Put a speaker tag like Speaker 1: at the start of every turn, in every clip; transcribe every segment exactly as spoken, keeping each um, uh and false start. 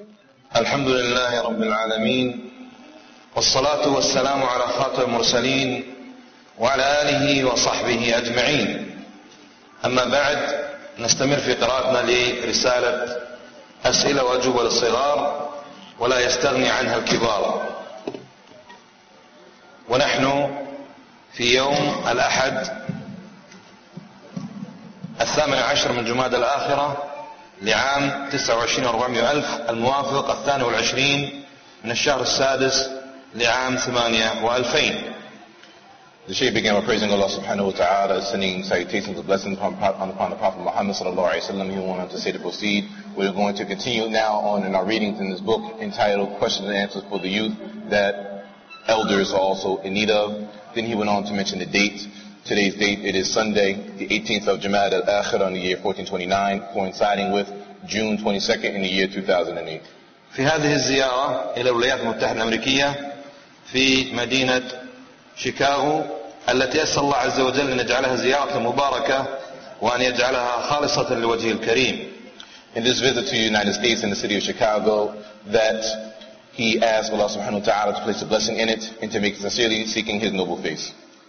Speaker 1: الحمد لله رب العالمين، والصلاة والسلام على خاتم المرسلين وعلى آله وصحبه أجمعين. أما بعد، نستمر في قراءتنا لرسالة أسئلة وأجوبة للصغار ولا يستغني عنها الكبار، ونحن في يوم الأحد الثامن عشر من جمادى الآخرة لعام تسعة وعشرين وأربعمائة ألف، الموافق الثاني والعشرين من الشهر السادس لعام ثمانية وألفين.
Speaker 2: The Shaykh began by praising Allah subhanahu wa ta'ala, sending salutations and blessings upon, upon the Prophet Muhammad sallallahu alayhi wa sallam. He wanted to say to proceed. We're going to continue now on in our readings in this book entitled Questions and Answers for the Youth that elders are also in need of. Then he went on to mention the date. Today's date, it is Sunday, the eighteenth of Jamad al-Akhir in the year fourteen twenty-nine, coinciding with June twenty-second in the year two thousand eight.
Speaker 1: في هذه الزيارة إلى الولايات المتحدة الأمريكية في مدينة شيكاغو التي أسأل الله عز وجل أن يجعلها زيارة مباركة وأن يجعلها خالصة لوجهه الكريم.
Speaker 2: In this visit to the United States in the city of Chicago, that he asked Allah subhanahu wa ta'ala to place a blessing in it and to make it sincerely seeking his noble face.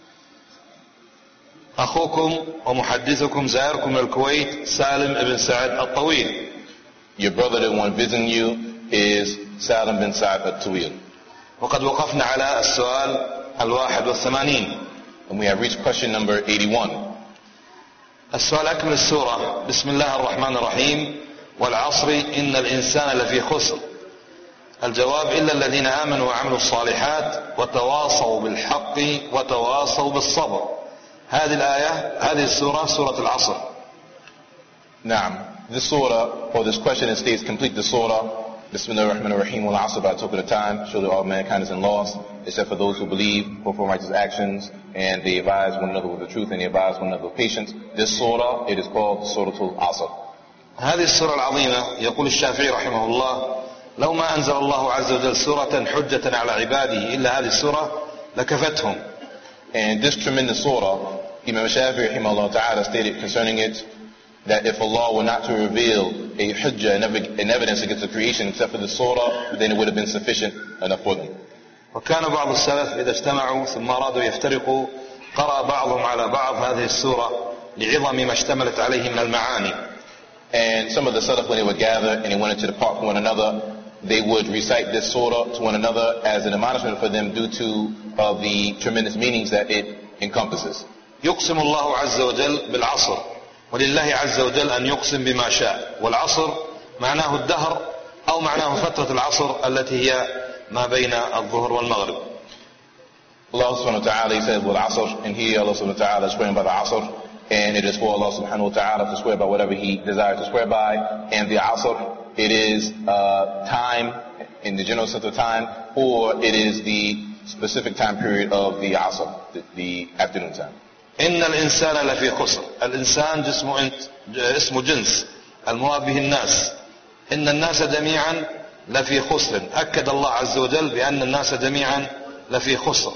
Speaker 1: أخوكم ومحدثكم زائركم من الكويت سالم بن سعد الطويل.
Speaker 2: Your brother, the one visiting you, is Salim bin Sa'd al-Tawil.
Speaker 1: وقد وقفنا على السؤال الواحد والثمانين.
Speaker 2: And we have reached question number eighty-one.
Speaker 1: السؤال أكمل السورة. بسم الله الرحمن الرحيم. والعصر إن الإنسان لفي خسر. الجواب إلا الذين آمنوا وعملوا الصالحات وتواصوا بالحق وتواصوا بالصبر. هذه الآية هذه السورة سورة العصر.
Speaker 2: نعم. This surah, or this question, it states, complete the surah. Bismillah ar-Rahman ar-Rahim, wal asr, by the token of time, show that all mankind is in loss, except for those who believe, perform righteous actions, and they advise one another with the truth, and they advise one another with patience. This surah, it is called Surah Al-Asr.
Speaker 1: هذه السورة العظيمة يقول الشافعي رحمه الله: لو ما أنزل الله عز وجل سورة حجة على عباده إلا هذه السورة لكفتهم.
Speaker 2: And this tremendous surah, Imam Shafi'i rahimahullah ta'ala stated concerning it, that if Allah were not to reveal a hujjah, an evidence against the creation except for the surah, then it would have been sufficient enough for them.
Speaker 1: وكان بعض السلف إذا اجتمعوا ثم أرادوا يفترقوا قرأ بعضهم على بعض هذه السورة لعظم ما اشتملت عليه من المعاني.
Speaker 2: And some of the salaf, when they would gather and they wanted to depart from one another, they would recite this surah to one another as an admonishment for them due to uh, the tremendous meanings that it encompasses.
Speaker 1: يقسم الله عز وجل بالعصر، ولله عز وجل أن يقسم بما شاء. والعصر معناه الدهر أو معناه فترة العصر التي هي ما بين الظهر والمغرب.
Speaker 2: Allah subhanahu wa ta'ala, he says, وَالْعَصْرِ, and here Allah subhanahu wa ta'ala is swearing by the Asr, and it is for Allah subhanahu wa ta'ala to swear by whatever he desires to swear by. And the Asr, it is uh, time in the general sense of time, or it is the specific time period of the Asr, the, the afternoon time.
Speaker 1: إن الإنسان لفي خسر. الإنسان جسم انت اسم جنس المراد به الناس. إن الناس جميعا لفي خسر. أكد الله عز وجل بأن الناس جميعا لفي خسر.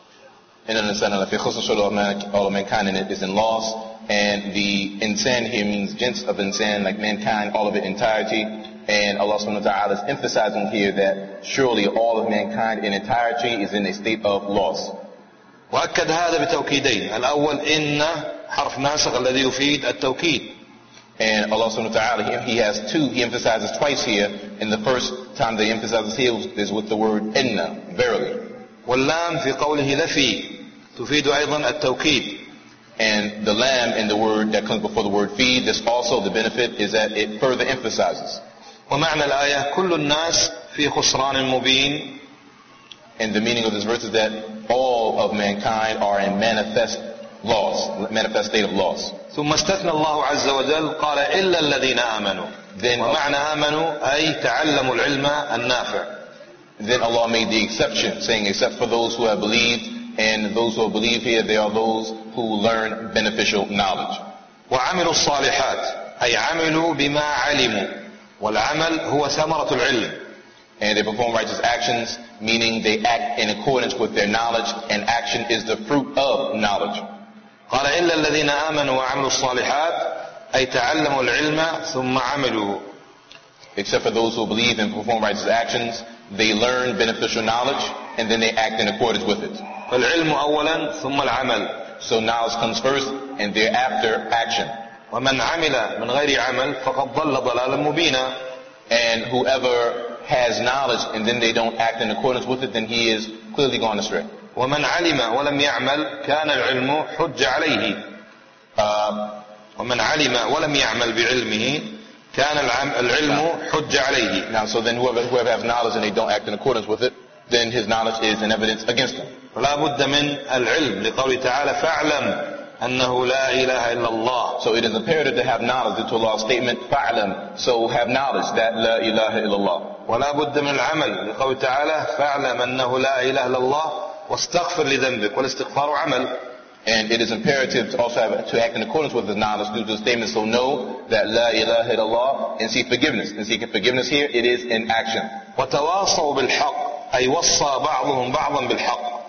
Speaker 2: إن الإنسان لفي خسر, so all of mankind in it is in loss. And the insan here means jinns of insan, like mankind, all of it entirety. And Allah subhanahu wa ta'ala is emphasizing here that surely all of mankind in entirety is in a state of loss.
Speaker 1: وأكد هذا بتوكيدين. الأول إن حرف ناسخ الذي يفيد التوكيد.
Speaker 2: And Allah subhanahu wa ta'ala, he has two, he emphasizes twice here. In the first time that he emphasizes here is with the word inna, verily.
Speaker 1: واللام في قوله لفي تفيد أيضا التوكيد.
Speaker 2: And the lam in the word that comes before the word feed, this also the benefit is that it further emphasizes.
Speaker 1: ومعنى الآية كل الناس في خسران مبين.
Speaker 2: And the meaning of this verse is that all of mankind are in manifest loss, manifest state of loss.
Speaker 1: ثم استثنى الله عز وجل قال إلا الذين آمنوا.
Speaker 2: Then,
Speaker 1: ومعنى آمنوا أي تعلموا العلم النافع.
Speaker 2: Then Allah made the exception, saying except for those who have believed, and those who have believed here, they are those who learn beneficial knowledge.
Speaker 1: وعملوا الصالحات أي عملوا بما علموا. والعمل هو ثمرة العلم.
Speaker 2: And they perform righteous actions, meaning they act in accordance with their knowledge, and action is the fruit of knowledge.
Speaker 1: قال إلا الذين آمنوا وعملوا الصالحات أي تعلموا العلم ثم عملوا.
Speaker 2: except for those who believe and perform righteous actions. They learn beneficial knowledge, and then they act in accordance with it.
Speaker 1: فالعلم أولا ثم العمل.
Speaker 2: So knowledge comes first, and thereafter action.
Speaker 1: ومن عمل من غير عمل فقد ضل ضلالا مبينا.
Speaker 2: And whoever has knowledge and then they don't act in accordance with it, then he is clearly gone astray.
Speaker 1: ومن علم ولم يعمل كان العلم حجة عليه.
Speaker 2: Uh,
Speaker 1: ومن علم ولم يعمل بعلمه كان العلم حجة عليه.
Speaker 2: Now, so then whoever, whoever has knowledge and they don't act in accordance with it, then his knowledge is an evidence against him.
Speaker 1: فلا بد من العلم لقوله تعالى فاعلم أنه لا إله إلا الله.
Speaker 2: So it is imperative to have knowledge due to Allah's statement فاعلم. So have knowledge that لا إله إلا الله.
Speaker 1: ولا بد من العمل لقوله تعالى فاعلم أنه لا إله إلا الله واستغفر لذنبك والاستغفار عمل.
Speaker 2: And it is imperative to also have to act in accordance with the knowledge due to the statement. So know that la ilaha illallah and seek forgiveness. And seeking forgiveness here, it is in action.
Speaker 1: وتواصوا بالحق أي وصى بعضهم بعضا بالحق.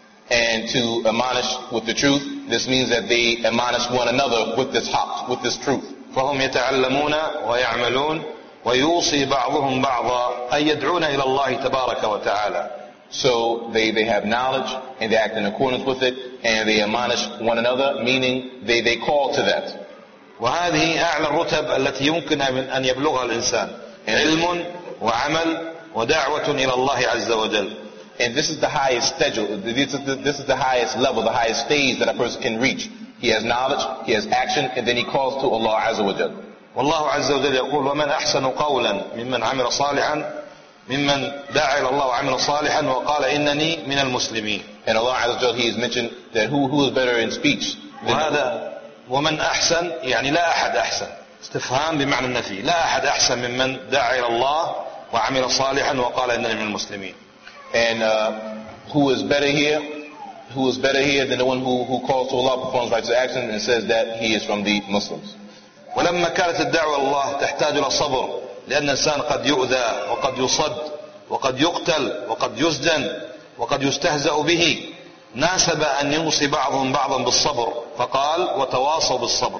Speaker 2: And to admonish with the truth, this means that they admonish one another with this haqq, with this truth.
Speaker 1: فهم يتعلمون ويعملون ويوصي بعضهم بعضا أي يدعون إلى الله تبارك وتعالى.
Speaker 2: So they, they have knowledge and they act in accordance with it and they admonish one another, meaning they, they call to that.
Speaker 1: وهذه أعلى الرتب التي يمكن أن يبلغها الإنسان. علم وعمل ودعوة إلى الله عز وجل.
Speaker 2: And this is the highest schedule, this is the, this is the highest level, the highest stage that a person can reach. He has knowledge, he has action, and then he calls to Allah Azza wa Jal.
Speaker 1: والله عز وجل يقول ومن أحسن قولا ممن عمل صالحا ممن دعا إلى الله وعمل صالحا وقال إنني من المسلمين.
Speaker 2: And Allah Azza wa Jal, He has mentioned that who, who is better in speech.
Speaker 1: وهذا ومن أحسن يعني لا أحد أحسن. استفهام بمعنى النفي. لا أحد أحسن ممن دعا إلى الله وعمل صالحا وقال إنني من المسلمين.
Speaker 2: And uh, who is better here? Who is better here than the one who, who calls to Allah, performs righteous action, and says that he is from the Muslims?
Speaker 1: ولما كانت الدعوة الله تحتاج إلى صبر لأن الإنسان قد يؤذى وقد يصد وقد يقتل وقد يسجن وقد يستهزأ به ناسب أن يوصي بعضهم بعضا بالصبر فقال وتواصوا بالصبر.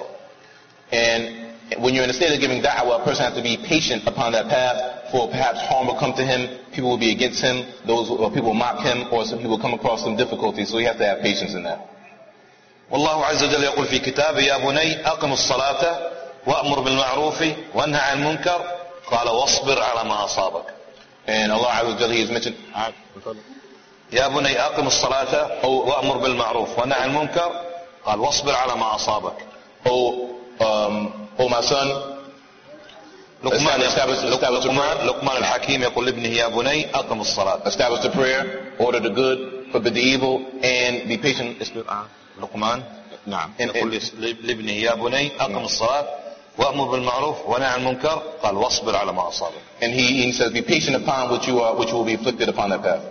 Speaker 2: And when you're in a state of giving da'wah, a person has to be patient upon that path, for perhaps harm will come to him, people will be against him, those or people will mock him, or some people will come across some difficulties, so you have to have patience in that.
Speaker 1: والله عز وجل يقول في كتابه يا بني أقم الصلاة وأمر بالمعروف وانهى عن المنكر قال واصبر على ما أصابك.
Speaker 2: And Allah Azza wa Jalla, He has mentioned
Speaker 1: يا بني أقم الصلاة وأمر بالمعروف وانهى عن المنكر قال واصبر على ما أصابك.
Speaker 2: Oh, um, oh my son,
Speaker 1: لقمان لقمان لقمان الحكيم يقول لابنه يا بني أقم الصلاة.
Speaker 2: Establish the prayer, order the good, forbid the evil, and be patient.
Speaker 1: لقمان
Speaker 2: نعم.
Speaker 1: يقول لابنه يا بني أقم الصلاة وأمر بالمعروف ونهى عن المنكر قال واصبر على ما أصابك.
Speaker 2: And he, he says, be patient upon what you are, which you will be afflicted upon that path.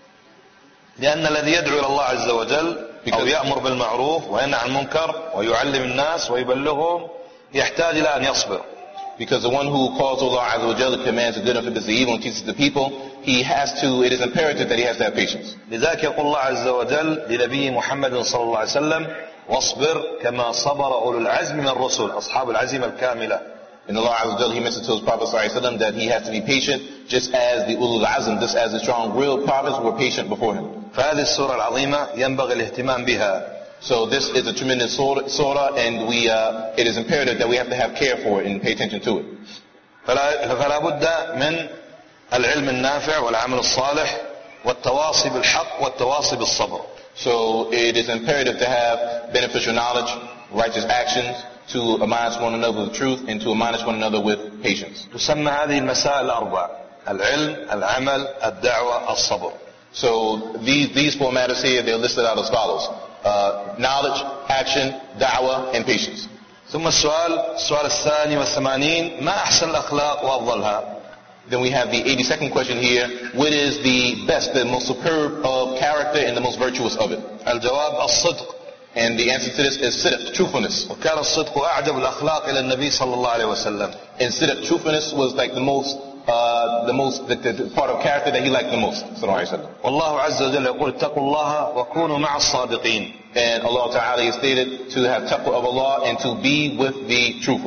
Speaker 1: لأن الذي يدعو إلى الله عز وجل أو يأمر بالمعروف وينهى عن المنكر ويعلم الناس ويبلغهم يحتاج إلى أن يصبر.
Speaker 2: Because the one who calls Allah Azza wa Jalla commands the good and forbids the evil and teaches the people, he has to, it is imperative that he has to have patience.
Speaker 1: لذلك يقول الله عز وجل لنبي محمد صلى الله عليه وسلم واصبر كما صبر أولو العزم من الرسل أصحاب العزيمة الكاملة.
Speaker 2: And Allah Azza wa Jalla, He mentioned to His Prophet sallallahu alaihi wasallam that he has to be patient, just as the ulul azm, just as the strong willed prophets were patient before him.
Speaker 1: فهذه السورة العظيمة ينبغي الاهتمام بها.
Speaker 2: So this is a tremendous surah, and we, uh, it is imperative that we have to have care for it and pay attention to it.
Speaker 1: فلا, فلا بد من العلم النافع والعمل الصالح والتواصي بالحق والتواصي بالصبر.
Speaker 2: So it is imperative to have beneficial knowledge, righteous actions, to admonish one another with the truth, and to admonish one another with patience.
Speaker 1: تسمى هذه المسائل الأربع العلم العمل الدعوة الصبر.
Speaker 2: So these, these four matters here, they're listed out as follows. Uh, knowledge, action, da'wah, and patience.
Speaker 1: ثم السؤال السؤال الثاني والثمانين ما أحسن الأخلاق وأفضلها.
Speaker 2: Then we have the eighty-second question here. What is the best, the most superb of character and the most virtuous of it?
Speaker 1: الجواب الصدق.
Speaker 2: And the answer to this is sidq, truthfulness.
Speaker 1: وكان الصدق أعجب الأخلاق إلى النبي صلى الله عليه وسلم.
Speaker 2: And sidq, truthfulness, was like the most, uh, the most, the, the part of character that he liked the most.
Speaker 1: والله عز وجل يقول اتقوا الله وكونوا مع الصادقين.
Speaker 2: And Allah Ta'ala has stated to have taqwa of Allah and to be with the truthful.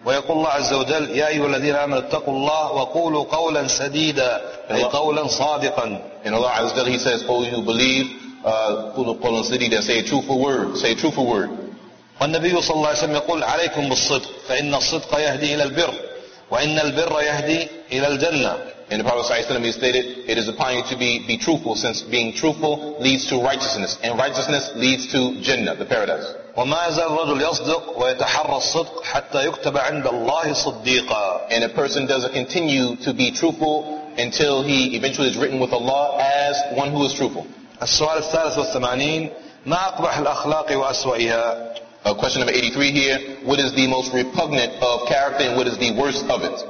Speaker 1: ويقول الله عز وجل يا أيها الذين آمنوا اتقوا الله وقولوا قولا سديدا أي قولا صادقا.
Speaker 2: And Allah Azza wa Jalla, He says, "Oh, you believe, قولوا قولا سديدا, say a truthful word, say a truthful word."
Speaker 1: والنبي صلى الله عليه وسلم يقول عليكم بالصدق فإن الصدق يهدي إلى البر وإن البر يهدي إلى الجنة.
Speaker 2: And the Prophet ﷺ, he stated, it is upon you to be, be truthful, since being truthful leads to righteousness, and righteousness leads to Jannah, the paradise.
Speaker 1: وما يزال الرجل يصدق ويتحرى الصدق حتى يكتب عند الله صديقا.
Speaker 2: And a person doesn't continue to be truthful until he eventually is written with Allah as one who is truthful.
Speaker 1: السؤال الثالث والثمانين ما أقبح الأخلاق وأسوأها.
Speaker 2: Uh, question number eighty-three here, what is the most repugnant of character and what is the worst of it?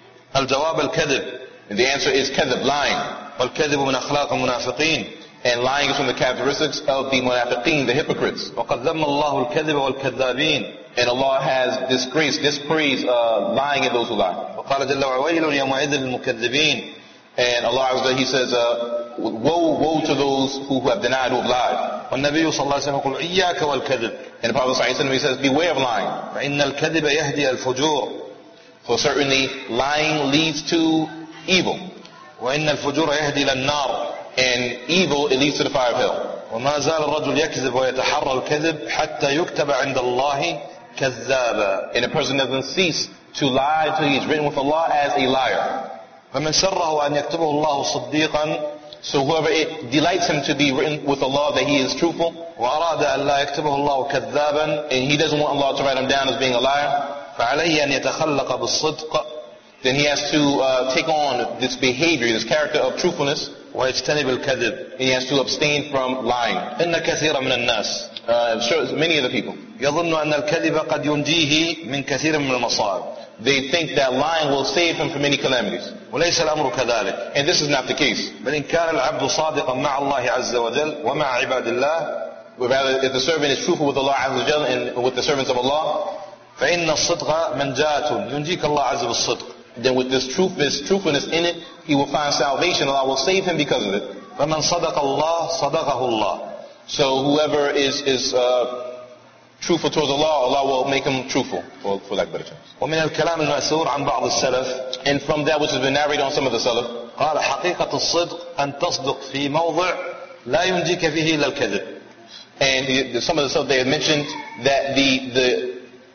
Speaker 1: الجواب الكذب.
Speaker 2: And the answer is kadhib, lying.
Speaker 1: والكذب من أخلاق المنافقين.
Speaker 2: And lying is from the characteristics of the munafiqeen, the hypocrites.
Speaker 1: وقد ذم الله الكذب والكذابين.
Speaker 2: And Allah has disgraced, dispraised uh, lying and those who lie.
Speaker 1: وقال جل وعلا ويل يومئذ للمكذبين.
Speaker 2: And Allah, He says, uh, woe, woe to those who have denied, who have lied.
Speaker 1: والنبي صلى الله عليه وسلم يقول إياك والكذب.
Speaker 2: And the Prophet صلى الله عليه وسلم, he says, beware of lying.
Speaker 1: فإن الكذب يهدي الفجور.
Speaker 2: For certainly lying leads to evil.
Speaker 1: وإن الفجور يهدي إلى النار.
Speaker 2: And evil, it leads to the fire of hell.
Speaker 1: وما زال الرجل يكذب ويتحرى الكذب حتى يكتب عند الله كذابا.
Speaker 2: And a person doesn't cease to lie until he is written with Allah as a liar.
Speaker 1: فمن سره أن يكتبه الله صديقا.
Speaker 2: So whoever it delights him to be written with Allah that he is truthful,
Speaker 1: وأراد أن لا يكتبه الله كذابا,
Speaker 2: and he doesn't want Allah to write him down as being a liar,
Speaker 1: فعليه أن يتخلق بالصدق.
Speaker 2: Then he has to uh, take on this behavior, this character of truthfulness,
Speaker 1: ويجتنب الكذب.
Speaker 2: and he has to abstain from lying.
Speaker 1: إن كثيرا من الناس
Speaker 2: Uh, sure, many of the people,
Speaker 1: يظن أن الكذب قد ينجيه من كثير من المصائب.
Speaker 2: they think that lying will save him from many calamities.
Speaker 1: وليس الأمر كذلك.
Speaker 2: And this is not the case.
Speaker 1: بل إن كان العبد صادقا مع الله عز وجل ومع عباد الله,
Speaker 2: But rather, if the servant is truthful with Allah Azza wa Jalla and with the servants of Allah,
Speaker 1: فإن الصدق منجاة ينجيك الله عز بالصدق.
Speaker 2: then with this truthfulness, truthfulness in it, he will find salvation. Allah will save him because of it.
Speaker 1: فمن صدق الله صدقه الله.
Speaker 2: So whoever is is uh, truthful towards Allah, Allah will make him truthful, for, for lack of better terms.
Speaker 1: ومن الكلام المأثور عن بعض السلف,
Speaker 2: And from that which has been narrated on some of the Salaf,
Speaker 1: قال حقيقة الصدق أن تصدق في موضع لا ينجيك فيه إلا الكذب.
Speaker 2: and the, the, some of the Salaf, they had mentioned that the the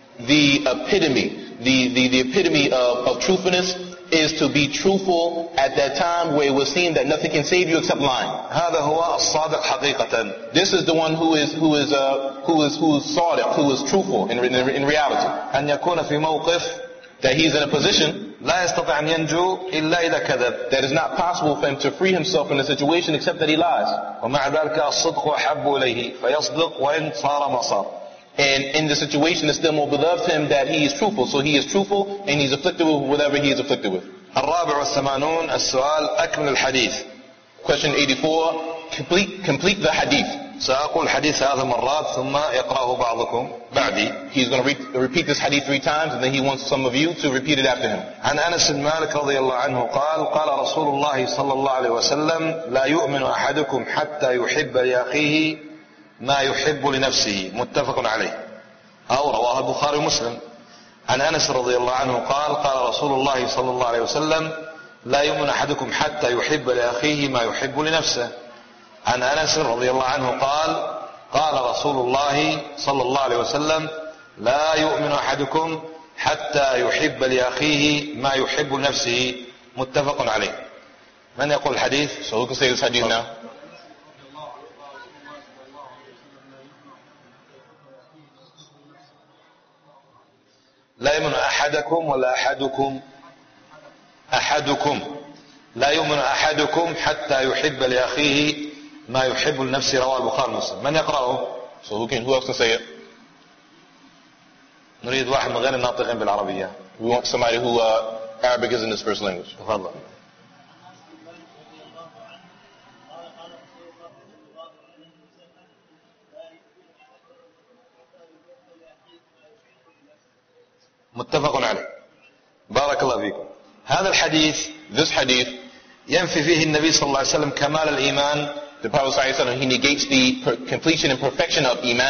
Speaker 2: the epitome, the the, the epitome of, of truthfulness is to be truthful at that time where it was seen that nothing can save you except lying.
Speaker 1: هذا هو الصادق حقيقة.
Speaker 2: This is the one who is who is uh, who is who is sadiq, who is truthful in, in, in reality.
Speaker 1: أن يكون في موقف
Speaker 2: That he's in a position
Speaker 1: لا يستطيع أن ينجو إلا إذا كذب.
Speaker 2: that is not possible for him to free himself in a situation except that he lies.
Speaker 1: ومع ذلك الصدق أحب إليه فيصدق وإن صار ما صار.
Speaker 2: And in the situation it's still more beloved to him that he is truthful. So he is truthful and he's afflicted with whatever he is afflicted with.
Speaker 1: الرابع والثمانون السؤال أكمل الحديث.
Speaker 2: Question eighty-four, complete complete the hadith.
Speaker 1: سأقول الحديث ثلاث مرات ثم يقرأه بعضكم بعدي.
Speaker 2: He's going to re- repeat this hadith three times and then he wants some of you to repeat it after him.
Speaker 1: عن أنس بن مالك رضي الله عنه قال قال رسول الله صلى الله عليه وسلم لا يؤمن أحدكم حتى يحب لأخيه ما يحب لنفسه متفق عليه أو رواه البخاري ومسلم. عن أنس رضي الله عنه قال قال رسول الله صلى الله عليه وسلم لا يؤمن أحدكم حتى يحب لأخيه ما يحب لنفسه. عن أنس رضي الله عنه قال قال رسول الله صلى الله عليه وسلم لا يؤمن أحدكم حتى يحب لأخيه ما يحب لنفسه متفق عليه. من يقول الحديث؟
Speaker 2: So who can say this hadith now?
Speaker 1: لا يؤمن أحدكم ولا أحدكم أحدكم لا يؤمن أحدكم حتى يحب لأخيه ما يحب لنفسه رواه البخاري ومسلم. من يقرأه؟
Speaker 2: So who can who else can say it?
Speaker 1: نريد واحد من غير الناطقين بالعربية.
Speaker 2: We want somebody who uh, Arabic is in his first language.
Speaker 1: تفضل. متفق عليه. بارك الله فيكم. هذا الحديث
Speaker 2: This hadith,
Speaker 1: ينفي فيه النبي صلى الله عليه وسلم كمال الإيمان.
Speaker 2: the Prophet ﷺ, he negates the per- completion and perfection of Iman.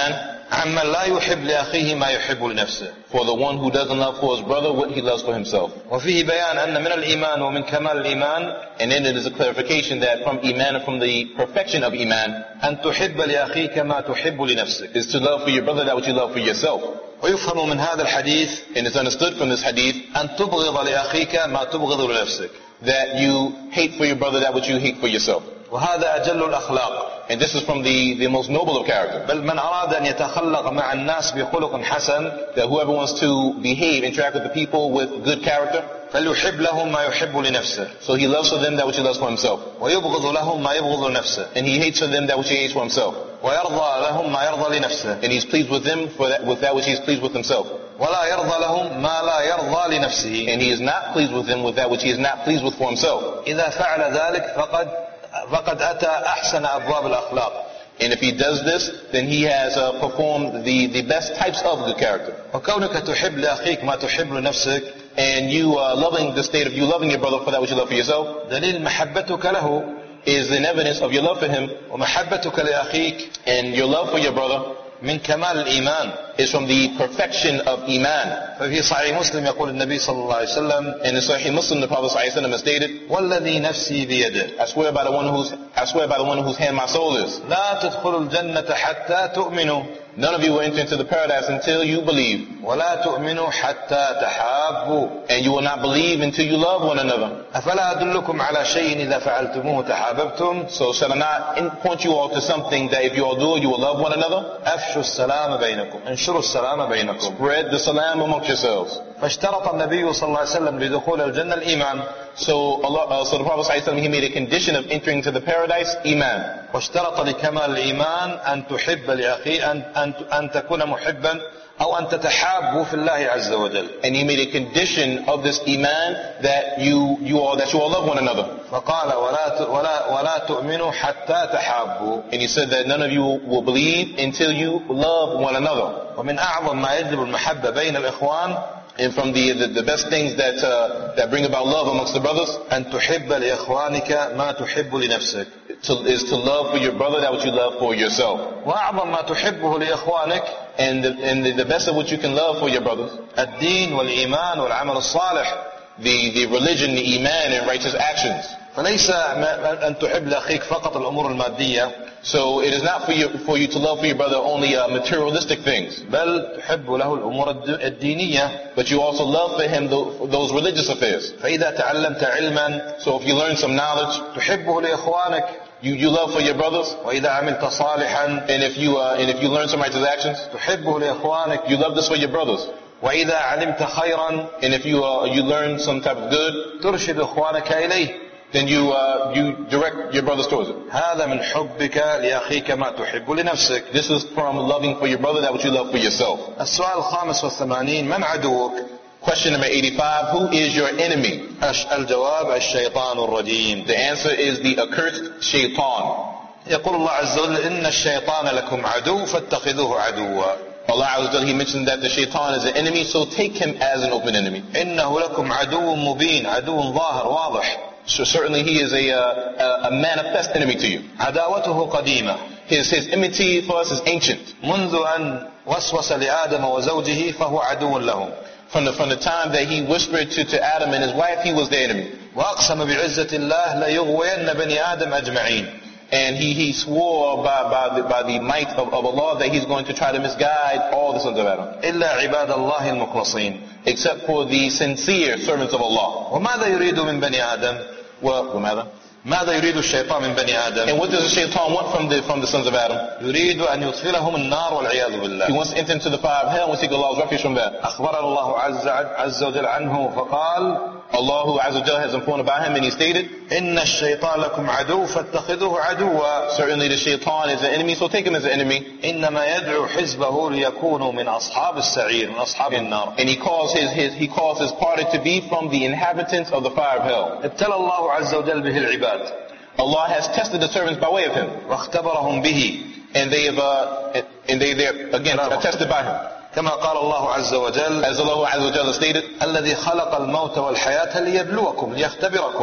Speaker 1: عمن لا يحب لأخيه ما يحب لنفسه.
Speaker 2: For the one who doesn't love for his brother what he loves for himself.
Speaker 1: وفيه بيان أن من الإيمان ومن كمال الإيمان,
Speaker 2: and then it is a clarification that from iman and from the perfection of iman,
Speaker 1: أن تحب لأخيك ما تحب لنفسك,
Speaker 2: is to love for your brother that which you love for yourself.
Speaker 1: ويفهم من هذا الحديث,
Speaker 2: and it's understood from this hadith,
Speaker 1: أن تبغض لأخيك ما تبغض لنفسك,
Speaker 2: that you hate for your brother that which you hate for yourself.
Speaker 1: وهذا أجل الأخلاق.
Speaker 2: And this is from the, the most noble of character.
Speaker 1: بل من أراد أن يتخلق مع الناس بخلق حسن,
Speaker 2: that whoever wants to behave, interact with the people with good character,
Speaker 1: فليحب لهم ما يحب لنفسه,
Speaker 2: so he loves for them that which he loves for himself,
Speaker 1: ويبغض لهم ما يبغض لنفسه,
Speaker 2: and he hates for them that which he hates for himself,
Speaker 1: ويرضى لهم ما يرضى لنفسه,
Speaker 2: and he's pleased with them for that, with that which he's pleased with himself,
Speaker 1: ولا يرضى لهم ما لا يرضى لنفسه,
Speaker 2: and he is not pleased with them with that which he is not pleased with for himself.
Speaker 1: إذا فعل ذلك فقد فقد أتى أحسن أبواب الأخلاق.
Speaker 2: And if he does this, then he has uh, performed the, the best types of good character.
Speaker 1: وكونك تحب لأخيك ما تحب لنفسك,
Speaker 2: and you uh, loving the state of you loving your brother for that which you love for yourself,
Speaker 1: دليل محبتك له,
Speaker 2: is an evidence of your love for him,
Speaker 1: ومحبتك لأخيك,
Speaker 2: and your love for your brother,
Speaker 1: من كمال الإيمان,
Speaker 2: is from the perfection of iman.
Speaker 1: ففي صحيح مسلم يقول النبي صلى الله عليه وسلم,
Speaker 2: and in Sahih Muslim the Prophet صلى الله عليه وسلم has stated,
Speaker 1: والذي نفسي بيده,
Speaker 2: I swear by the one whose I swear by the one whose hand my soul is,
Speaker 1: لا تدخلوا الجنة حتى تؤمنوا,
Speaker 2: none of you will enter into the paradise until you believe,
Speaker 1: ولا تؤمنوا حتى تحابوا,
Speaker 2: and you will not believe until you love one another.
Speaker 1: أفلا أدلكم على شيء إذا فعلتموه تحاببتم,
Speaker 2: So shall I not point you all to something that if you all do it you will love one another?
Speaker 1: أفشوا السلام بينكم, انشروا السلام بينكم.
Speaker 2: Spread the salam amongst yourselves.
Speaker 1: فاشترط النبي صلى الله عليه وسلم لدخول الجنة الإيمان,
Speaker 2: So Allah, uh, so the Prophet صلى الله عليه وسلم, he made a condition of entering to the paradise, iman.
Speaker 1: واشترط لكمال الإيمان أن تحب لأخي, أن, أن, أن تكون محبا أو أن تتحابوا في الله عز وجل.
Speaker 2: And he made a condition of this iman that you you all that you all love one another.
Speaker 1: فقال ولا ولا ولا تؤمنوا حتى تحابوا.
Speaker 2: And he said that none of you will believe until you love one another.
Speaker 1: ومن أعظم ما يجلب المحبة بين الإخوان,
Speaker 2: and from the, the the best things that uh, that bring about love amongst the brothers,
Speaker 1: أن تحب لإخوانك ما تحب لنفسك,
Speaker 2: to, is to love for your brother that which you love for yourself.
Speaker 1: وأعظم ما تحبه لإخوانك,
Speaker 2: and the, and the, the best of what you can love for your brothers,
Speaker 1: الدين والإيمان والعمل الصالح,
Speaker 2: the the religion, the iman, and righteous actions.
Speaker 1: فليس أن تحب لأخيك فقط الأمور المادية,
Speaker 2: So it is not for you for you to love for your brother only uh, materialistic things,
Speaker 1: بل تحب له الأمور الدينية,
Speaker 2: but you also love for him the, those religious affairs.
Speaker 1: فإذا تعلمت علما,
Speaker 2: So if you learn some knowledge,
Speaker 1: تحبه لإخوانك,
Speaker 2: you, you love for your brothers,
Speaker 1: وإذا عملت صالحا,
Speaker 2: and if you uh, and if you learn some righteous actions,
Speaker 1: تحبه لإخوانك,
Speaker 2: you love this for your brothers.
Speaker 1: وإذا علمت خيرا,
Speaker 2: And if you uh, you learn some type of good,
Speaker 1: ترشد إخوانك إليه,
Speaker 2: then you uh, you direct your brothers towards it.
Speaker 1: هذا من حبك لأخيك ما تحب لنفسك.
Speaker 2: This is from loving for your brother that which you love for yourself.
Speaker 1: السؤال الخامس والثمانين, من عدوك؟
Speaker 2: Question number eighty-five, who is your enemy?
Speaker 1: الجواب الشيطان الرجيم.
Speaker 2: The answer is the accursed shaitan.
Speaker 1: يقول الله عز وجل إن الشيطان لكم عدو فاتخذوه عدوا.
Speaker 2: Allah Azza wa Jalla, he mentioned that the shaitan is an enemy, so take him as an open enemy.
Speaker 1: إنه لكم عدو مبين, عدو ظاهر واضح.
Speaker 2: So certainly he is a, uh, a manifest enemy to you.
Speaker 1: عداوته قديمة.
Speaker 2: His, his enmity for us is ancient.
Speaker 1: منذ أن وسوس لآدم وزوجه فهو عدو لهم.
Speaker 2: From the, from the time that he whispered to, to Adam and his wife, he was their enemy.
Speaker 1: وأقسم بعزة الله ليغوين بني آدم أجمعين.
Speaker 2: And he, he swore by, by, the, by the might of, of Allah that he's going to try to misguide all the sons of Adam.
Speaker 1: إلا عباد الله المخلصين.
Speaker 2: Except for the sincere servants of Allah.
Speaker 1: وماذا يريد من بني آدم؟
Speaker 2: وماذا؟
Speaker 1: ماذا يريد الشيطان من بني آدم؟
Speaker 2: And what does the shaitan want from the, from the sons of Adam?
Speaker 1: يريد أن يدخلهم النار والعياذ بالله.
Speaker 2: He wants to enter into the fire of hell and we seek Allah's refuge from that.
Speaker 1: أخبر الله عز, عز وجل عنه فقال
Speaker 2: Allah Azza wa Jalla has informed about him and he stated,
Speaker 1: إن الشيطان لكم عدو فاتخذوه عدوا.
Speaker 2: Certainly the shaitan is an enemy, so take him as an enemy.
Speaker 1: إنما يدعو حزبه ليكونوا من أصحاب السعير, من أصحاب النار.
Speaker 2: And he calls his, his, he calls his party to be from the inhabitants of the fire of hell.
Speaker 1: ابتلى الله عز وجل به العباد.
Speaker 2: Allah has tested the servants by way of him.
Speaker 1: واختبرهم به.
Speaker 2: And they have, uh, and they, they again, are tested by him.
Speaker 1: كما قال الله عز وجل,
Speaker 2: as Allah Azza wa Jalla stated,
Speaker 1: الذي خلق الموت والحياة ليبلوكم, ليختبركم.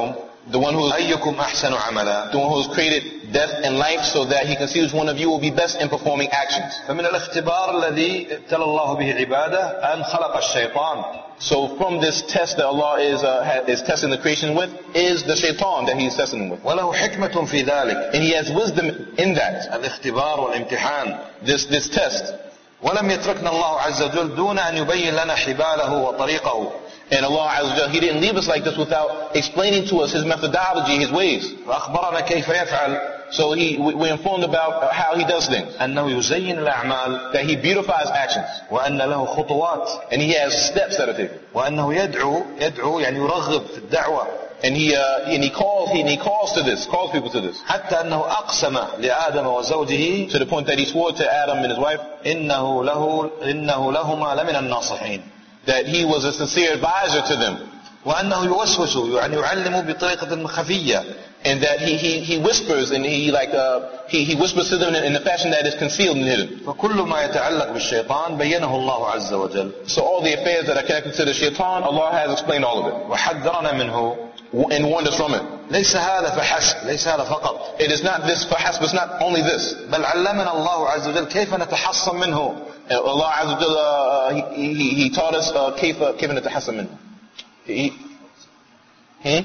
Speaker 2: The one who
Speaker 1: أيكم أحسن عملا.
Speaker 2: the one who has created death and life so that he can see which one of you will be best in performing actions.
Speaker 1: فمن الاختبار الذي ابتلى الله به عباده أن خلق الشيطان.
Speaker 2: So from this test that Allah is uh, is testing the creation with is the shaitan that he is testing them with.
Speaker 1: وله حكمة في ذلك.
Speaker 2: And he has wisdom in that.
Speaker 1: الاختبار والامتحان.
Speaker 2: This this test.
Speaker 1: ولم يتركنا الله عز وجل دون أن يبين لنا حباله وطريقه.
Speaker 2: And Allah Azza wa Jalla, He didn't leave us like this without explaining to us His methodology, His ways.
Speaker 1: فأخبرنا كيف يفعل.
Speaker 2: So he, we informed about how He does things.
Speaker 1: أنه يزين الأعمال.
Speaker 2: That He beautifies actions.
Speaker 1: وأن له خطوات.
Speaker 2: And He has steps that are taken.
Speaker 1: وأنه يدعو يدعو يعني يرغب في الدعوة.
Speaker 2: And he uh, and he calls he, and he calls to this, calls people to this.
Speaker 1: حتى أنه أقسم لآدم وزوجه.
Speaker 2: To the point that he swore to Adam and his wife.
Speaker 1: إنه له إنه لهما لمن الناصحين.
Speaker 2: That he was a sincere advisor to them.
Speaker 1: وأنه يوسوس يعني يعلم بطريقة خفية.
Speaker 2: And that he he he whispers and he like uh, he he whispers to them in, in a fashion that is concealed and hidden.
Speaker 1: فكل ما يتعلق بالشيطان بينه الله عز وجل.
Speaker 2: So all the affairs that are connected to the shaitan, Allah has explained all of it.
Speaker 1: وحذرنا منه.
Speaker 2: And warned us from it.
Speaker 1: ليس هذا فحسب ليس هذا فقط.
Speaker 2: It is not this فحسب, it's not only this.
Speaker 1: بل علمنا الله عز وجل كيف نتحصن منه.
Speaker 2: Allah Azza wa Jalla, he, he, he taught us uh, كيف كيف نتحصن منه. He, hmm?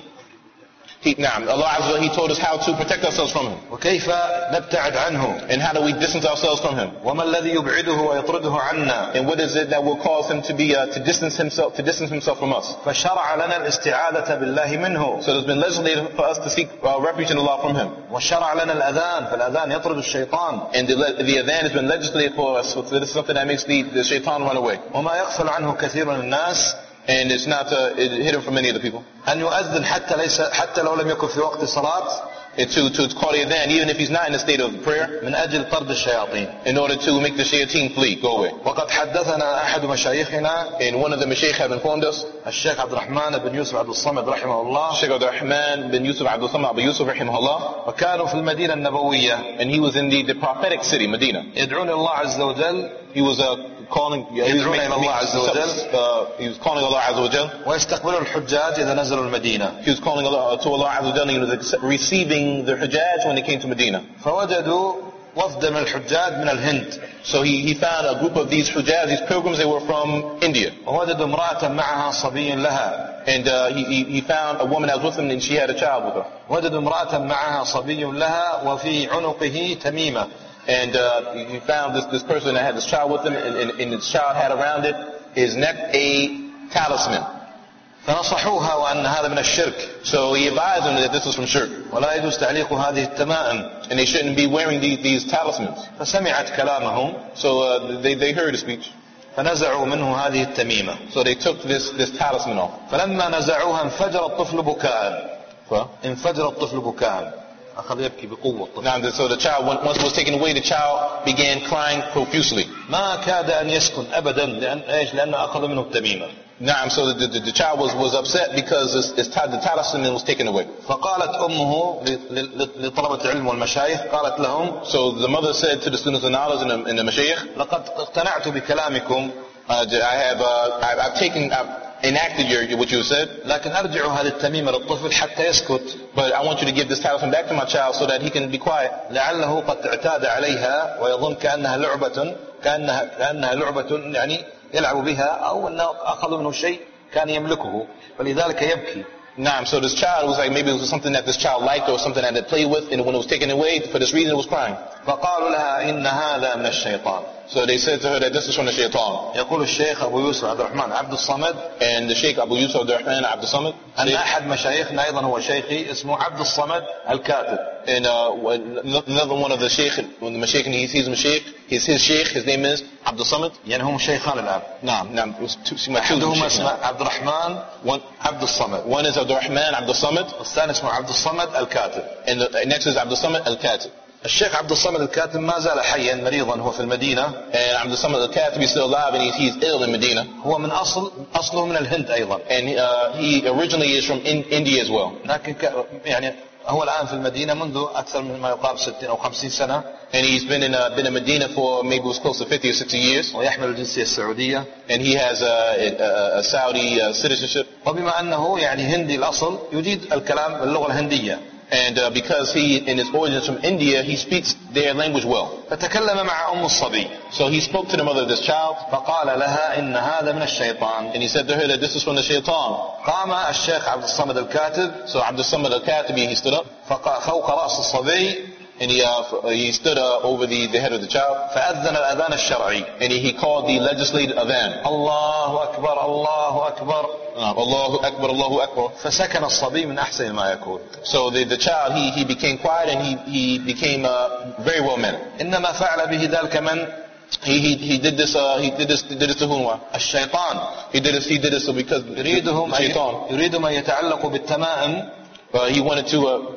Speaker 2: He, نعم, Allah Azza wa Jalla, He told us how to protect ourselves from him.
Speaker 1: وكيف نبتعد عنه.
Speaker 2: And how do we distance ourselves from him.
Speaker 1: وما الذي يبعده ويطرده عنا.
Speaker 2: And what is it that will cause him to be uh, to distance himself to distance himself from us.
Speaker 1: فشرع لنا الاستعاذة بالله منه.
Speaker 2: So there's been legislated for us to seek uh, refuge in Allah from him.
Speaker 1: وشرع لنا الأذان فالأذان يطرد الشيطان.
Speaker 2: And the, the adhan has been legislated for us, so this is something that makes the, the shaitan run away.
Speaker 1: وما يغفل عنه كثير من الناس.
Speaker 2: And it's not uh, it hidden from many of the people.
Speaker 1: أن يؤذن حتى ليس حتى لو لم يكن في وقت صلاة.
Speaker 2: And to to call the adhan even if he's not in a state of prayer.
Speaker 1: من أجل طرد الشياطين.
Speaker 2: In order to make the shayateen flee, go away.
Speaker 1: وقد حدثنا أحد مشايخنا.
Speaker 2: And one of the mashaykh have informed us.
Speaker 1: الشيخ عبد الرحمن بن يوسف عبد الصمد رحمه الله.
Speaker 2: Sheikh Abdul Rahman bin Yusuf Abdul Samad Abu Yusuf rahimahullah.
Speaker 1: وكانوا في المدينة النبوية.
Speaker 2: And he was in the, the prophetic city, Medina.
Speaker 1: يدعون الله عز وجل.
Speaker 2: He was uh, calling. He was,
Speaker 1: يدعون
Speaker 2: making,
Speaker 1: إلى الله عز وجل.
Speaker 2: uh, he was calling Allah Azza wa Jal.
Speaker 1: ويستقبلون الحجاج إذا نزلوا المدينة.
Speaker 2: He was calling Allah, to Allah Azza wa Jal, and he was receiving the Hujjaj when they came to Medina.
Speaker 1: فوجدوا وفد من الحجاج من الهند.
Speaker 2: So he, he found a group of these Hujjaj, these pilgrims, they were from India.
Speaker 1: ووجدوا امرأة معها صبي لها.
Speaker 2: And uh, he, he, he found a woman that was with him and she had a child with her.
Speaker 1: وجدوا امرأة معها صبي لها وفي عنقه تميمة.
Speaker 2: And uh, he found this, this person that had this child with him, and, and, and his child had around it, his neck, a talisman.
Speaker 1: فنصحوها وأن هذا من الشرك.
Speaker 2: So he advised them that this was from shirk.
Speaker 1: ولا يجوز تعليق هذه التمائم.
Speaker 2: And they shouldn't be wearing these, these talismans.
Speaker 1: فسمعت كلامهم.
Speaker 2: So uh, they, they heard the speech.
Speaker 1: فنزعوا منه هذه التميمة.
Speaker 2: So they took this, this talisman off.
Speaker 1: فلما نزعوها انفجر الطفل بكاء.
Speaker 2: ف?
Speaker 1: انفجر الطفل بكاء. أخذ يبكي بقوة الطفل.
Speaker 2: Now, so the child, once it was taken away, the child began crying profusely.
Speaker 1: ما كاد أن يسكن أبدا لأن إيش لأن أخذ منه التميمة.
Speaker 2: Now, so the, the, the child was, was upset because it's, it's, the talisman was taken away.
Speaker 1: فقالت أمه لطلبة العلم والمشايخ قالت لهم.
Speaker 2: So the mother said to the students of knowledge and the, and the mashayikh,
Speaker 1: لقد اقتنعت بكلامكم.
Speaker 2: uh, I have uh, I've, I've taken I've enacted your what you said.
Speaker 1: لكن أرجع هذه التميمة للطفل حتى يسكت.
Speaker 2: But I want you to give this talisman back to my child so that he can be quiet.
Speaker 1: لعله قد اعتاد عليها ويظن كأنها لعبة كأنها كأنها لعبة يعني يلعب بها أو أنه أخذ منه شيء كان يملكه فلذلك يبكي.
Speaker 2: Nah, so this child was like maybe it was something that this child liked or something that they played with, and when it was taken away, for this reason it was crying.
Speaker 1: فقالوا لها إن هذا من الشيطان.
Speaker 2: So they said to her that this is from the shaitan.
Speaker 1: يقول الشيخ أبو يوسف عبد الرحمن عبد الصمد.
Speaker 2: And the Sheikh Abu Yusuf Abdul Rahman Abdul Samad.
Speaker 1: أن أحد مشايخنا أيضا هو شيخي اسمه عبد الصمد الكاتب.
Speaker 2: And uh, another one of the Sheikh, when the Mashaykh he sees him Sheikh, his his Sheikh, his name is Abdul Samad.
Speaker 1: يعني هم شيخان الآن.
Speaker 2: نعم نعم.
Speaker 1: أحدهما اسمه عبد الرحمن
Speaker 2: one
Speaker 1: عبد الصمد.
Speaker 2: One is Abdul Rahman Abdul Samad.
Speaker 1: والثاني اسمه عبد الصمد الكاتب.
Speaker 2: And the next is Abdul Samad al-Katib.
Speaker 1: الشيخ عبد الصمد الكاتب ما زال حيا مريضا هو في المدينة.
Speaker 2: And Abdul Samad al-Katib is still alive and he's, he's ill in Medina.
Speaker 1: هو من أصل أصله من الهند أيضا.
Speaker 2: And uh, he originally is from in, India as well.
Speaker 1: لكن يعني هو الآن في المدينة منذ أكثر من ما يقارب ستين أو خمسين سنة.
Speaker 2: And he's been in uh, been in Medina for maybe it was close to fifty or sixty years.
Speaker 1: ويحمل الجنسية السعودية.
Speaker 2: And he has a, a, a Saudi uh, citizenship.
Speaker 1: وبما أنه يعني هندي الأصل يجيد الكلام باللغة الهندية.
Speaker 2: And uh, because he, in his origins from India, he speaks their language well.
Speaker 1: فتكلم مع أم الصبي.
Speaker 2: So he spoke to the mother of this child.
Speaker 1: فقال لها إن هذا من الشيطان.
Speaker 2: And he said to her that this is from the shaitan.
Speaker 1: قام الشيخ عبد الصمد الكاتب.
Speaker 2: So Abdul Samad al-Katibi, he stood up.
Speaker 1: فوق رأس الصبي.
Speaker 2: And he, uh, he stood uh, over the, the head of the child.
Speaker 1: فأذن الأذان الشرعي.
Speaker 2: And he, he called the legislative adhan.
Speaker 1: الله أكبر الله أكبر.
Speaker 2: Allahu Akbar, Allahu Akbar.
Speaker 1: فسكن الصبي من أحسن ما يكون.
Speaker 2: So the, the child, he, he became quiet and he, he became uh, very well mannered.
Speaker 1: إنما فعل به ذلك من
Speaker 2: He, he, he did this, uh, he did this, did this to whom?
Speaker 1: الشيطان.
Speaker 2: He did this, he did this because
Speaker 1: يريدهم
Speaker 2: الشيطان.
Speaker 1: يريدهم أن يتعلقوا بالتمائم.
Speaker 2: Uh, he wanted to, uh,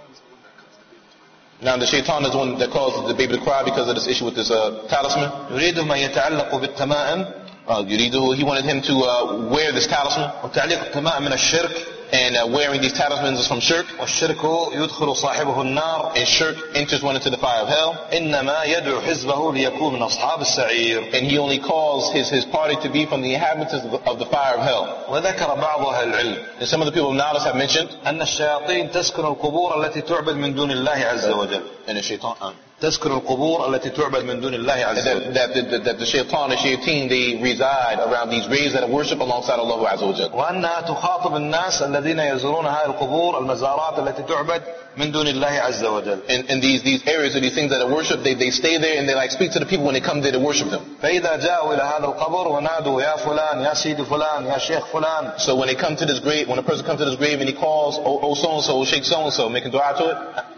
Speaker 2: now the shaitan is the one that caused the baby to cry because of this issue with this uh, talisman.
Speaker 1: يريدهم أن يتعلقوا بالتمائم.
Speaker 2: Uh, he wanted him to uh, wear this talisman.
Speaker 1: وتعليق التمائم من الشرك.
Speaker 2: And uh, wearing these talismans is from shirk.
Speaker 1: والشرك يدخل صاحبه النار.
Speaker 2: And shirk enters one into the fire of hell.
Speaker 1: إنما يدعو حزبه ليكون من أصحاب السعير.
Speaker 2: And he only calls his, his party to be from the inhabitants of the, of the fire of hell.
Speaker 1: وذكر بعض أهل العلم.
Speaker 2: And some of the people of knowledge have mentioned
Speaker 1: أن الشياطين تسكن القبور التي تعبد من دون الله عز وجل.
Speaker 2: And the shaitan, uh,
Speaker 1: تسكن القبور التي تعبد من دون الله عز وجل.
Speaker 2: That, that, that, that the shaitan and shayateen, they reside around these graves that are worship alongside Allah Azza wa Jal.
Speaker 1: وأنها تخاطب الناس الذين يزورون هذه القبور المزارات التي تعبد من دون الله عز وجل.
Speaker 2: And, and these, these areas or these things that are worship, they, they stay there and they like speak to the people when they come there to worship them.
Speaker 1: فإذا جاءوا إلى هذا القبر ونادوا يا فلان يا سيد فلان يا شيخ فلان.
Speaker 2: So when they come to this grave, when a person comes to this grave and he calls, oh, oh so and so, oh, Sheikh so and so, making dua to it.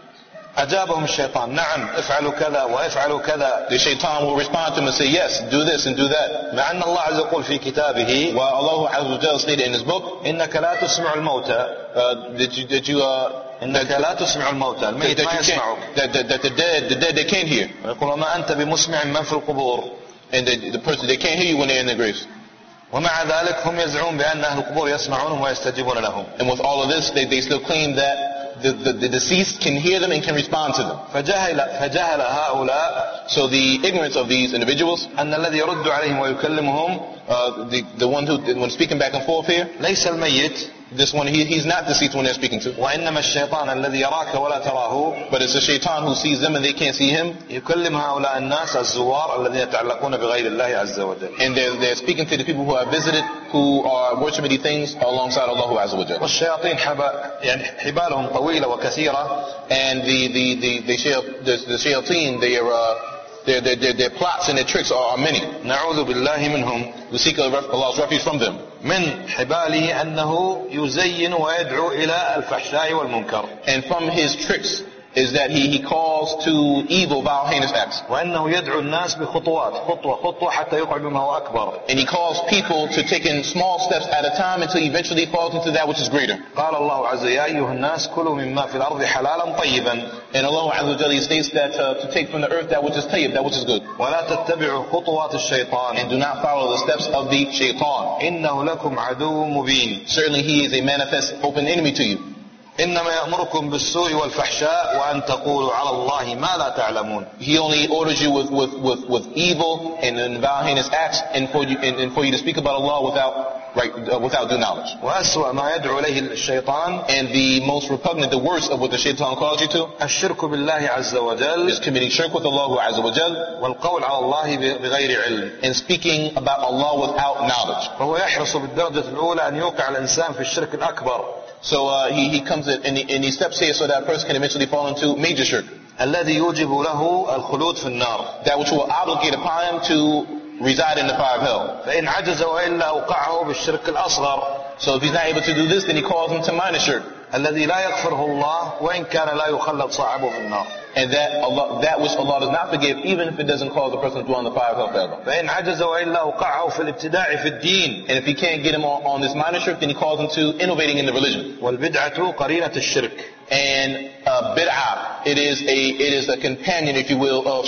Speaker 1: أجابهم الشيطان نعم افعلوا كذا وافعلوا كذا.
Speaker 2: The shaitan will respond to him and say yes, do this and do that.
Speaker 1: مع أن الله عز وجل في كتابه
Speaker 2: والله عز وجل stated in his book
Speaker 1: إنك لا تسمع الموتى
Speaker 2: uh, that you, that you uh,
Speaker 1: إنك لا تسمع الموتى الميت ما يسمعك.
Speaker 2: That, that, that the dead the dead they can't hear.
Speaker 1: ويقول وما أنت بمسمع من في القبور.
Speaker 2: And the, the person they can't hear you when they're in the graves.
Speaker 1: ومع ذلك هم يزعمون بأن أهل القبور يسمعونهم ويستجيبون لهم.
Speaker 2: And with all of this, they, they still claim that the, the, the deceased can hear them and can respond to them.
Speaker 1: فجهل فجهل هؤلاء.
Speaker 2: So the ignorance of these individuals,
Speaker 1: أن الذي يرد عليهم ويكلمهم,
Speaker 2: uh, the the one who when speaking back and forth here,
Speaker 1: ليس الميت.
Speaker 2: This one, he, he's not deceased when they're speaking to.
Speaker 1: وإنما الشيطان الذي يراك ولا تراه.
Speaker 2: But it's the shaitan who sees them and they can't see him.
Speaker 1: يكلم هؤلاء الناس الزوار الذين يتعلقون بغير الله عز وجل.
Speaker 2: And they're, they're speaking to the people who are visited, who are worshiping these things alongside Allah Azza wa Jal.
Speaker 1: والشياطين حبا يعني حبالهم طويلة وكثيرة.
Speaker 2: And the the the the, the, the shayateen, they are. Uh, Their, their, their, their plots and their tricks are, are many.
Speaker 1: نعوذ بالله منهم.
Speaker 2: We seek Allah's refuge from them.
Speaker 1: من حباله أنه يزين ويدعو إلى الفحشاء والمنكر.
Speaker 2: And from his tricks is that he, he calls to evil, vile, heinous acts.
Speaker 1: وأنه يدعو الناس بخطوات خطوة خطوة حتى يقع بما هو أكبر.
Speaker 2: And he calls people to take in small steps at a time until he eventually falls into that which is greater.
Speaker 1: قال الله عز وجل يا أيها الناس كلوا مما في الأرض حلالا طيبا.
Speaker 2: And Allah Azza wa Jalla states that uh, to take from the earth that which is tayyib, that which is good.
Speaker 1: ولا تتبعوا خطوات الشيطان.
Speaker 2: And do not follow the steps of the shaitan.
Speaker 1: إنه لكم عدو مبين.
Speaker 2: Certainly he is a manifest open enemy to you.
Speaker 1: إنما يأمركم بالسوء والفحشاء وأن تقولوا على الله ما لا تعلمون.
Speaker 2: He only orders you with with with, with evil and, and vile heinous acts, and for you and, and for you to speak about Allah without right uh, without due knowledge.
Speaker 1: وأسوأ ما يدعو إليه الشيطان.
Speaker 2: And the most repugnant, the worst of what the shaitan calls you to,
Speaker 1: الشرك بالله عز وجل.
Speaker 2: is committing shirk with Allah Azza wa Jal.
Speaker 1: والقول على الله بغير علم.
Speaker 2: And speaking about Allah without knowledge.
Speaker 1: فهو يحرص بالدرجة الأولى أن يوقع الإنسان في الشرك الأكبر.
Speaker 2: So uh, he, he comes in and he, and he steps here so that a person can eventually fall into major shirk.
Speaker 1: الذي يوجب له الخلود في النار.
Speaker 2: That which will obligate upon him to reside in the fire of hell.
Speaker 1: فإن عجز وإلا أوقعه بالشرك الأصغر.
Speaker 2: So if he's not able to do this, then he calls him to minor shirk.
Speaker 1: الذي لا يغفره الله وإن كان لا يخلد صاحبه في النار.
Speaker 2: And that Allah, that which Allah does not forgive, even if it doesn't cause the person to dwell in the fire of hell forever.
Speaker 1: فإن عجز وإلا أوقعه في الابتداع في الدين.
Speaker 2: And if he can't get him on, on this minor shirk, then he calls him to innovating in the religion.
Speaker 1: والبدعة قرينة الشرك.
Speaker 2: And uh, bid'ah, it is a it is a companion, if you will, of shirk.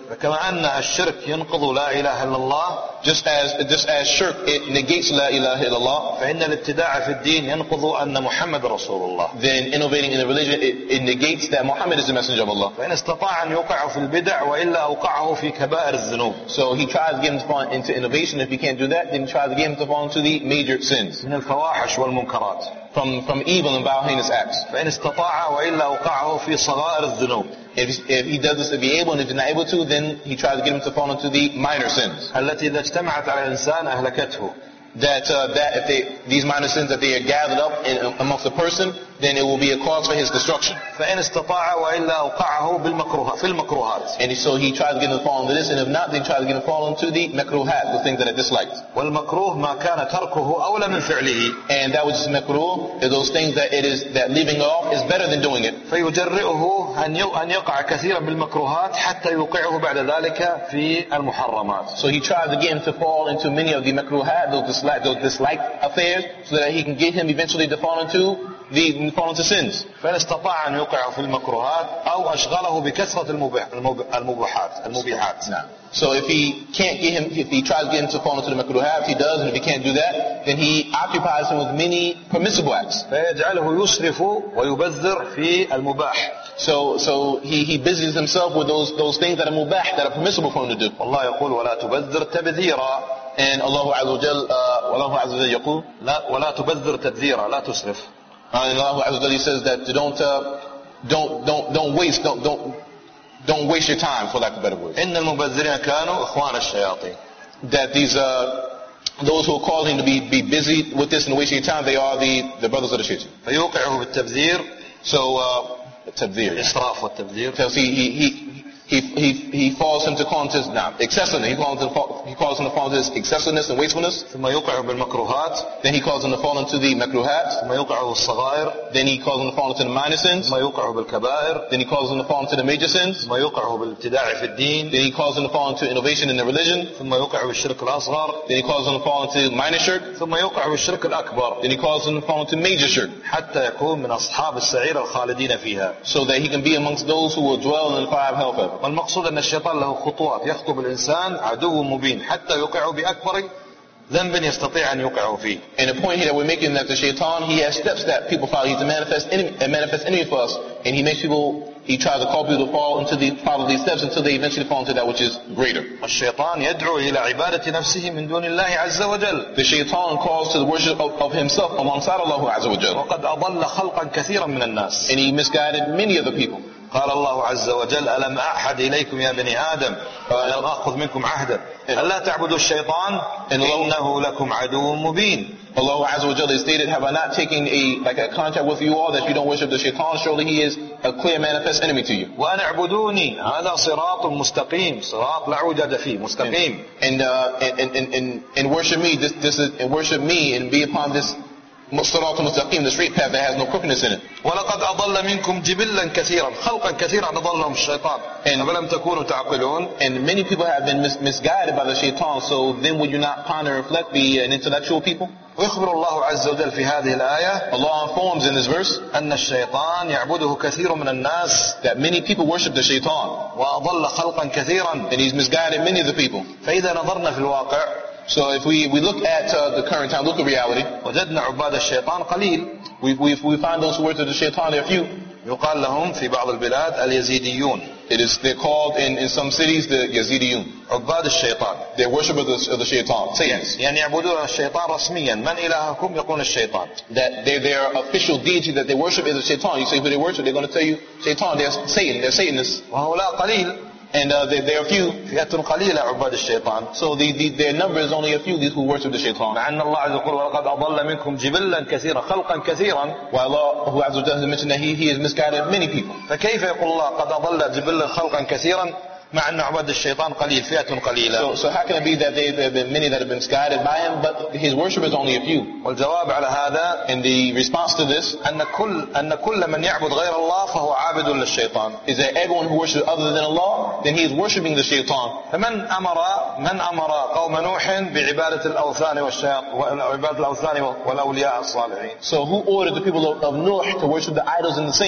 Speaker 1: فكما أن الشرك ينقض لا إله إلا الله
Speaker 2: just as just as shirk it negates la ilaha illallah,
Speaker 1: فإن الابتداع في الدين ينقض أن محمد رسول الله.
Speaker 2: then innovating in the religion it, it negates that Muhammad is the messenger of Allah.
Speaker 1: فإن استطاع أن يوقع في البدع وإلا أوقعه في كبائر الذنوب.
Speaker 2: So he tries to get him to fall into innovation. If he can't do that, then he tries to get him to fall into the major sins,
Speaker 1: من الفواحش والمنكرات.
Speaker 2: from from evil and vile heinous acts.
Speaker 1: فإن استطاع وإلا أوقعه في صغائر الذنوب.
Speaker 2: If, if he does this, if he's able, and if he's not able to, then he tries to get him to fall into the minor sins.
Speaker 1: التي إذا اجتمعت على الإنسان أهلكته.
Speaker 2: That uh, that if they these minor sins that they are gathered up in, amongst a person, then it will be a cause for his destruction.
Speaker 1: فإن استطاع وإلا أوقعه بالمكروهات في المكروهات.
Speaker 2: And so he tries to get him to fall into this, and if not, then he tries to get him to fall into the makruhat, the things that are disliked.
Speaker 1: والمكروه ما كان تركه أولى من فعله.
Speaker 2: And that which is makruh is those things that it is that leaving it off is better than doing it.
Speaker 1: فيجرئه أن أن يقع كثيرا بالمكروهات حتى يوقعه بعد ذلك في المحرمات.
Speaker 2: So he tries to get him to fall into many of the makruhat, those dislike, those disliked affairs, so that he can get him eventually to fall into the fall into sins.
Speaker 1: فإن استطاع أن يوقع في المكروهات أو أشغله بكثرة المباح المباحات المبيحات.
Speaker 2: Nah. So if he can't get him, if he tries to get him to fall into the makruhat, if he does, and if he can't do that, then he occupies him with many permissible acts.
Speaker 1: فيجعله يسرف ويبذر في المباح.
Speaker 2: So so he he busies himself with those those things that are mubah, that are permissible for him to do.
Speaker 1: والله يقول ولا تبذر تبذيرا.
Speaker 2: And Allah Azza wa Jal, uh, Allah Azza wa Jal يقول
Speaker 1: لا ولا تبذر تبذيرا لا تسرف.
Speaker 2: Uh, and Allah Azza wa Jal, he says that don't uh, don't don't don't waste don't don't don't waste your time, for lack of better words.
Speaker 1: إن المبذرين كانوا إخوان الشياطين.
Speaker 2: That these uh those who are causing to be be busy with this and wasting your time, they are the the brothers of the shaitan.
Speaker 1: فيوقعه بالتبذير.
Speaker 2: So uh, التبذير.
Speaker 1: الإسراف والتبذير.
Speaker 2: So he he he. He, he, he falls him to fall into his nah, excessiveness. He calls him to he calls him to fall into his excessiveness and wastefulness.
Speaker 1: ثم يوقع بالمكروهات.
Speaker 2: Then he calls him to fall into the makruhat.
Speaker 1: ثم يوقع بالصغائر.
Speaker 2: Then he calls him to fall into the minor sins.
Speaker 1: ثم يوقع بالكبائر.
Speaker 2: Then he calls him to fall into the major sins.
Speaker 1: ثم يوقع بالابتداع في الدين.
Speaker 2: Then he calls him to fall into innovation in the religion.
Speaker 1: ثم يوقع بالشرك الأصغر.
Speaker 2: Then he calls him to fall into minor shirk.
Speaker 1: ثم يوقع بالشرك الأكبر.
Speaker 2: Then he calls him to fall into major shirk.
Speaker 1: حتى يكون من أصحاب السعير الخالدين فيها.
Speaker 2: So that he can be amongst those who will dwell in the fire of hell forever.
Speaker 1: والمقصود أن الشيطان له خطوات يخطب الإنسان عدو مبين حتى يوقعه بأكبر ذنب يستطيع أن يوقعه فيه.
Speaker 2: And the point here that we're making, that the shaitan, he has steps that people follow. He's a manifest enemy, a manifest enemy for us, and he makes people, he tries to call people to fall into the follow these steps until they eventually fall into that which is greater.
Speaker 1: الشيطان يدعو إلى عبادة نفسه من دون الله عز وجل.
Speaker 2: The shaitan calls to the worship of, of himself alongside Allah Azza wa Jal.
Speaker 1: وقد أضل خلقا كثيرا من الناس.
Speaker 2: And he misguided many of the people.
Speaker 1: قال الله عز وجل ألم أعهد إليكم يا بني آدم ألم أخذ منكم عهدا ألا تعبدوا الشيطان إنه لكم عدو مبين.
Speaker 2: Allah Azza wa Jalla stated, have I not taken a like a contract with you all that you don't worship the shaitan? Surely he is a clear manifest enemy to you.
Speaker 1: وأن اعبدوني هذا صراط مستقيم صراط لا عوجاج فيه مستقيم.
Speaker 2: And uh, and, and and and worship me. This this is and worship me and be upon this صراط مستقيم, the straight path that has no crookedness in it.
Speaker 1: ولقد أضل منكم جبلا كثيرا خلقا كثيرا أضلهم الشيطان أفلم تكونوا تعقلون.
Speaker 2: And many people have been mis- misguided by the shaitan. So then would you not ponder and reflect, be an intellectual people?
Speaker 1: ويخبر الله عز وجل في هذه الآية
Speaker 2: Allah informs in this verse
Speaker 1: أن الشيطان يعبده كثير من الناس
Speaker 2: that many people worship the shaitan,
Speaker 1: وأضل خلقا كثيرا.
Speaker 2: and he's misguided many of the people.
Speaker 1: فإذا نظرنا في الواقع
Speaker 2: So if we, we look at uh, the current time, look at reality,
Speaker 1: وجدنا عباد الشيطان قليل.
Speaker 2: we, we, we find those who worship the shaitan, they're few.
Speaker 1: يقال لهم في بعض البلاد اليزيديون.
Speaker 2: It is, they're called in, in some cities the Yazidiyun.
Speaker 1: عباد الشيطان.
Speaker 2: They're worshippers of the, of the shaitan, Satans.
Speaker 1: يعني يعبدون الشيطان رسميا. من إلهكم يقول الشيطان.
Speaker 2: That their, their official deity that they worship is the shaitan. You say who they worship, they're going to tell you shaitan, they're Satan, they're Satanists.
Speaker 1: وهؤلاء قليل.
Speaker 2: And uh, they, they're a few.
Speaker 1: فئة قليلة عباد الشيطان.
Speaker 2: So the, the, their number is only a few, these who worship the shaitan.
Speaker 1: مع أن الله عز وجل ولقد أضل منكم جبلا كثيرا خلقا كثيرا.
Speaker 2: While Allah who Azza wa Jalla has mentioned that he, he has misguided many people.
Speaker 1: فكيف يقول الله قد أضل جبلا خلقا كثيرا مع أن عباد الشيطان قليل فئة قليلة.
Speaker 2: So, so how can it be that there have been many that have been misguided by him, but his worship is only a few?
Speaker 1: والجواب على هذا
Speaker 2: And the response to this
Speaker 1: أن كل أن كل من يعبد غير الله فهو عابد للشيطان.
Speaker 2: is that everyone who worships other than Allah, then he is worshiping the shaitan.
Speaker 1: فمن أمر من أمر قوم نوح بعبادة الأوثان والشياطين وعبادة الأوثان والأولياء الصالحين.
Speaker 2: So who ordered the people of, of Nuh to worship the idols and the saints?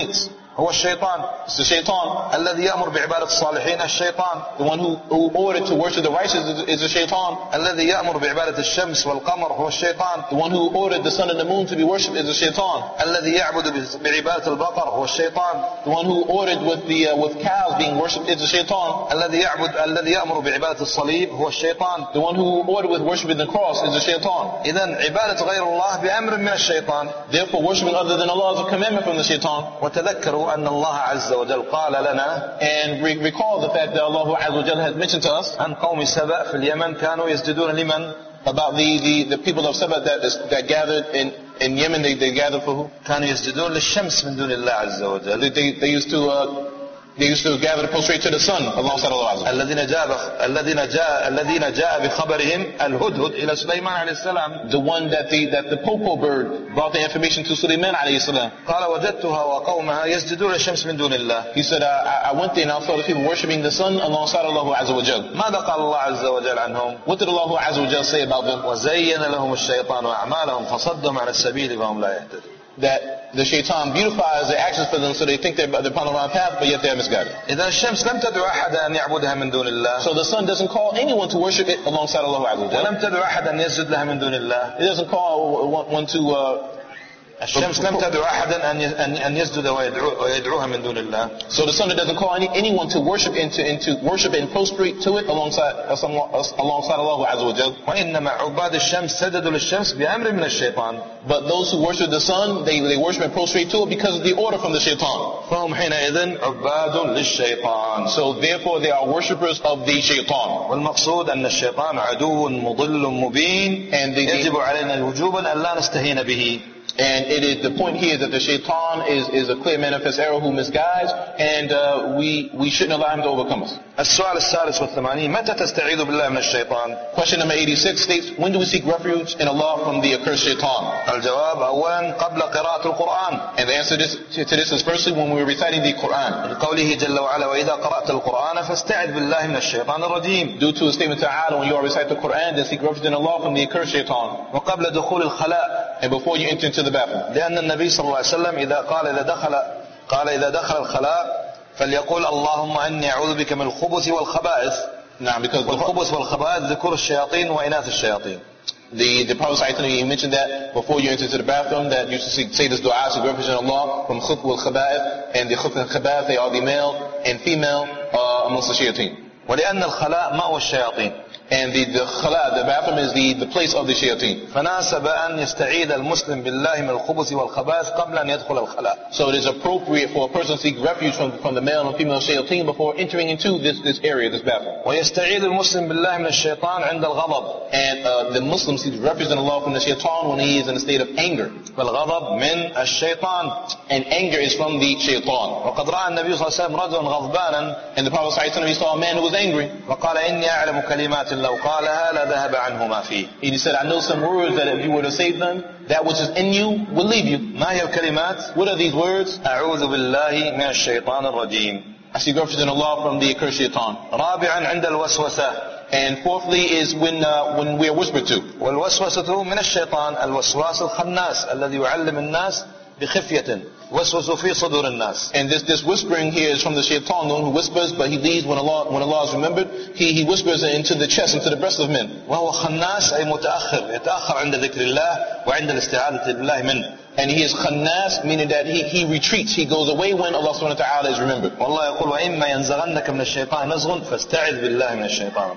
Speaker 1: هو الشيطان.
Speaker 2: It's the shaitan.
Speaker 1: الذي يأمر بعبادة الصالحين الشيطان.
Speaker 2: The one who, who ordered to worship the righteous is, is the shaitan.
Speaker 1: الذي يأمر بعبادة الشمس والقمر هو الشيطان.
Speaker 2: The one who ordered the sun and the moon to be worshipped is the shaitan.
Speaker 1: الذي يعبد بعبادة البقر هو الشيطان.
Speaker 2: The one who ordered with the uh, with cows being worshipped is the shaitan.
Speaker 1: الذي يعبد الذي يأمر بعبادة الصليب هو الشيطان.
Speaker 2: The one who ordered with worshiping the cross is the shaitan.
Speaker 1: إذن عبادة غير الله بأمر من الشيطان.
Speaker 2: Therefore, worshiping other than Allah is a commandment from the shaitan.
Speaker 1: وتذكروا أن الله عز وجل قال لنا,
Speaker 2: and re- recall the fact that Allah Azza wa Jalla has mentioned to us
Speaker 1: عن قوم سبأ في اليمن كانوا يسجدون لمن,
Speaker 2: about the, the, the people of Sabah that, that gathered in, in Yemen. They, they gathered for who?
Speaker 1: كانوا يسجدون للشمس من دون الله عز وجل.
Speaker 2: They, they, they used to uh, they used to gather to prostrate to the sun alongside Allah Azza wa Jalla.
Speaker 1: الذين جاء الذين جاء الذين جاء بخبرهم الهدهد إلى سليمان عليه السلام.
Speaker 2: The one that the that the popo bird brought the information to Sulaiman alayhi salam.
Speaker 1: قال وجدتها وقومها يسجدون للشمس من دون الله.
Speaker 2: He said, I, I went there and I saw the people worshiping the sun alongside Allah Azza wa Jalla.
Speaker 1: ماذا قال الله عز وجل عنهم؟
Speaker 2: What did Allah Azza wa Jalla say about them?
Speaker 1: وزين لهم الشيطان أعمالهم فصدهم عن السبيل فهم لا يهتدون.
Speaker 2: That the shaitan beautifies their actions for them so they think they're, they're upon the wrong path, but yet they're misguided.
Speaker 1: إذا الشمس لم تدعو أحدا أن يعبدها من دون الله.
Speaker 2: So the sun doesn't call anyone to worship it alongside Allah Azza wa Jalla.
Speaker 1: ولم تدعو أحدا أن يسجد لها من دون الله.
Speaker 2: It doesn't call one to uh,
Speaker 1: الشمس لم تدعو أحدا أن أن يسجد ويدعوها من دون الله.
Speaker 2: So the sun doesn't call any, anyone to worship into into worship and prostrate to it alongside alongside Allah Azza wa Jalla.
Speaker 1: وإنما عباد الشمس سجدوا للشمس بأمر من الشيطان.
Speaker 2: But those who worship the sun, they they worship and prostrate to it because of the order from the shaitan.
Speaker 1: فهم حينئذ عباد للشيطان.
Speaker 2: So therefore they are worshippers of the shaitan.
Speaker 1: والمقصود أن الشيطان عدو مضل مبين يجب علينا الوجوبا أن لا نستهين به.
Speaker 2: And it is the point here that the shaitan is, is a clear manifest error who misguides, and uh, we we shouldn't allow him to overcome us.
Speaker 1: السؤال الثالث والثمانين متى تستعيذ بالله من الشيطان؟
Speaker 2: Question number eighty-six states, when do we seek refuge in Allah from the accursed shaitan?
Speaker 1: الجواب أولا قبل قراءة القرآن.
Speaker 2: And the answer to this, to this is firstly when we are reciting the Quran.
Speaker 1: لقوله جل وعلا وإذا قرأت القرآن فاستعذ بالله من الشيطان الرجيم.
Speaker 2: Due to a statement ta'ala, when you are reciting the Quran, then seek refuge in Allah from the accursed shaitan.
Speaker 1: وقبل دخول الخلاء.
Speaker 2: And before you enter into the bathroom.
Speaker 1: لأن النبي صلى الله عليه وسلم إذا قال إذا دخل قال إذا دخل الخلاء فليقول اللهم إني أعوذ بك من الخبث والخبائث.
Speaker 2: نعم, because
Speaker 1: والخبث والخبائث ذكور الشياطين وإناث الشياطين.
Speaker 2: The, the Prophet ﷺ mentioned that before you enter to the bathroom, that you should say this dua to represent Allah from khuf wal khaba'ith, and the khuf and khaba'ith, they are the male and female uh, amongst the shayateen.
Speaker 1: ولأن الخلاء مأوى الشياطين.
Speaker 2: And the, the khala, the bathroom is the, the place of the shayateen.
Speaker 1: فناسب أن يستعيذ المسلم بالله من الخبث والخبائث قبل أن يدخل الخلاء.
Speaker 2: So it is appropriate for a person to seek refuge from, from the male and female shayateen before entering into this, this area, this bathroom.
Speaker 1: ويستعيذ المسلم بالله من الشيطان عند الغضب.
Speaker 2: And uh, the Muslim seeks refuge in Allah from the shaitan when he is in a state of anger.
Speaker 1: فالغضب من الشيطان.
Speaker 2: And anger is from the shaitan.
Speaker 1: وقد رأى النبي صلى الله عليه وسلم رجلا غضبانا.
Speaker 2: And the Prophet ﷺ saw a man who was angry.
Speaker 1: وقال إني أعلم كلمات لو قالها لذهب عنه ما فيه.
Speaker 2: And he said, I know some words that if you were to say them, that which is in you will leave you.
Speaker 1: ما هي الكلمات؟
Speaker 2: What are these words?
Speaker 1: أعوذ بالله من الشيطان الرجيم.
Speaker 2: I seek refuge in Allah from the accursed shaitan.
Speaker 1: رابعا عند الوسوسة.
Speaker 2: And fourthly is when uh, when we are whispered to.
Speaker 1: والوسوسة من الشيطان الوسواس الخناس الذي يعلم الناس بخفية وسوسوا في صدور الناس.
Speaker 2: And this this whispering here is from the shaitan, the one who whispers, but he leaves when Allah when Allah is remembered. He he whispers into the chest, into the breast of men.
Speaker 1: وهو خناس أي متأخر يتأخر عند ذكر الله وعند الاستعاذة بالله منه.
Speaker 2: And he is khannas, meaning that he, he retreats, he goes away when Allah subhanahu wa ta'ala is remembered.
Speaker 1: والله يقول وإما ينزغنك من الشيطان نزغ فاستعذ بالله من الشيطان.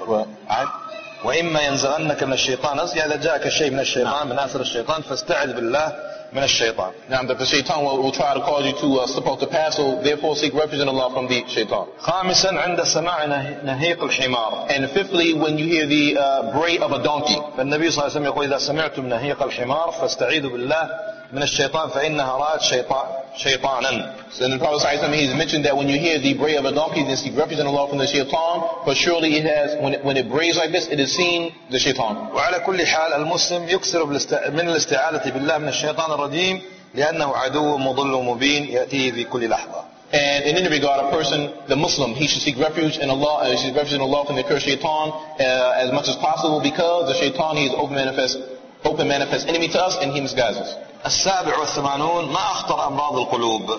Speaker 1: وإما ينزغنك من الشيطان نزغ إذا جاءك شيء من الشيطان من آثر الشيطان فاستعذ بالله من الشيطان.
Speaker 2: Now that the shaitan will, will try to cause you to uh, slip off the path, so therefore seek refuge in Allah from the shaitan.
Speaker 1: خامسا عند سماع نهيق الحمار.
Speaker 2: And fifthly, when you hear the uh, bray of a donkey.
Speaker 1: فالنبي صلى الله عليه وسلم يقول إذا سمعتم نهيق الحمار فاستعيذوا بالله من الشيطان فإنها رأت شيطان شيطانا.
Speaker 2: So in the Prophet ﷺ, he's mentioned that when you hear the bray of a donkey, then seek refuge in Allah from the shaitan. But surely it has, when it, when it brays like this, it is seen the shaitan.
Speaker 1: وعلى كل حال المسلم يكثر من الاستعاذة بالله من الشيطان الرجيم لأنه عدو مضل مبين يأتيه في كل لحظة.
Speaker 2: And in any regard, a person, the Muslim, he should seek refuge in Allah, uh, seek refuge in Allah from the cursed shaitan uh, as much as possible, because the shaitan, he is open manifest, open manifest enemy to us, and he misguides us.
Speaker 1: السابع والثمانون ما أخطر أمراض القلوب.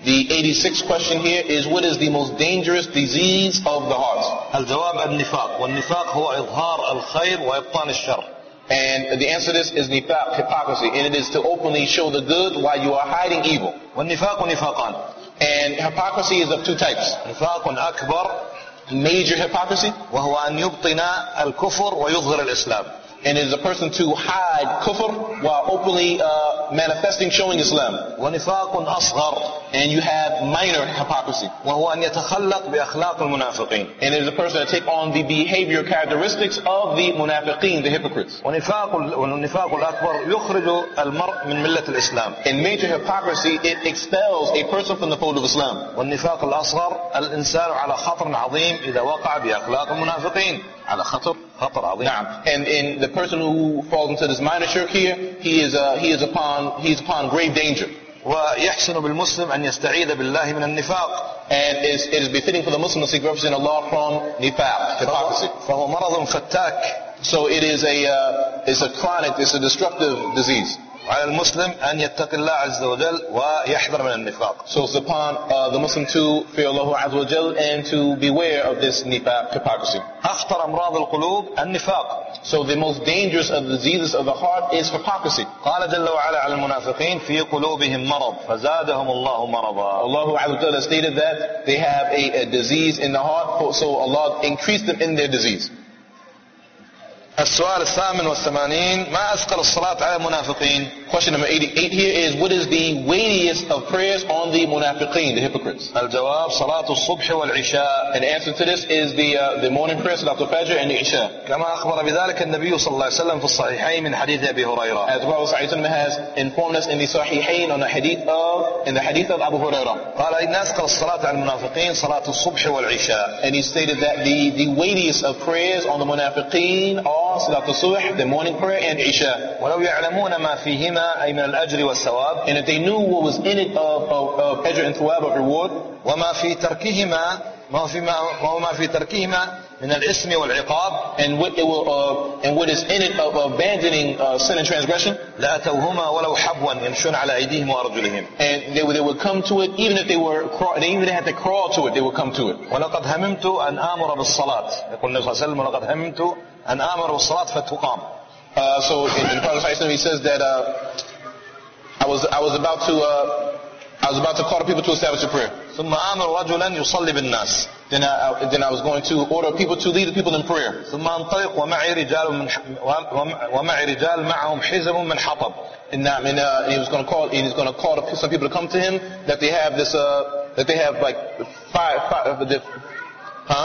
Speaker 2: The eighty-sixth question here is, what is the most dangerous disease of the heart?
Speaker 1: الجواب النفاق، والنفاق هو إظهار الخير وإبطان الشر.
Speaker 2: And the answer to this is nifaq, hypocrisy, and it is to openly show the good while you are hiding evil.
Speaker 1: والنفاق نفاقان.
Speaker 2: And hypocrisy is of two types.
Speaker 1: نفاق أكبر
Speaker 2: Major hypocrisy,
Speaker 1: وهو أن يبطن الكفر ويظهر الإسلام.
Speaker 2: and it is a person to hide kufr while openly uh, manifesting, showing Islam.
Speaker 1: ونفاق أصغر
Speaker 2: And you have minor hypocrisy,
Speaker 1: وهو أن يتخلق بأخلاق المنافقين.
Speaker 2: and it is a person to take on the behavior characteristics of the munafiqeen, the hypocrites.
Speaker 1: ونفاق والنفاق الأكبر يخرج المرء من ملة الإسلام.
Speaker 2: In major hypocrisy, it expels a person from the fold of Islam.
Speaker 1: والنفاق الأصغر الإنسان على خطر عظيم إذا وقع بأخلاق المنافقين.
Speaker 2: على خطر
Speaker 1: خطر عظيم.
Speaker 2: نعم. And in the person who falls into this minor shirk here, he is uh, he is upon he is upon grave danger.
Speaker 1: ويحسن بالمسلم أن يستعيذ بالله من النفاق.
Speaker 2: And it is, it is befitting for the Muslim to seek refuge in Allah from nifaq, hypocrisy.
Speaker 1: فهو مرض فتاك.
Speaker 2: So it is a uh, it's a chronic, it's a destructive disease.
Speaker 1: على المسلم أن يتقي الله عز وجل ويحذر من النفاق.
Speaker 2: So it's upon uh, the Muslim to fear Allah Azza wa Jal and to beware of this nifaq, hypocrisy.
Speaker 1: أخطر أمراض القلوب النفاق.
Speaker 2: So the most dangerous of the diseases of the heart is hypocrisy.
Speaker 1: قال جل وعلا على المنافقين في قلوبهم مرض فزادهم الله مرضا.
Speaker 2: Allah Azza wa Jal stated that they have a, a disease in the heart, so Allah increased them in their disease.
Speaker 1: السؤال الثامن والثمانين ما أثقل الصلاة على المنافقين.
Speaker 2: Question number eighty-eight here is, what is the weightiest of prayers on the munafiqeen, the hypocrites?
Speaker 1: الجواب صلاة الصبح والعشاء.
Speaker 2: And the answer to this is the uh, the morning prayer, Salat al-Fajr and the Isha.
Speaker 1: كما أخبر بذلك النبي صلى الله عليه وسلم في الصحيحين من حديث أبي هريرة.
Speaker 2: As the Prophet ﷺ has informed us in the Sahihain on the hadith of in the hadith of Abu Hurairah.
Speaker 1: قال إن أثقل الصلاة على المنافقين صلاة الصبح والعشاء.
Speaker 2: And he stated that the the weightiest of prayers on the munafiqeen are Salat al-Subh, the morning prayer, and Isha.
Speaker 1: ولو يعلمون ما فيهما أي من الأجر والثواب.
Speaker 2: And if they knew what was in it of, of, of ajr and thawab, of reward,
Speaker 1: وما في تركهما ما في ما في تركهما من الإثم والعقاب.
Speaker 2: and what it will uh, and what is in it of abandoning uh, sin and transgression,
Speaker 1: لأتوهما ولو حبوا يمشون على أيديهم وأرجلهم.
Speaker 2: and they would they would come to it even if they were crawl, they even had to crawl to it, they would come to it.
Speaker 1: ولقد هممت أن آمر بالصلاة. يقول النبي صلى الله عليه وسلم ولقد هممت أن آمر بالصلاة فتقام.
Speaker 2: Uh, so in, in the Prophet he says that uh, I was I was about to uh, I was about to call the people to establish a prayer.
Speaker 1: ثم آمر رجلا يصلي بالناس.
Speaker 2: Then I, then I was going to order people to lead the people in prayer.
Speaker 1: ثم انطلق ومعي رجال من ومعي رجال معهم حزم من حطب.
Speaker 2: And, now, and, uh, and he was going to call and he's going to call some people to come to him that they have this uh, that they have like fire, fire huh?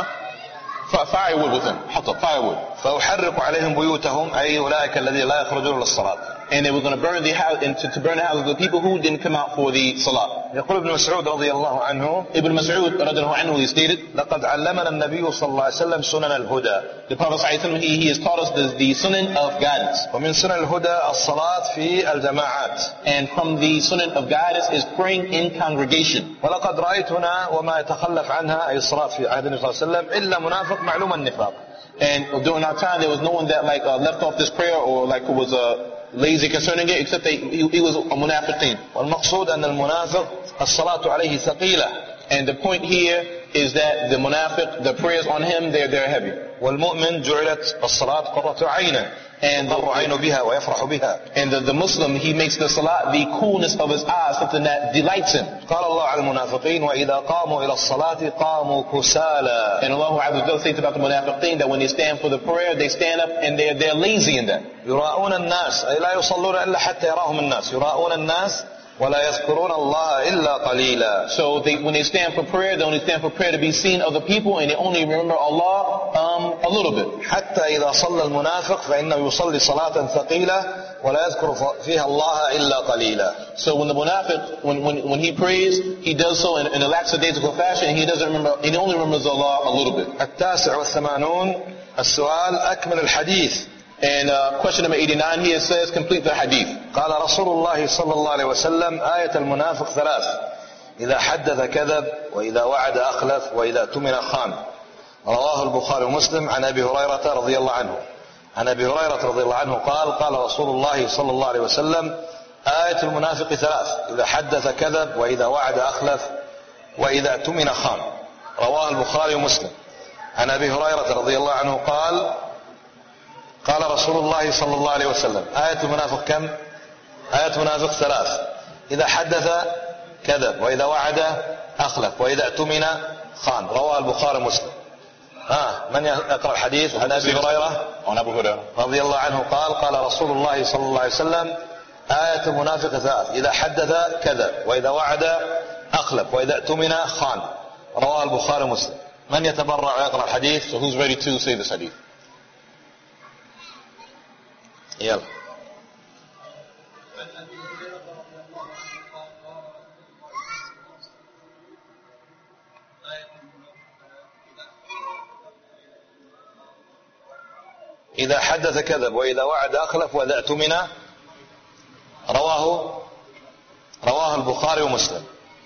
Speaker 2: firewood with them. حطب, firewood.
Speaker 1: فأحرق عليهم بيوتهم أي أولئك الذين لا يخرجون للصلاة.
Speaker 2: And they were going to burn the house, and to, to burn the houses of the people who didn't come out for the salah.
Speaker 1: يقول ابن مسعود رضي الله عنه.
Speaker 2: Ibn Mas'ud رضي الله عنه, he stated,
Speaker 1: لقد علمنا النبي صلى الله عليه وسلم سنن الهدى.
Speaker 2: The Prophet صلى الله عليه وسلم, he, he has taught us the, the sunan of guidance.
Speaker 1: ومن سنن الهدى الصلاة في الجماعات.
Speaker 2: And from the sunan of guidance is praying in congregation.
Speaker 1: ولقد رأيتنا وما يتخلف عنها أي الصلاة في عهد النبي صلى الله عليه وسلم إلا منافق معلوم النفاق.
Speaker 2: And during our time, there was no one that like uh, left off this prayer or like who was uh, lazy concerning it, except that he, he was a munafiqeen.
Speaker 1: والمقصود أن المنافق الصلاة عليه ثقيلة.
Speaker 2: And the point here is that the munafiq, the prayers on him, they're they're heavy.
Speaker 1: والمؤمن جعلت الصلاة قرة عينه.
Speaker 2: And
Speaker 1: يقر عينه بها ويفرح بها.
Speaker 2: And the, the Muslim, he makes the salat the coolness of his eyes, something that delights him.
Speaker 1: قال الله على المنافقين وإذا قاموا إلى الصلاة قاموا كسالى.
Speaker 2: And Allah Azza wa Jalla says about the munafiqeen that when they stand for the prayer, they stand up and they're they're lazy in that.
Speaker 1: يراؤون الناس أي لا يصلون إلا حتى يراهم الناس. يراؤون الناس ولا يذكرون الله إلا قليلا.
Speaker 2: So they, when they stand for prayer, they only stand for prayer to be seen of the people, and they only remember Allah um, a little bit.
Speaker 1: حتى إذا صلى المنافق فإنه يصلي صلاة ثقيلة ولا يذكر فيها الله إلا قليلا.
Speaker 2: So when the munafiq, when when when he prays, he does so in, in a lackadaisical fashion, and he doesn't remember, and he only remembers Allah a little bit.
Speaker 1: التاسع والثمانون السؤال أكمل الحديث.
Speaker 2: And uh, question number eighty-nine here says, complete the hadith.
Speaker 1: قال رسول الله صلى الله عليه وسلم آية المنافق ثلاث إذا حدث كذب وإذا وعد أخلف وإذا اؤتمن خان. رواه البخاري ومسلم عن أبي هريرة رضي الله عنه. عن أبي هريرة رضي الله عنه قال قال رسول الله صلى الله عليه وسلم آية المنافق ثلاث: إذا حدث كذب، وإذا وعد أخلف، وإذا اؤتمن خان. رواه البخاري ومسلم. عن أبي هريرة رضي الله عنه قال: قال رسول الله صلى الله عليه وسلم: آية المنافق كم؟ آية المنافق ثلاث: إذا حدث كذب، وإذا وعد أخلف، وإذا اؤتمن خان. رواه البخاري ومسلم. ها من يقرأ الحديث؟ عن أبي هريرة رضي الله عنه قال: قال رسول الله صلى الله عليه وسلم: آية المنافق ثلاث: إذا حدث كذب، وإذا وعد أخلف، وإذا اؤتمن خان. رواه البخاري ومسلم. من يتبرع ويقرأ الحديث؟
Speaker 2: So who's ready to say this hadith?
Speaker 1: يلا. إذا حدث كذب، وإذا وعد أخلف، وإذا اؤتمن. رواه رواه البخاري ومسلم.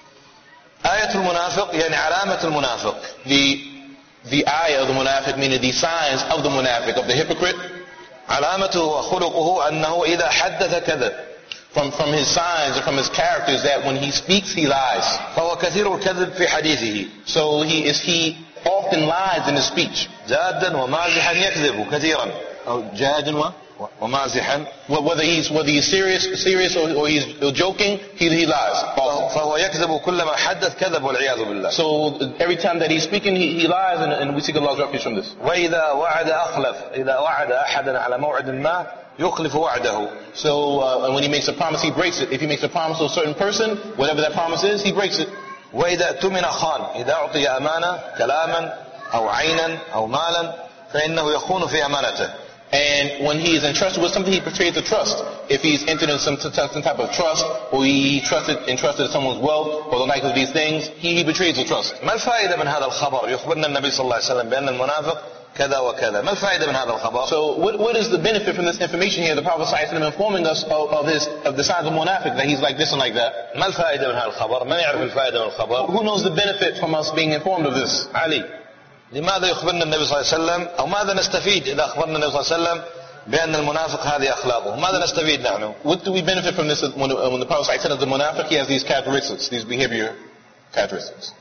Speaker 1: آية المنافق يعني علامة المنافق.
Speaker 2: The the ayah of the munafiq, meaning the signs of the munafiq, of the hypocrite.
Speaker 1: علامته وخلقه أنه إذا حدث كذب.
Speaker 2: From from his signs and from his characters that when he speaks he lies.
Speaker 1: فهو كثير الكذب في حديثه.
Speaker 2: So he is he often lies in his speech.
Speaker 1: جادا ومازحا يكذب كثيرا.
Speaker 2: أو جاد و
Speaker 1: ومازحا.
Speaker 2: Whether he's whether he's serious serious or, or he's joking, he he lies.
Speaker 1: فهو يكذب كلما حدث كذب والعياذ بالله.
Speaker 2: So every time that he's speaking, he, he lies, and, and we seek Allah's refuge from this.
Speaker 1: وإذا وعد أخلف. إذا وعد أحدا على موعد ما يخلف وعده.
Speaker 2: So uh, when he makes a promise, he breaks it. If he makes a promise to a certain person, whatever that promise is, he breaks it.
Speaker 1: وإذا اؤتمن خان. إذا أعطي أمانة كلاما أو عينا أو مالا فإنه يخون في أمانته.
Speaker 2: And when he is entrusted with something, he betrays the trust. If he's entered in some, some type of trust, or he trusted entrusted someone's wealth, or the like of these things, he, he betrays the trust.
Speaker 1: ما الفائدة من هذا الخبر؟ يخبرنا النبي صلى الله عليه وسلم بأن المنافق كذا وكذا. ما الفائدة من هذا الخبر؟
Speaker 2: So what, what is the benefit from this information here? The Prophet صلى الله عليه وسلم informing us of, of his of the signs of munafiq, that he's like this and like that.
Speaker 1: ما الفائدة من هذا الخبر؟ من يعرف الفائدة من الخبر؟
Speaker 2: Who knows the benefit from us being informed of this?
Speaker 1: علي. لماذا يخبرنا النبي صلى الله عليه وسلم؟ أو ماذا نستفيد إذا أخبرنا النبي صلى الله عليه وسلم بأن المنافق هذه أخلاقه؟ ماذا نستفيد نحن؟
Speaker 2: What do we benefit from this when, when the Prophet said of the munafiq, he has these characteristics, these behavior characteristics?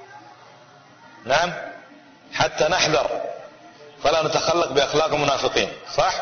Speaker 1: نعم. حتى نحذر فلا نتخلق بأخلاق المنافقين. صح؟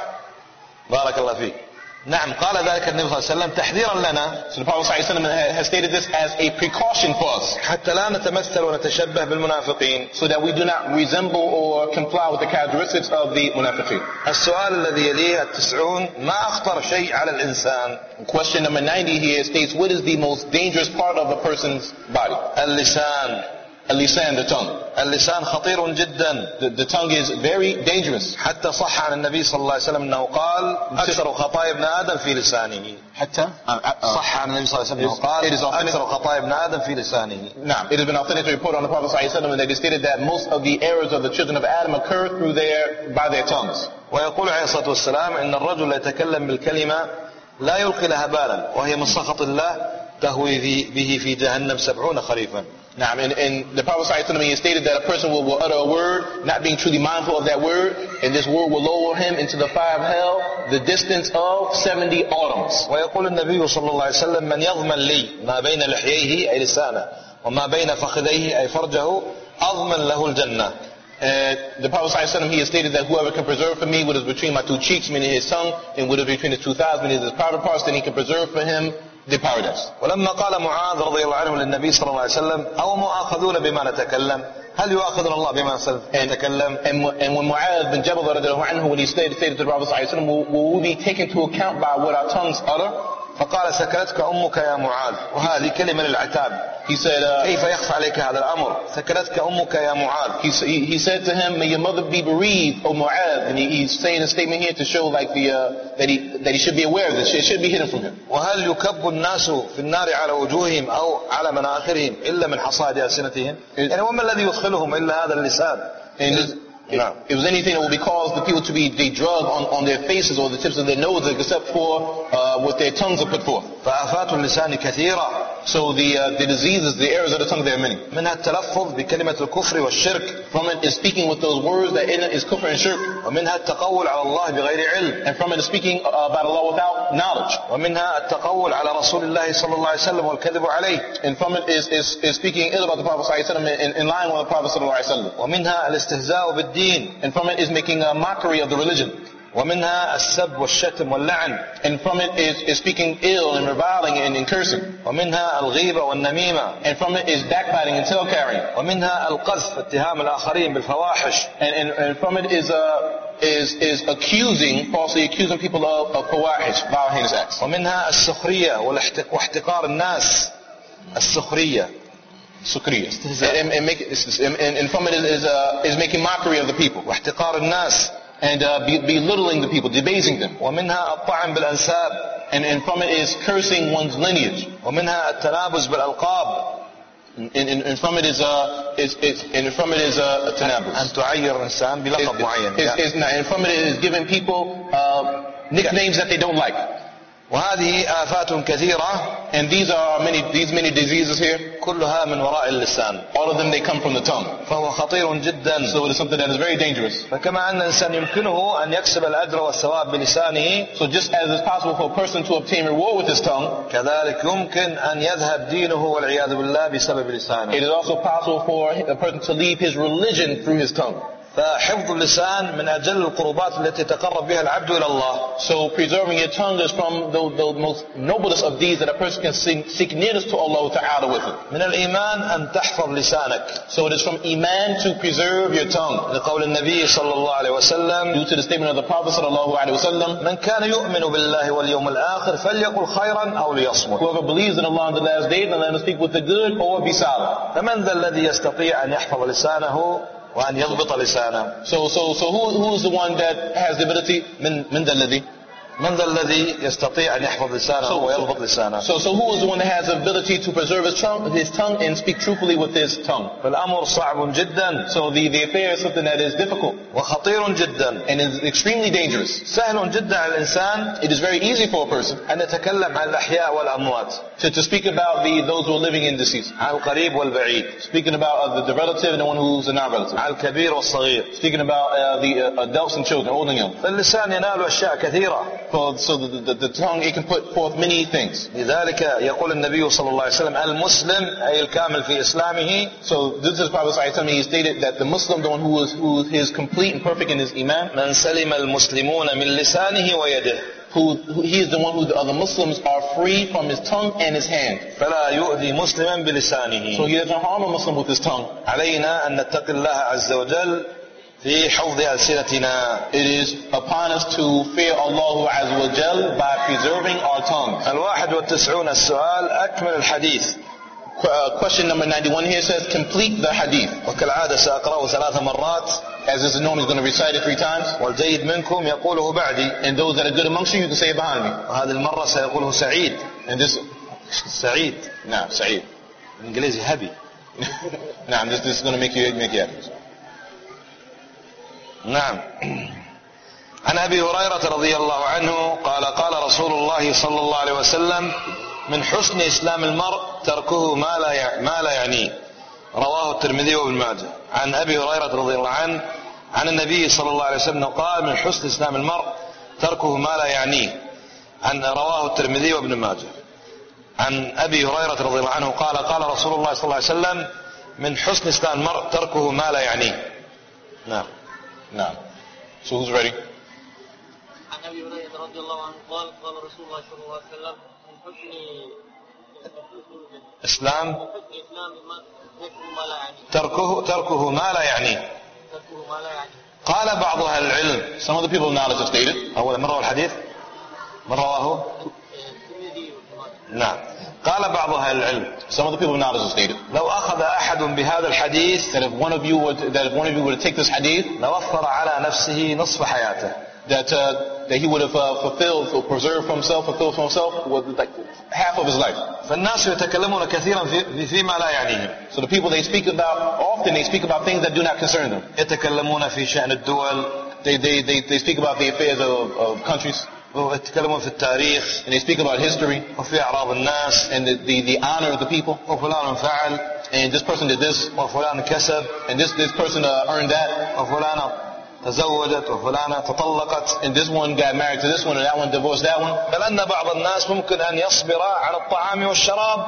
Speaker 1: بارك الله فيك. نعم. قال ذلك النبي صلى الله عليه وسلم تحذيرا لنا.
Speaker 2: So the Prophet صلى الله عليه وسلم has stated this as a precaution for us.
Speaker 1: حتى لا نتمثل ونتشبه بالمنافقين.
Speaker 2: So that we do not resemble or comply with the characteristics of the munafiqeen.
Speaker 1: السؤال الذي يليه التسعون: ما أخطر شيء على الإنسان؟
Speaker 2: Question number ninety here states, what is the most dangerous part of a person's body?
Speaker 1: اللسان.
Speaker 2: اللسان, the tongue.
Speaker 1: اللسان خطير جدا.
Speaker 2: The, the tongue is very dangerous.
Speaker 1: حتى صح عن النبي صلى الله عليه وسلم أنه قال: أكثر خطايا ابن آدم في لسانه.
Speaker 2: حتى
Speaker 1: صح عن النبي صلى الله عليه وسلم أنه قال: أكثر خطايا ابن آدم في لسانه.
Speaker 2: نعم. It has been authentically reported on the Prophet صلى الله عليه وسلم that he stated that most of the errors of the children of Adam occur through their by their tongues.
Speaker 1: ويقول عليه الصلاة والسلام: إن الرجل يتكلم بالكلمة لا يلقي لها بالا وهي من سخط الله تهوي في به في جهنم سبعون خريفا.
Speaker 2: Now, and, and the Prophet ﷺ, he stated that a person will, will utter a word, not being truly mindful of that word, and this word will lower him into the fire of hell, the distance of seventy autumns.
Speaker 1: ويقول النبي صلى الله عليه وسلم: من يضمن لي ما بين لحييه أي لسانه وما بين فخذيه أي فرجه أضمن له الجنة.
Speaker 2: And the Prophet ﷺ, he has stated that whoever can preserve for me what is between my two cheeks, meaning his tongue, and what is between his two thighs, meaning his private parts, then he can preserve for him the paradise.
Speaker 1: ولما قال معاذ رضي الله عنه للنبي صلى الله عليه وسلم: أو مؤاخذون بما نتكلم؟ هل يؤاخذنا الله بما نتكلم؟
Speaker 2: And, and when Mu'adh bin Jabal radiallahu anhu, when he stated, stated to the Prophet ﷺ, will, will we be taken into account by what our tongues utter?
Speaker 1: فقال: سكلتك أمك يا معاذ. وهذه كلمة للعتاب.
Speaker 2: He said, uh,
Speaker 1: كيف يخفى عليك هذا الأمر؟ سكلتك أمك يا معاذ.
Speaker 2: He, he, he said to him, may your mother be bereaved, O Mu'adh. And he, he's saying a statement here to show like the, uh, that he, that he should be aware of this. It should be hidden from him.
Speaker 1: وهل يكب الناس في النار على وجوههم أو على مناخرهم إلا من حصائد ألسنتهم؟ يعني وما الذي يدخلهم إلا هذا اللسان؟
Speaker 2: If, if it was anything that would be caused the people to be they drug on, on their faces or the tips of their noses, except for uh, what their tongues are put forth.
Speaker 1: فآفات اللسان كثيرة.
Speaker 2: So the uh, the diseases, the errors of the tongue, there are many.
Speaker 1: منها التلفظ بكلمة الكفر والشرك.
Speaker 2: From it is speaking with those words that in it is kufr and shirk.
Speaker 1: ومنها التقول على الله بغير علم.
Speaker 2: And from it is speaking uh, about Allah without knowledge.
Speaker 1: ومنها التقول على رسول الله صلى الله عليه وسلم والكذب عليه.
Speaker 2: And from it is, is, is speaking ill about the Prophet sallallahu alaihi wasallam, in, in line with the Prophet sallallahu alaihi wasallam.
Speaker 1: ومنها الاستهزاء بالدين.
Speaker 2: And from it is making a mockery of the religion.
Speaker 1: ومنها السب والشتم واللعن.
Speaker 2: And from it is, is speaking ill and reviling and, and cursing.
Speaker 1: ومنها الغيبة والنميمة.
Speaker 2: And from it is backbiting and tail carrying.
Speaker 1: ومنها القذف اتهام الآخرين بالفواحش.
Speaker 2: And, and, and from it is uh, is is accusing, falsely accusing people of, of fawahish, vile heinous acts.
Speaker 1: ومنها السخرية واحتقار الناس. السخرية.
Speaker 2: سخرية. And, and, make, and, and from it is is, uh, is making mockery of the people.
Speaker 1: واحتقار الناس.
Speaker 2: And uh, be, belittling the people, debasing them.
Speaker 1: ومنها الطعن بالأنساب.
Speaker 2: And, and from it is cursing one's lineage.
Speaker 1: ومنها التنابز بالألقاب.
Speaker 2: And, and, and from it is uh, is, is and from it is uh, tanabuz.
Speaker 1: أن تعير الإنسان بلقب معين.
Speaker 2: And from it is giving people uh, nicknames that they don't like.
Speaker 1: وهذه آفات كثيرة.
Speaker 2: And these are many these many diseases here.
Speaker 1: كلها من وراء اللسان.
Speaker 2: All of them, they come from the tongue.
Speaker 1: فهو خطير جدا.
Speaker 2: So it is something that is very dangerous.
Speaker 1: فكما أن الإنسان يمكنه أن يكسب الأجر والثواب بلسانه.
Speaker 2: So just as it's possible for a person to obtain reward with his tongue,
Speaker 1: كذلك يمكن أن يذهب دينه والعياذ بالله بسبب لسانه.
Speaker 2: It is also possible for a person to leave his religion through his tongue.
Speaker 1: فحفظ اللسان من أجل القربات التي تقرب بها العبد إلى الله.
Speaker 2: So preserving your tongue is from the, the most noblest of deeds that a person can seek nearness to Allah Ta'ala with it.
Speaker 1: من الإيمان أن تحفظ لسانك.
Speaker 2: So it is from Iman to preserve your tongue.
Speaker 1: لقول النبي صلى الله عليه وسلم.
Speaker 2: Due to the statement of the Prophet صلى الله عليه وسلم.
Speaker 1: من كان يؤمن بالله واليوم الآخر فليقل خيرا أو ليصمت.
Speaker 2: Whoever believes in Allah on the last day, then let him speak with the good or be silent.
Speaker 1: فمن ذا الذي يستطيع أن يحفظ لسانه وأن يضبط لسانه.
Speaker 2: So so so who who is the one that has the ability? من من ذا الذي
Speaker 1: من ذا الذي يستطيع أن يحفظ لسانه ويضبط لسانه.
Speaker 2: So so who is the one that has the ability to preserve his tongue, his tongue and speak truthfully with his tongue?
Speaker 1: فالأمر صعب جدا.
Speaker 2: So the the affair is something that is difficult.
Speaker 1: وخطير جدا.
Speaker 2: And is extremely dangerous.
Speaker 1: سهل جدا على الإنسان.
Speaker 2: It is very easy for a person
Speaker 1: أن يتكلم عن الأحياء والأموات.
Speaker 2: To to speak about the those who are living in deceased.
Speaker 1: عن القريب والبعيد.
Speaker 2: Speaking about uh, the, the relative and the one who's a non-relative.
Speaker 1: عن الكبير والصغير.
Speaker 2: Speaking about uh, the uh, adults and children, old and young.
Speaker 1: فاللسان ينال أشياء كثيرة.
Speaker 2: So, so the, the, the tongue, it can put forth many things.
Speaker 1: لذلك يقول النبي صلى الله عليه وسلم المسلم أي الكامل في إسلامه.
Speaker 2: So this is Prophet صلى الله عليه وسلم, he stated that the Muslim, the one who is who is complete and perfect in his iman.
Speaker 1: من سلم المسلمون من لسانه ويده.
Speaker 2: Who, who he is the one who the other Muslims are free from his tongue and his hand.
Speaker 1: فلا يؤذي مسلما بلسانه.
Speaker 2: So he doesn't harm a Muslim with his tongue.
Speaker 1: علينا أن نتقي الله عز وجل في حفظ ألسنتنا.
Speaker 2: It is upon us to fear Allah Azza wa Jal by preserving our tongues.
Speaker 1: الواحد والتسعون السؤال أكمل الحديث.
Speaker 2: Uh, question number ninety-one here says complete the hadith.
Speaker 1: وكالعادة سأقرأه ثلاث مرات.
Speaker 2: As is normal, he's going to recite it three times.
Speaker 1: والجيد منكم يقوله بعدي.
Speaker 2: And those that are good amongst you, you can say it behind me.
Speaker 1: وهذه المرة سيقوله سعيد.
Speaker 2: And this
Speaker 1: سعيد.
Speaker 2: نعم سعيد.
Speaker 1: الإنجليزي هبي.
Speaker 2: نعم this, this is going to make you make you happy.
Speaker 1: نعم. عن أبي هريرة رضي الله عنه قال قال رسول الله صلى الله عليه وسلم من حسن إسلام المرء تركه ما لا ما لا يعنيه. رواه الترمذي وابن ماجه. عن أبي هريرة رضي الله عنه عن النبي صلى الله عليه وسلم قال من حسن إسلام المرء تركه ما لا يعنيه. عن رواه الترمذي وابن ماجه. عن أبي هريرة رضي الله عنه قال قال رسول الله صلى الله عليه وسلم من حسن إسلام المرء تركه ما لا يعنيه. نعم.
Speaker 2: نعم. So who's ready?
Speaker 3: عن أبي هريرة رضي الله عنه قال قال رسول الله صلى الله عليه وسلم من حسن
Speaker 1: إسلام
Speaker 3: من حسن إسلام المرء تركه ما لا يعنيه.
Speaker 1: تركه تركه ما لا يعنيه.
Speaker 3: تركه ما لا يعنيه.
Speaker 1: قال بعض أهل العلم.
Speaker 2: Some of the people of knowledge have stated.
Speaker 1: أول مرة الحديث من رواه. نعم. قال بعض أهل العلم.
Speaker 2: Some of the people of knowledge have stated.
Speaker 1: لو أخذ أحد بهذا الحديث.
Speaker 2: That if one of you would that if one of you were to take this hadith.
Speaker 1: لوفر على نفسه نصف حياته.
Speaker 2: That uh, that he would have uh, fulfilled or preserved for himself, fulfilled for himself with like half of his life.
Speaker 1: فالناس يتكلمون كثيرا في فيما لا يعنيهم.
Speaker 2: So the people they speak about often they speak about things that do not concern them.
Speaker 1: يتكلمون في شأن الدول.
Speaker 2: They they they they speak about the affairs of, of countries.
Speaker 1: ويتكلمون في التاريخ.
Speaker 2: And they speak about history.
Speaker 1: وفي أعراض الناس.
Speaker 2: And the, the the honor of the people.
Speaker 1: وفلان فعل.
Speaker 2: And this person did this.
Speaker 1: وفلان كسب.
Speaker 2: And this this person uh, earned that.
Speaker 1: وفلان تزوجت وفلانة تطلقت.
Speaker 2: And this one got married to this one and that one divorced that one.
Speaker 1: بل أن بعض الناس ممكن أن يصبر على الطعام والشراب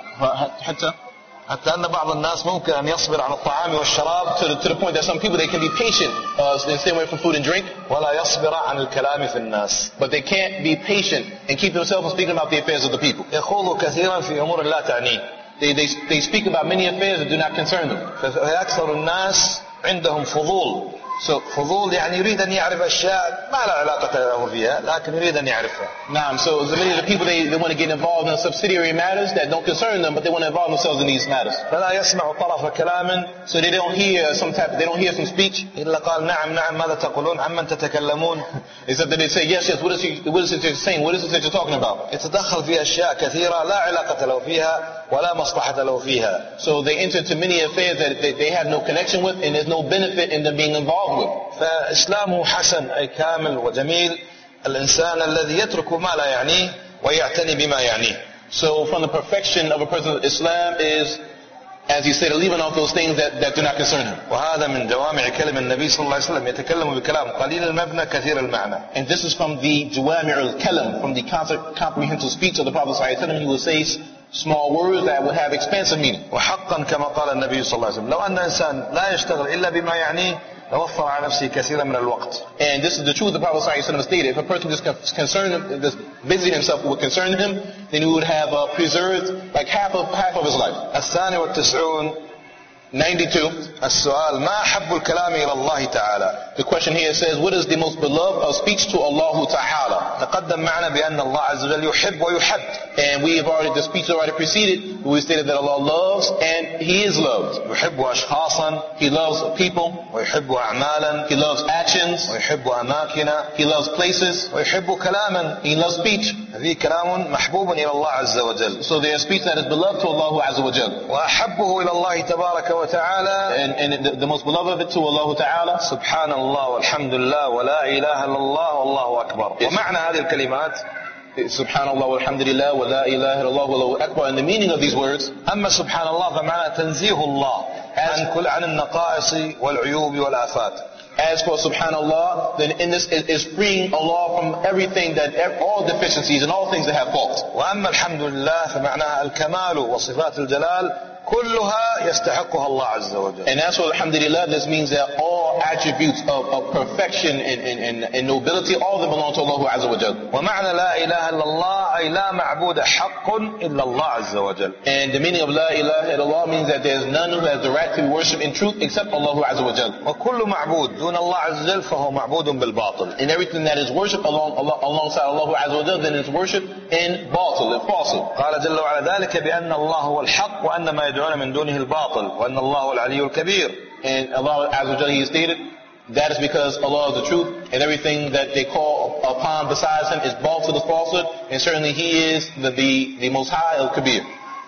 Speaker 2: حتى
Speaker 1: حتى أن بعض الناس ممكن أن يصبر على الطعام والشراب
Speaker 2: to the, to the point that some people, they can be patient uh, and stay away from food and drink,
Speaker 1: ولا يصبر عن الكلام في الناس.
Speaker 2: but they can't be patient and keep themselves from speaking about the affairs of the people.
Speaker 1: يخوض كثيرا في أمور لا تعنيه.
Speaker 2: They, they, they speak about many affairs that do not concern them.
Speaker 1: فأكثر الناس عندهم فضول. So, فضول يعني يريد أن يعرف أشياء ما لا علاقة له فيها لكن يريد أن يعرفها.
Speaker 2: Nah, so many of the people, they, they want to get involved in subsidiary matters that don't concern them, but they want to involve themselves in these matters.
Speaker 1: فلا يسمع طرف كلام.
Speaker 2: So they don't hear some type, they don't hear some speech.
Speaker 1: إلا قال نعم نعم ماذا تقولون عمن تتكلمون.
Speaker 2: Except that they say yes yes. What is he? What is it you're saying? What is it that you're talking about?
Speaker 1: يتدخل في أشياء كثيرة لا علاقة له فيها ولا مصلحة له فيها.
Speaker 2: So they enter into many affairs that they, they have no connection with, and there's no benefit in them being involved with.
Speaker 1: فإسلامه حسن أي كامل وجميل. الإنسان الذي يترك ما لا يعنيه ويعتني بما يعنيه.
Speaker 2: So from the perfection of a person's Islam is, as he said, leaving off those things that, that do not concern him.
Speaker 1: وهذا من جوامع كلم النبي صلى الله عليه وسلم يتكلم بكلام قليل المبنى كثير المعنى.
Speaker 2: And this is from the Jawami' al-Kalam, from the comprehensive speech of the Prophet sallallahu alaihi wasallam. He will say small words that would have expansive meaning.
Speaker 1: وحقا كما قال النبي صلى الله عليه وسلم لو أن إنسان لا يشتغل إلا بما يعنيه لوفر على نفسه كثيرا من الوقت.
Speaker 2: And this is the truth. The Prophet sallallahu alaihi wasallam stated, if a person just concerned, just busying himself with concerning him, then he would have uh, preserved like half of half of his life.
Speaker 1: الثاني والتسعون
Speaker 2: ninety-two.
Speaker 1: السؤال ما أحب الكلام إلى الله تعالى.
Speaker 2: The question here says, what is the most beloved of speech to Allah Ta'ala?
Speaker 1: تقدم معنا بأن الله عز وجل يحب ويحب.
Speaker 2: And we have already, the speech already preceded, we stated that Allah loves and He is loved.
Speaker 1: يحب أشخاصا.
Speaker 2: He loves people.
Speaker 1: ويحب أعمالا.
Speaker 2: He loves actions.
Speaker 1: ويحب أماكن.
Speaker 2: He loves places.
Speaker 1: ويحب كلاما.
Speaker 2: He loves speech.
Speaker 1: هذه كلام محبوب إلى الله عز وجل.
Speaker 2: So there is speech that is beloved to Allah Azza wa Jal.
Speaker 1: وأحبه إلى الله تبارك وتعالى.
Speaker 2: And, and the, the most beloved of it to Allah Ta'ala.
Speaker 1: سبحان الله والحمد لله ولا إله إلا الله والله أكبر. ومعنى هذه الكلمات
Speaker 2: Subhanallah walhamdulillah wa la ilaha illallah wallahu akbar. And the meaning of these words,
Speaker 1: أما سبحان الله فمعنى تنزيه الله عن كل عن النقائص والعيوب والآفات.
Speaker 2: As for subhanallah, then in this is, is freeing Allah from everything that all deficiencies and all things that have fault.
Speaker 1: وأما الحمد لله فمعناها الكمال وصفات الجلال كلها يستحقها الله عز وجل.
Speaker 2: And as for alhamdulillah, this means that all attributes of, of perfection and, and, and, and nobility, all of them belong to Allah Azza wa Jal.
Speaker 1: ومعنى لا إله إلا الله أي لا معبود حق إلا الله عز وجل.
Speaker 2: And the meaning of la ilaha illallah means that there is none who has the right to be worshipped in truth except Allah Azza wa Jal.
Speaker 1: وكل معبود دون الله عز وجل فهو معبود بالباطل.
Speaker 2: And everything that is worshipped along, Allah, alongside Allah Azza wa Jal, then is worshipped in batil, in falsehood.
Speaker 1: قال جل وعلا ذلك بأن الله هو الحق وأن ما يدعون من دونه الباطل وأن الله هو العلي الكبير.
Speaker 2: And Allah Azza wa Jal, He stated, that is because Allah is the truth, and everything that they call upon besides Him is batil, the falsehood, and certainly He is the, the, the most high al-Kabir.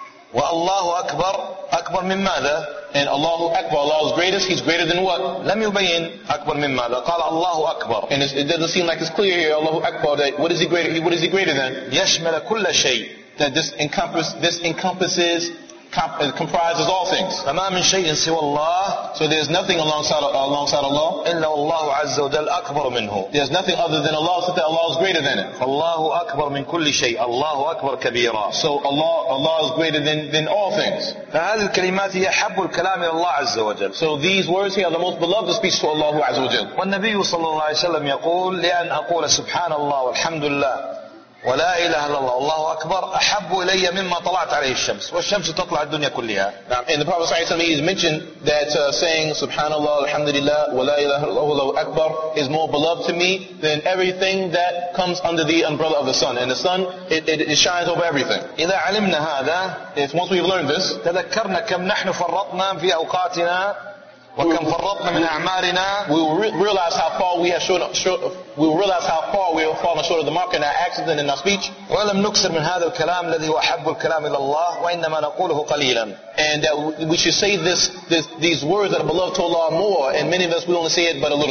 Speaker 1: والله أكبر أكبر من ماذا؟
Speaker 2: And Allahu Akbar, Allah is greatest, He's greater than what?
Speaker 1: لم يبين أكبر من ماذا؟ قال الله أكبر.
Speaker 2: And it doesn't seem like it's clear here, Allahu Akbar, that what is He greater, what is He greater than?
Speaker 1: يشمل كل شيء.
Speaker 2: That this encompass, this encompasses, comp- comprises all things.
Speaker 1: فما من شيء سوى الله.
Speaker 2: So there's nothing alongside, alongside Allah.
Speaker 1: إلا الله عز وجل أكبر منه.
Speaker 2: There's nothing other than Allah, so that Allah is greater than it.
Speaker 1: فالله أكبر من كل شيء. الله أكبر كبيرا.
Speaker 2: So Allah, Allah is greater than, than all things.
Speaker 1: فهذه الكلمات هي حب الكلام إلى الله عز وجل.
Speaker 2: So these words here are the most beloved speech to Allah Azza wa Jal.
Speaker 1: والنبي صلى الله عليه وسلم يقول لأن أقول سبحان الله والحمد لله ولا إله إلا الله والله أكبر أحب إلي مما طلعت عليه الشمس والشمس تطلع الدنيا كلها.
Speaker 2: Now, and the Prophet sallallahu alaihi wasallam, he has mentioned that uh, saying Subhanallah, Alhamdulillah, wa la ilaha illallah, Allahu Akbar is more beloved to me than everything that comes under the umbrella of the sun. And the sun, it, it, it shines over everything.
Speaker 1: إذا علمنا هذا,
Speaker 2: if once we've learned this,
Speaker 1: تذكرنا كم نحن فرطنا في أوقاتنا وكم فرطنا من أعمارنا.
Speaker 2: We will re- realize how far we have short, short, we will realize how far we have fallen short of the mark in our actions and in our speech.
Speaker 1: ولم نكثر من هذا الكلام الذي هو أحب الكلام إلى الله وإنما نقوله قليلا.
Speaker 2: And that we should say this, this, these words that are beloved to Allah more, and many of us we only say it but a little bit.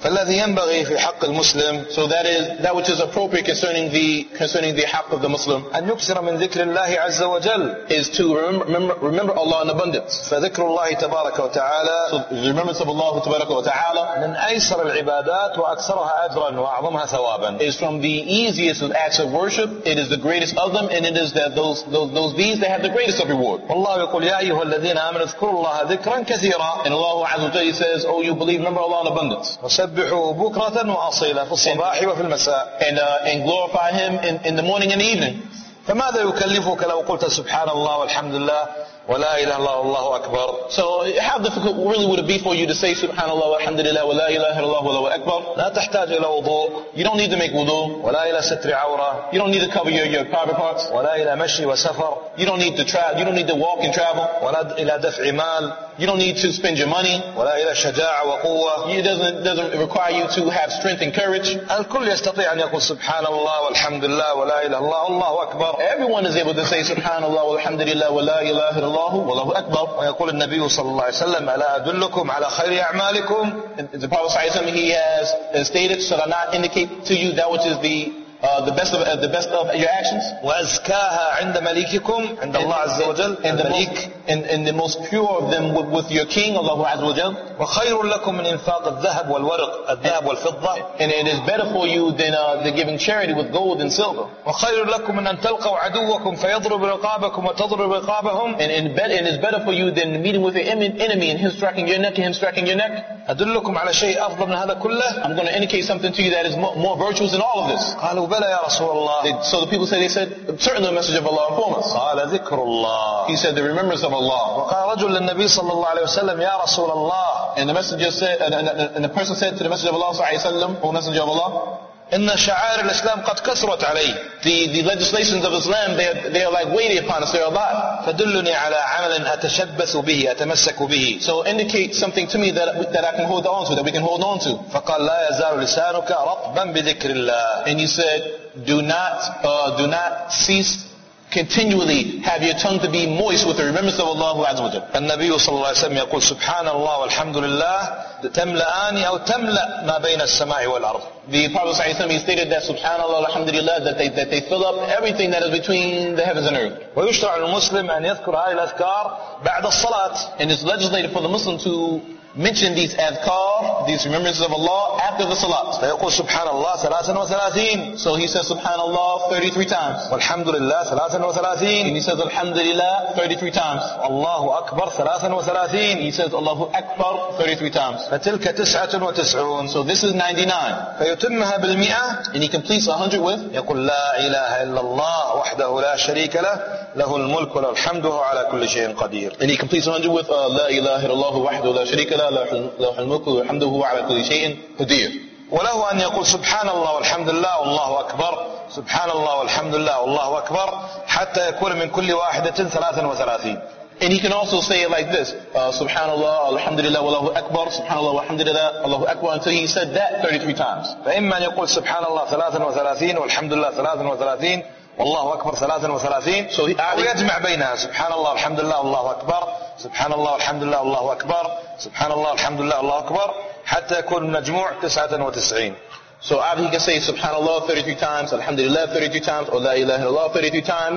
Speaker 1: فالذي ينبغي في حق المسلم
Speaker 2: So that is that which is appropriate concerning the concerning the haqq of the Muslim
Speaker 1: أن يكثر من ذكر الله عز وجل.
Speaker 2: is to remember, remember, remember Allah in abundance.
Speaker 1: فذكر الله تبارك وتعالى
Speaker 2: So the remembrance of Allah tabaraka wa ta'ala
Speaker 1: من أيسر العبادات وأكثرها أجرا وأعظمها ثوابا.
Speaker 2: is from the easiest of acts of worship. It is the greatest of them, and it is that those those those deeds that have the greatest of reward.
Speaker 1: والله يقول يا أيها الذين آمنوا اذكروا الله ذكرا كثيرا
Speaker 2: And Allah Azza wa Jalla says, "Oh, you believe, remember Allah in abundance,
Speaker 1: وسبحوا بكرة وأصيلا في الصباح وفي المساء."
Speaker 2: and uh, and glorify Him in, in the morning and the evening."
Speaker 1: فماذا يكلفك لو قلت سبحان الله والحمد لله ولا إله إلا الله والله أكبر؟
Speaker 2: So how difficult really would it be for you to say Subhanallah, Alhamdulillah, wa la ilaha illallah, wa Allahu Akbar?
Speaker 1: لا تحتاج إلى وضوء
Speaker 2: You don't need to make wudu.
Speaker 1: ولا إلى ستر عورة
Speaker 2: You don't need to cover your, your private parts.
Speaker 1: ولا إلى مشي وسفر
Speaker 2: You don't need to travel. You don't need to walk and travel.
Speaker 1: ولا إلى دفع مال
Speaker 2: You don't need to spend your money.
Speaker 1: ولا إلى شجاعة وقوة.
Speaker 2: It doesn't doesn't require you to have strength and courage.
Speaker 1: الكل يستطيع أن يقول سبحان الله والحمد لله ولا إله إلا الله والله أكبر.
Speaker 2: Everyone is able to say Subhanallah, Alhamdulillah, wa la ilaha illallah, wa Allahu Akbar.
Speaker 1: ويقول النبي صلى الله عليه وسلم ألا أدلكم على خير أعمالكم.
Speaker 2: The Prophet ﷺ, he has stated, "Shall I not indicate to you that which is the uh, the best of uh, the best of your actions?"
Speaker 1: وأزكاها عند مليككم عند الله عز وجل.
Speaker 2: And the
Speaker 1: المليك.
Speaker 2: most, and, and the most pure of them with, with your King, Allah Azza wa Jal.
Speaker 1: وخير لكم من إنفاق الذهب والورق الذهب والفضة.
Speaker 2: And it is better for you than uh, than giving charity with gold and silver.
Speaker 1: وخير لكم من أن تلقوا عدوكم فيضرب رقابكم وتضرب رقابهم.
Speaker 2: And, and, better, and it's better for you than meeting with your enemy and him striking your neck and him striking your neck.
Speaker 1: أدلكم على شيء أفضل من هذا كله.
Speaker 2: I'm going to indicate something to you that is more, more virtuous than all of this.
Speaker 1: قالوا بلى يا رسول الله.
Speaker 2: They, so the people said, they said, certainly the message of Allah inform us.
Speaker 1: قال ذكر الله.
Speaker 2: He said, the remembrance of Allah.
Speaker 1: وقال رجل للنبي صلى الله عليه وسلم يا رسول الله.
Speaker 2: And the messenger said, and, and, and the person said to the messenger of Allah, صلى الله عليه وسلم, O messenger of Allah,
Speaker 1: إن شعائر الإسلام قد كثرت علي.
Speaker 2: The, the legislations of Islam, they are, they are like weighty upon us, they are a lot.
Speaker 1: فدلني على عمل أتشبث به أتمسك به.
Speaker 2: So indicate something to me that, that I can hold on to, that we can hold on to.
Speaker 1: فقال لا يزال لسانك رطبا بذكر الله.
Speaker 2: And he said, do not, uh, do not cease continually have your tongue to be moist with the remembrance of Allah Azza wa Jalla.
Speaker 1: النبي صلى الله عليه وسلم يقول سبحان الله والحمد لله تملأان أو تملأ ما بين السماء والأرض.
Speaker 2: The Prophet ﷺ, he stated that Subhanallah, Alhamdulillah, that they, that they fill up everything that is between the heavens and earth.
Speaker 1: ويشرع للمسلم أن يذكر هذه الأذكار بعد الصلاة.
Speaker 2: And it's legislated for the Muslim to mention these adhkar, these remembrances of Allah after the salat.
Speaker 1: فيقول سبحان الله ثلاثا وثلاثين.
Speaker 2: So he says Subhanallah thirty-three times.
Speaker 1: والحمد لله ثلاثا
Speaker 2: And
Speaker 1: وثلاثين.
Speaker 2: he says Alhamdulillah thirty-three times.
Speaker 1: الله أكبر ثلاثا وثلاثين.
Speaker 2: He says Allahu Akbar thirty-three times.
Speaker 1: فتلك تسعة وتسعون.
Speaker 2: So this is ninety-nine.
Speaker 1: فيتمها بالمئة.
Speaker 2: And he completes one hundred with
Speaker 1: يقول لا إله إلا الله وحده لا شريك له له الملك وله الحمد وهو على كل شيء قدير.
Speaker 2: And he completes one hundred with uh, La ilaha illallah wahdahu la sharika lah lahu al-mulku wa hamduhu wa ala kulli shay'in qadir.
Speaker 1: وله أن يقول سبحان الله والحمد لله والله أكبر سبحان الله والحمد لله والله أكبر حتى يكون من كل واحدة ثلاثا وثلاثين.
Speaker 2: And he can also say it like this, uh, Subhanallah, Alhamdulillah, Wallahu Akbar, Subhanallah, Alhamdulillah, Allahu Akbar, until he said that thirty-three times.
Speaker 1: فإما أن يقول سبحان الله ثلاثا وثلاثين والحمد لله ثلاثا وثلاثين والله أكبر ثلاثا وثلاثين.
Speaker 2: So he
Speaker 1: أو يجمع بينها سبحان الله الحمد لله والله أكبر سبحان الله الحمد لله والله أكبر سبحان الله الحمد لله والله أكبر حتى يكون المجموع تسعة وتسعين.
Speaker 2: So either he can say Subhanallah thirty-three times, Alhamdulillah thirty-three times, or La ilaha illallah thirty-three times,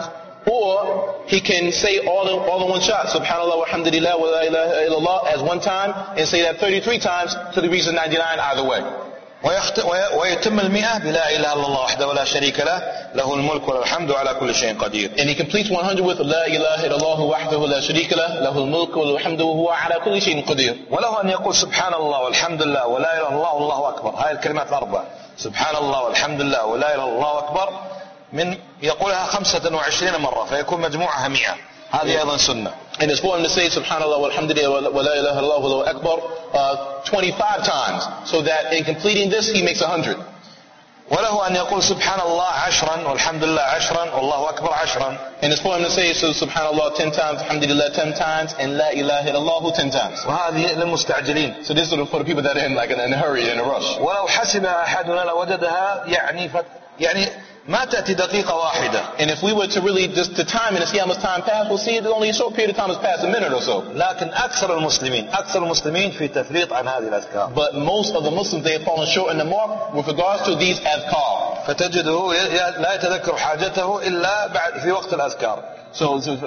Speaker 2: or he can say all in, all in one shot, Subhanallah, Alhamdulillah, wa La ilaha illallah as one time, and say that thirty-three times to the reason ninety-nine either way.
Speaker 1: ويتم المئة بلا إله إلا الله وحده ولا شريك له له الملك وله الحمد على كل شيء قدير.
Speaker 2: And he completes one hundred with لا إله إلا الله وحده لا شريك له له الملك وله الحمد وهو على كل شيء قدير.
Speaker 1: وله أن يقول سبحان الله والحمد لله ولا إله إلا الله والله أكبر. هاي الكلمات الأربع سبحان الله والحمد لله ولا إله إلا الله أكبر من يقولها خمسة وعشرين مرة فيكون مجموعها مئة. هذه أيضا سنة.
Speaker 2: And it's for him to say Subhanallah walhamdulillah wa la ilaha illallah wallahu akbar uh, twenty-five times, so that in completing this he makes a hundred.
Speaker 1: وله أن يقول سبحان الله عشرا والحمد لله عشرا والله أكبر عشرا.
Speaker 2: And it's for him to say so Subhanallah ten times, Alhamdulillah ten times, and La ilaha illallah ten times.
Speaker 1: وهذه للمستعجلين.
Speaker 2: So this is for the people that are in like in a hurry, in a rush.
Speaker 1: ولو حسب أحدنا لوجدها يعني ف... يعني ما تأتي دقيقة واحدة.
Speaker 2: And if we were to really just to time it and see how much time passed, we'll see that only a short period of time has passed, a minute or so.
Speaker 1: لكن أكثر المسلمين أكثر المسلمين في تفريط عن هذه الأذكار.
Speaker 2: But most of the Muslims, they have fallen short in the mark with regards to these adhkar.
Speaker 1: فتجده لا يتذكر حاجته إلا بعد في وقت الأذكار.
Speaker 2: So, so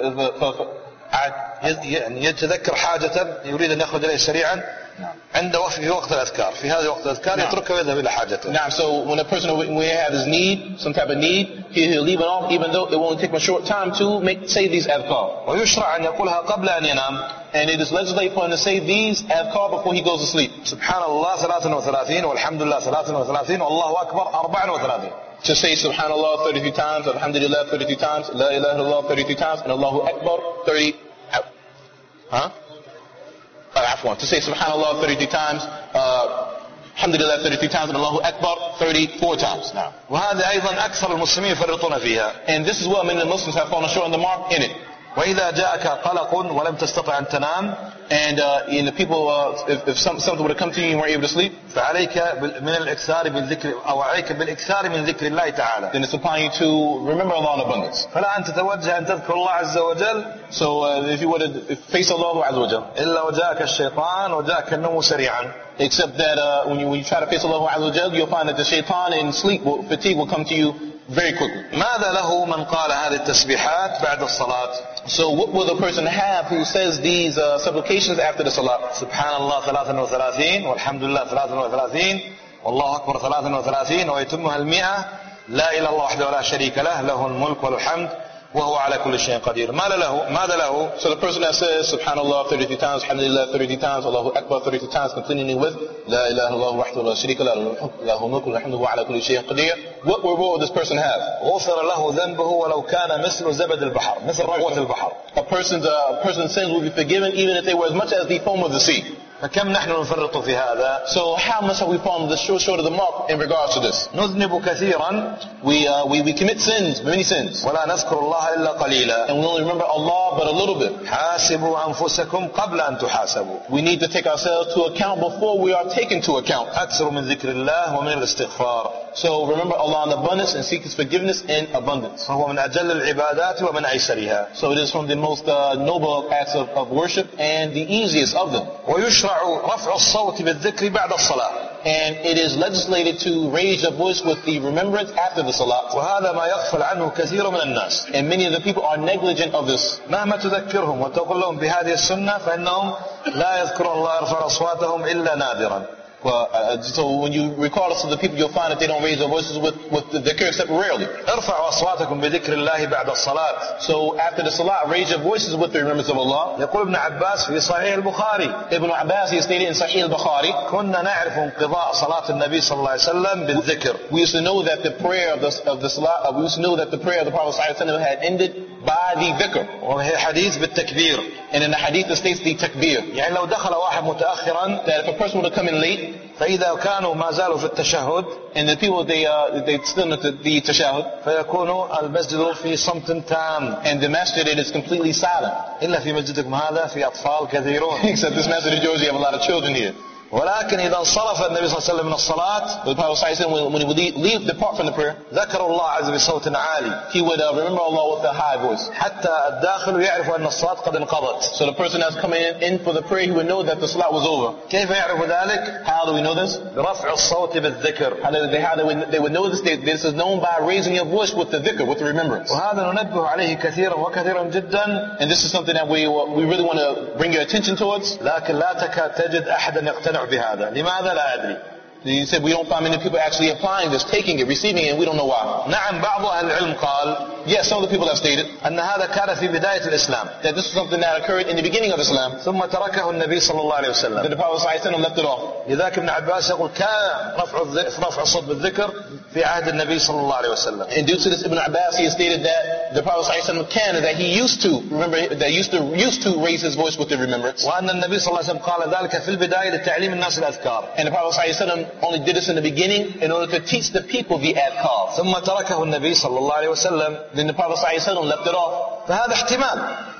Speaker 1: يعني يتذكر حاجة يريد أن يخرج إليه سريعا عنده في وقت الأذكار. في هذا وقت الأذكار يتركه ويذهب إلى حاجته.
Speaker 2: Now, so when a person when he has his need, some type of need, he, he'll leave it off, even though it will only take him a short time to make say these adhkar.
Speaker 1: ويشرع أن يقولها قبل أن ينام.
Speaker 2: And it is legislated for him to say these adhkar before he goes to sleep.
Speaker 1: سبحان الله ثلاثة وثلاثين والحمد لله ثلاثة وثلاثين والله أكبر أربعة وثلاثين.
Speaker 2: To say Subhanallah thirty-three times, Alhamdulillah thirty-three times, La ilaha illallah thirty-three times, and Allahu Akbar thirty. Huh? Uh, to say Subhanallah thirty-three times, uh, Alhamdulillah thirty-three times, and Allahu Akbar thirty-four times. Now,
Speaker 1: وهذا أيضا أكثر المسلمين يفرطون فيها.
Speaker 2: And this is what many of the Muslims have fallen short on the mark in it.
Speaker 1: وإذا جاءك قلق ولم تستطع أن تنام,
Speaker 2: and uh, in the people, uh, if, if some, something would have come to you and you weren't able to sleep,
Speaker 1: فعليك من الإكثار من ذكر أو عليك بالإكثار من ذكر الله تعالى.
Speaker 2: then it's upon you to remember Allah in abundance.
Speaker 1: فلا أن تتوجه أن تذكر الله عز وجل.
Speaker 2: So uh, if you would have face Allah Azza wa Jal,
Speaker 1: إلا وجاءك الشيطان وجاءك النوم سريعا.
Speaker 2: Except that uh, when you when you try to face Allah Azza wa Jal, you'll find that the shaitan and sleep, will, fatigue will come to you very quickly.
Speaker 1: ماذا له من قال هذه التسبيحات بعد الصلاة؟
Speaker 2: So what will the person have who says these uh, supplications after the salah?
Speaker 1: سبحان الله ثلاثة وثلاثين والحمد لله ثلاثة وثلاثين والله أكبر ثلاثة وثلاثين ويتمها المئة لا إله إلا الله وحده لا شريك له له الملك وله الحمد وهو على كل شيء قدير. ماذا له؟ ماذا له؟
Speaker 2: So the person that says Subhanallah thirty-three times, Alhamdulillah thirty-three times, Allahu Akbar thirty-three times, continuing with La ilaha illallah wahdahu la sharika lahu lahu mulku wa hamdu wa ala kulli shay'in qadir. What reward will this person have?
Speaker 1: غفر له ذنبه ولو كان مثل زبد البحر مثل رغوة البحر.
Speaker 2: A person's uh, a person's sins will be forgiven even if they were as much as the foam of the sea.
Speaker 1: فكم نحن نفرط في هذا؟
Speaker 2: So how much have we fallen the short, short of the mark in regards to this?
Speaker 1: نذنب كثيرا.
Speaker 2: We, uh, we, we commit sins, many sins.
Speaker 1: ولا نذكر الله إلا قليلا.
Speaker 2: And we only remember Allah but a little bit.
Speaker 1: حاسبوا أنفسكم قبل أن تحاسبوا.
Speaker 2: We need to take ourselves to account before we are taken to account.
Speaker 1: أكثر من ذكر الله ومن الاستغفار.
Speaker 2: So remember Allah in abundance and seek His forgiveness in abundance.
Speaker 1: فهو من أجل العبادات ومن أيسرها.
Speaker 2: So it is from the most uh, noble acts of, of worship and the easiest of them.
Speaker 1: ويشرع رفع الصوت بالذكر بعد الصلاة.
Speaker 2: And it is legislated to raise your voice with the remembrance after the salah.
Speaker 1: وهذا ما يغفل عنه كثير من الناس.
Speaker 2: And many of the people are negligent of this.
Speaker 1: مهما تذكرهم وتقول لهم بهذه السنة فإنهم لا يذكرون الله يرفع أصواتهم إلا نادرا.
Speaker 2: Well, uh, so when you recall it to the people, you'll find that they don't raise their voices with, with the dhikr except rarely.
Speaker 1: ارفعوا أصواتكم بذكر الله بعد الصلاة.
Speaker 2: So after the salah, raise your voices with the remembrance of Allah.
Speaker 1: يقول ابن عباس في صحيح البخاري.
Speaker 2: Ibn Abbas, he stated in Sahih al-Bukhari,
Speaker 1: كنا نعرف انقضاء صلاة النبي صلى الله عليه وسلم بالذكر.
Speaker 2: We used to know that the prayer of the of the salah, uh, we used to know that the prayer of the Prophet sallallahu alaihi wasallam had ended by the dhikr.
Speaker 1: وهي حديث بالتكبير.
Speaker 2: And in the hadith it states the takbir.
Speaker 1: يعني لو دخل واحد متأخرا,
Speaker 2: That if a person were to come in late,
Speaker 1: فإذا كانوا ما زالوا في التشهد,
Speaker 2: and the people they uh, they still at the, the tashahhud,
Speaker 1: فيكون المسجد في صمت تام.
Speaker 2: and the masjid it is completely silent.
Speaker 1: إلا في مسجدكم هذا في أطفال كثيرون.
Speaker 2: Except this masjid of yours, you have a lot of children here.
Speaker 1: ولكن إذا انصرف النبي صلى الله عليه وسلم من الصلاة,
Speaker 2: The Prophet sallallahu alaihi wasallam, when he would leave, leave depart from the prayer,
Speaker 1: ذكروا الله عز بصوت عالي.
Speaker 2: he would uh, remember Allah with a high voice.
Speaker 1: حتى الداخل يعرف أن الصلاة قد انقضت.
Speaker 2: So the person that's coming in, in for the prayer, he would know that the salah was over.
Speaker 1: كيف يعرف ذلك؟
Speaker 2: How do we know this?
Speaker 1: برفع الصوت بالذكر.
Speaker 2: How do they, how they, would, they would know this? They, this is known by raising your voice with the dhikr, with the remembrance.
Speaker 1: وهذا ننبه عليه كثيرا وكثيرا جدا.
Speaker 2: And this is something that we we really want to bring your attention towards.
Speaker 1: لكن لا تكاد تجد أحدا يقتنع بهذا. لماذا لا أدري.
Speaker 2: You said we don't find many people actually applying this, taking it, receiving it, and we don't know why.
Speaker 1: نعم بعض أهل العلم قال
Speaker 2: Yes, some of the people have stated
Speaker 1: أن هذا كان في بداية الإسلام.
Speaker 2: that this is something that occurred in the beginning of Islam.
Speaker 1: ثم تركه النبي صلى الله عليه
Speaker 2: That
Speaker 1: وسلم.
Speaker 2: the Prophet sallallahu alaihi wasallam left it off.
Speaker 1: لذلك ابن عباس يقول كان رفع الذ- رفع الصوت بالذكر في عهد النبي صلى الله عليه وسلم.
Speaker 2: And due to this, Ibn Abbas, he has stated that the Prophet sallallahu alaihi wasallam can, that he used to remember, that used to used to raise his voice with the remembrance.
Speaker 1: وأن النبي صلى الله عليه وسلم قال ذلك في البداية لتعليم الناس الأذكار.
Speaker 2: And the Prophet sallallahu alaihi wasallam only did this in the beginning in order to teach the people the adhkar.
Speaker 1: ثم تركه النبي صلى الله عليه وسلم.
Speaker 2: Then the Prophet sallallahu alaihi wasallam left it off.
Speaker 1: فهذا احتمال.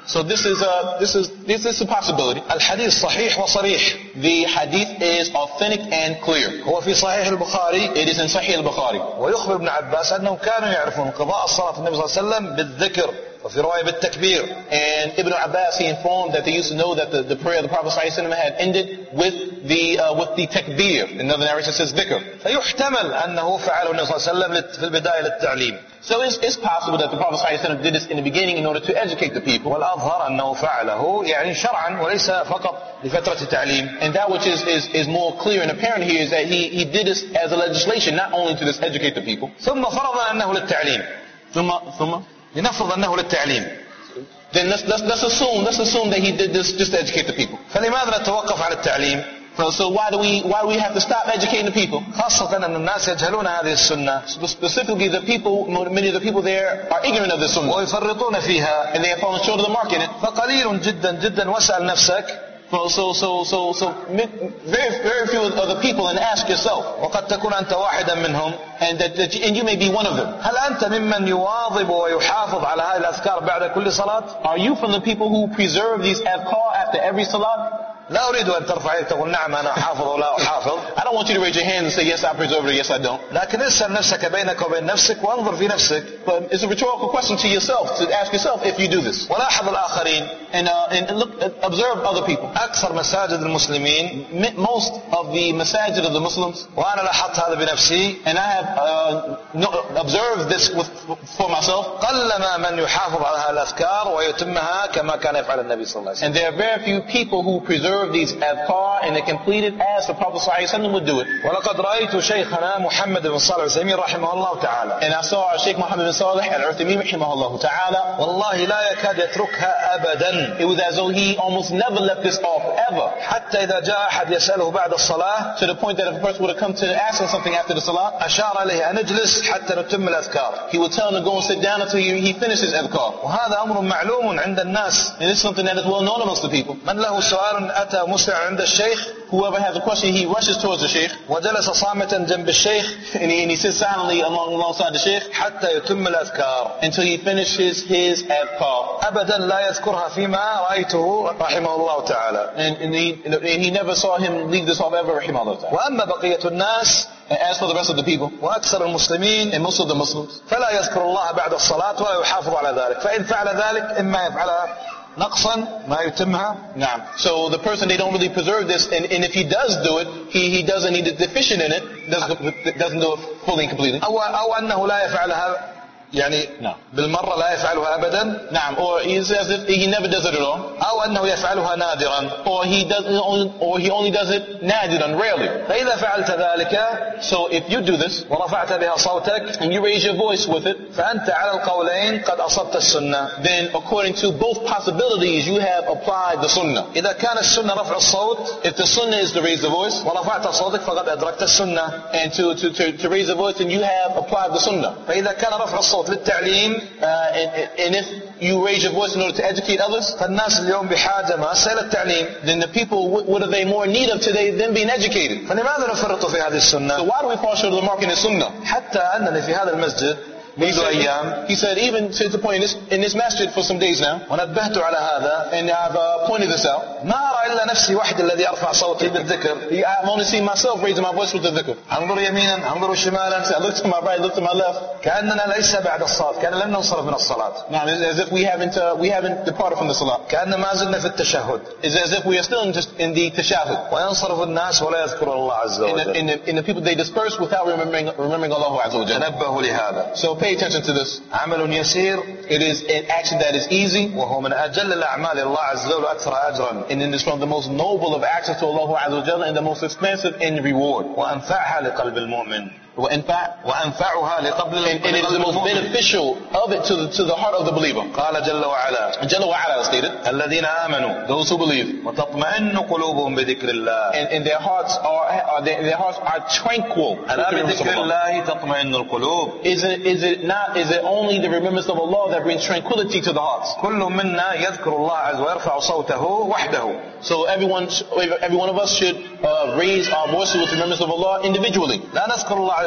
Speaker 2: So this is a, this is, this is a possibility.
Speaker 1: الحديث صحيح وصريح.
Speaker 2: The hadith is authentic and clear.
Speaker 1: هو في صحيح البخاري.
Speaker 2: It is in Sahih al-Bukhari.
Speaker 1: ويخبر ابن عباس أنهم كانوا يعرفون قضاء الصلاة النبي صلى الله عليه وسلم بالذكر وفي رواية بالتكبير.
Speaker 2: And Ibn Abbas, he informed that they used to know that the, the prayer of the Prophet ﷺ had ended with the, uh, with the takbir. Another narration says dhikr.
Speaker 1: فيحتمل أنه فعله النبي صلى الله عليه وسلم في البداية للتعليم.
Speaker 2: So it's, it's possible that the Prophet ﷺ did this in the beginning in order to educate the people.
Speaker 1: والأظهر أنه فعله يعني شرعا وليس فقط لفترة تعليم.
Speaker 2: And that which is, is, is more clear and apparent here is that he, he did this as a legislation, not only to just educate the people.
Speaker 1: ثم فرض أنه للتعليم.
Speaker 2: ثم, ثم
Speaker 1: لنفرض أنه للتعليم.
Speaker 2: Then let's, let's, let's assume, let's assume that he did this just to educate the people.
Speaker 1: فلماذا نتوقف على التعليم؟
Speaker 2: So, so why do we, why do we have to stop educating the people?
Speaker 1: خاصة أن الناس يجهلون هذه السنة.
Speaker 2: Specifically, the people, many of the people there are ignorant of the sunnah.
Speaker 1: ويفرطون فيها.
Speaker 2: And they have fallen short of the mark in it.
Speaker 1: فقليل جدا جدا واسأل نفسك.
Speaker 2: So, so, so, so, so, very, very few of the people, and ask yourself.
Speaker 1: وقد تكون أنت واحدا منهم.
Speaker 2: And that, that, and you may be one of them.
Speaker 1: هل أنت ممن يواظب ويحافظ على هذه الأذكار بعد كل صلاة؟
Speaker 2: Are you from the people who preserve these adhkar after every salat?
Speaker 1: لا أريد أن ترفع يدك تقول نعم أنا أحافظ ولا أحافظ.
Speaker 2: I don't want you to raise your hand and say yes I preserve it or yes I don't.
Speaker 1: لكن اسأل نفسك بينك وبين نفسك وانظر في نفسك.
Speaker 2: But it's a rhetorical question to yourself, to ask yourself if you do this.
Speaker 1: ولاحظ الآخرين.
Speaker 2: And, uh, and look, observe other people.
Speaker 1: أكثر مساجد المسلمين.
Speaker 2: Most of the masajid of the Muslims.
Speaker 1: وأنا لاحظت هذا بنفسي.
Speaker 2: And I have uh, no, observed this with, for myself.
Speaker 1: قلما من يحافظ على هذه الأذكار ويتمها كما كان يفعل النبي صلى الله عليه وسلم.
Speaker 2: And there are very few people who preserve these adhkar and they complete it as the Prophet صلى الله عليه وسلم would do it.
Speaker 1: ولقد رأيت شيخنا محمد بن صالح العثيمين رحمه الله تعالى.
Speaker 2: And I saw our Sheikh Muhammad bin Salih al-Uthaymin رحمه الله تعالى.
Speaker 1: والله لا يكاد يتركها أبدا.
Speaker 2: It was as though he almost never left this off ever.
Speaker 1: حتى إذا جاء أحد يسأله بعد الصلاة.
Speaker 2: To the point that if a person would have come to ask him something after the salah.
Speaker 1: أشار عليه أن اجلس حتى نتم الأذكار.
Speaker 2: He would tell him to go and sit down until he, he finishes adhkar.
Speaker 1: وهذا أمر معلوم عند الناس.
Speaker 2: And it's something that is well known amongst the people.
Speaker 1: من له سؤال أتى مسرع عند الشيخ.
Speaker 2: Whoever has a question, he rushes towards the sheikh.
Speaker 1: وجلس صامتا جنب الشيخ.
Speaker 2: And he, and he sits silently along, alongside the sheikh.
Speaker 1: حتى يتم الأذكار.
Speaker 2: Until he finishes his adhkar.
Speaker 1: أبدا لا يذكرها فيما رأيته رحمه الله تعالى.
Speaker 2: And, and, he, and he never saw him leave this off ever, رحمه الله تعالى.
Speaker 1: وأما بقية الناس.
Speaker 2: And as for the rest of the people,
Speaker 1: وأكثر المسلمين,
Speaker 2: and most of the Muslims,
Speaker 1: فلا يذكر الله بعد الصلاة ولا يحافظ على ذلك. فإن فعل ذلك إما يفعلها نقصا ما يتمها.
Speaker 2: نعم. So the person, they don't really preserve this, and, and if he does do it, he, he doesn't, he's deficient in it, doesn't, doesn't do it fully and completely.
Speaker 1: أو, أو أنه لا يفعلها يعني
Speaker 2: no.
Speaker 1: بالمرة لا يفعلها أبدا.
Speaker 2: نعم. Or it's as if he never does it at all.
Speaker 1: أو أنه يفعلها نادرا.
Speaker 2: Or he doesn't, or he only does it nadiran, rarely.
Speaker 1: فإذا فعلت ذلك,
Speaker 2: so if you do this,
Speaker 1: ورفعت بها صوتك,
Speaker 2: and you raise your voice with it,
Speaker 1: فأنت على القولين قد أصبت السنة.
Speaker 2: then according to both possibilities, you have applied the sunnah.
Speaker 1: إذا كان السنة رفع الصوت,
Speaker 2: if the sunnah is to raise the voice,
Speaker 1: ورفعت صوتك فقد أدركت السنة.
Speaker 2: and to, to, to, to raise the voice, then you have applied the sunnah.
Speaker 1: فإذا كان رفع الصوت للتعليم,
Speaker 2: uh, and, and if you raise your voice in order to educate others,
Speaker 1: فالناس اليوم بحاجة ماسة إلى التعليم.
Speaker 2: then the people, what are they more in need of today than being educated?
Speaker 1: فلماذا نفرط في هذه السنة؟
Speaker 2: So why do we fall short of the mark in the sunnah?
Speaker 1: حتى أنني في هذا المسجد منذ أيام,
Speaker 2: he said, even to the point in this, in this masjid for some days now,
Speaker 1: ونبهت على هذا,
Speaker 2: and I've uh, pointed this out,
Speaker 1: ما أرى إلا نفسي وحدي الذي أرفع صوتي بالذكر.
Speaker 2: I've only seen myself raising my voice with the dhikr.
Speaker 1: أنظر يمينا أنظر شمالا.
Speaker 2: I look to my right, look to my left.
Speaker 1: كأننا ليس بعد الصلاة, كأننا لم ننصرف من الصلاة.
Speaker 2: Now, it's as if we haven't uh, we haven't departed from the salah.
Speaker 1: كأننا ما زلنا في التشهد.
Speaker 2: It's as if we are still in, just in the tashahhud.
Speaker 1: وينصرف الناس ولا يذكر الله عز وجل.
Speaker 2: And the, and the, and the people, they disperse without remembering remembering Allah Azza wa Jalla.
Speaker 1: تنبهوا لهذا.
Speaker 2: So pay attention to this.
Speaker 1: عمل يسير.
Speaker 2: It is an action that is easy.
Speaker 1: وهو من أجل الأعمال الله عز وجل أكثر أجرا.
Speaker 2: And it is from the most noble of actions to Allah Azza wa Jalla and the most expensive in reward.
Speaker 1: وأنفعها لقلب المؤمن.
Speaker 2: وأنفع
Speaker 1: وأنفعها لقبل
Speaker 2: and, and it is the most beneficial of it to the, to the heart of the believer.
Speaker 1: قال جل وعلا.
Speaker 2: Jalla wa ala stated,
Speaker 1: الذين آمنوا,
Speaker 2: those who believe,
Speaker 1: وتطمئن قلوبهم بذكر الله.
Speaker 2: and, and their hearts are, are their, their hearts are tranquil.
Speaker 1: ألا بذكر الله تطمئن القلوب.
Speaker 2: Is it is it not is it only the remembrance of Allah that brings tranquility to the hearts?
Speaker 1: كل منا يذكر الله عز ويرفع صوته وحده.
Speaker 2: So everyone, every one of us should uh, raise our voices with the remembrance of Allah individually.
Speaker 1: لا نذكر الله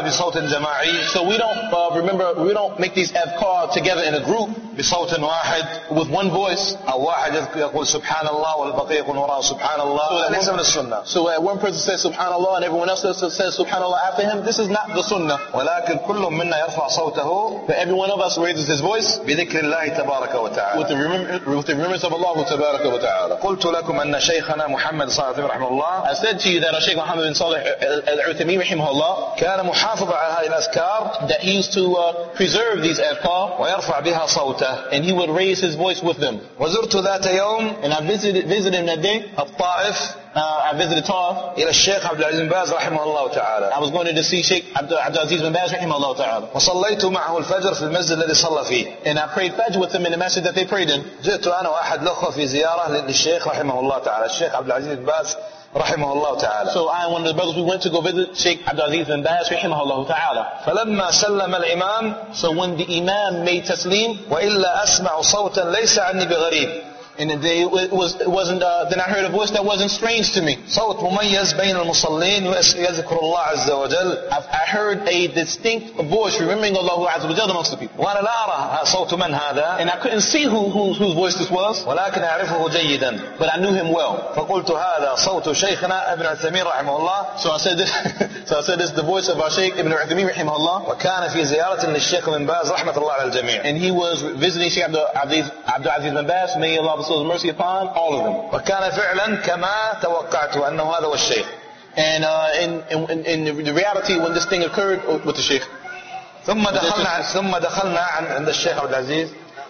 Speaker 1: بصوت جماعي
Speaker 2: So we don't uh, remember, we don't make these adhkar together in a group
Speaker 1: بصوت واحد
Speaker 2: with one voice.
Speaker 1: أو واحد يقول سبحان الله والبقية يقول وراءه سبحان الله ليس من السنة.
Speaker 2: So uh, one person says subhanallah and everyone else says, says subhanallah after him. This is not the sunnah.
Speaker 1: ولكن كل منا يرفع صوته
Speaker 2: But every one of us raises his voice
Speaker 1: بذكر الله تبارك
Speaker 2: with
Speaker 1: وتعالى.
Speaker 2: the, remem- with the remembrance of Allah tabaraka wa ta'ala.
Speaker 1: قلت لكم أن شيخنا محمد صلى الله عليه وسلم رحمه الله
Speaker 2: I said to you that Shaykh Muhammad bin Salih al-Uthaymin rahimahullah,
Speaker 1: كان محافظ على هذه الأذكار
Speaker 2: that he used to uh, preserve these adhkar
Speaker 1: ويرفع بها صوته.
Speaker 2: and he would raise his voice with them.
Speaker 1: وزرت ذات يوم
Speaker 2: And I visited, visited him that day.
Speaker 1: الطائف
Speaker 2: Uh, I visited Taif.
Speaker 1: إلى الشيخ عبد العزيز بن باز رحمه الله تعالى.
Speaker 2: I was going to see Sheikh Abdul Aziz bin Baz rahimahullah ta'ala.
Speaker 1: وصليت معه الفجر في المسجد الذي صلى فيه.
Speaker 2: And I prayed Fajr with him in the masjid that they prayed in.
Speaker 1: جئت أنا وأحد الأخوة في زيارة للشيخ رحمه الله تعالى الشيخ عبد العزيز بن باز رحمه الله تعالى.
Speaker 2: So I and one of the brothers, we went to go visit Sheikh Abdul Aziz bin Baz rahimahullah ta'ala.
Speaker 1: فلما سلم الإمام
Speaker 2: So when the Imam made taslim,
Speaker 1: وإلا أسمع صوتا ليس عني بغريب.
Speaker 2: and the day it was it wasn't uh, then I heard a voice that wasn't strange to me.
Speaker 1: صوت مميز بين المصلين يذكر الله عز وجل.
Speaker 2: I, I heard a distinct voice remembering Allah Azza wa Jalla amongst the people.
Speaker 1: وأنا لا أرى صوت من هذا
Speaker 2: And I couldn't see who, who whose voice this was,
Speaker 1: ولكن أعرفه جيدا.
Speaker 2: but I knew him well.
Speaker 1: فقلت هذا صوت شيخنا ابن عثيمين رحمه الله.
Speaker 2: So I said this, so I said this is the voice of our Sheikh Ibn Uthaymin rahimahullah.
Speaker 1: وكان في زيارة للشيخ بن باز رحمة الله على الجميع.
Speaker 2: And he was visiting Sheikh Abdul Aziz, Abdul Aziz bin Baz, may Allah bestow his mercy upon all of them.
Speaker 1: وكان فعلا كما توقعت أنه هذا هو الشيخ.
Speaker 2: And uh, in, in, in the reality, when this thing occurred with the Sheikh,
Speaker 1: ثم دخلنا ثم دخلنا عند الشيخ عبد العزيز.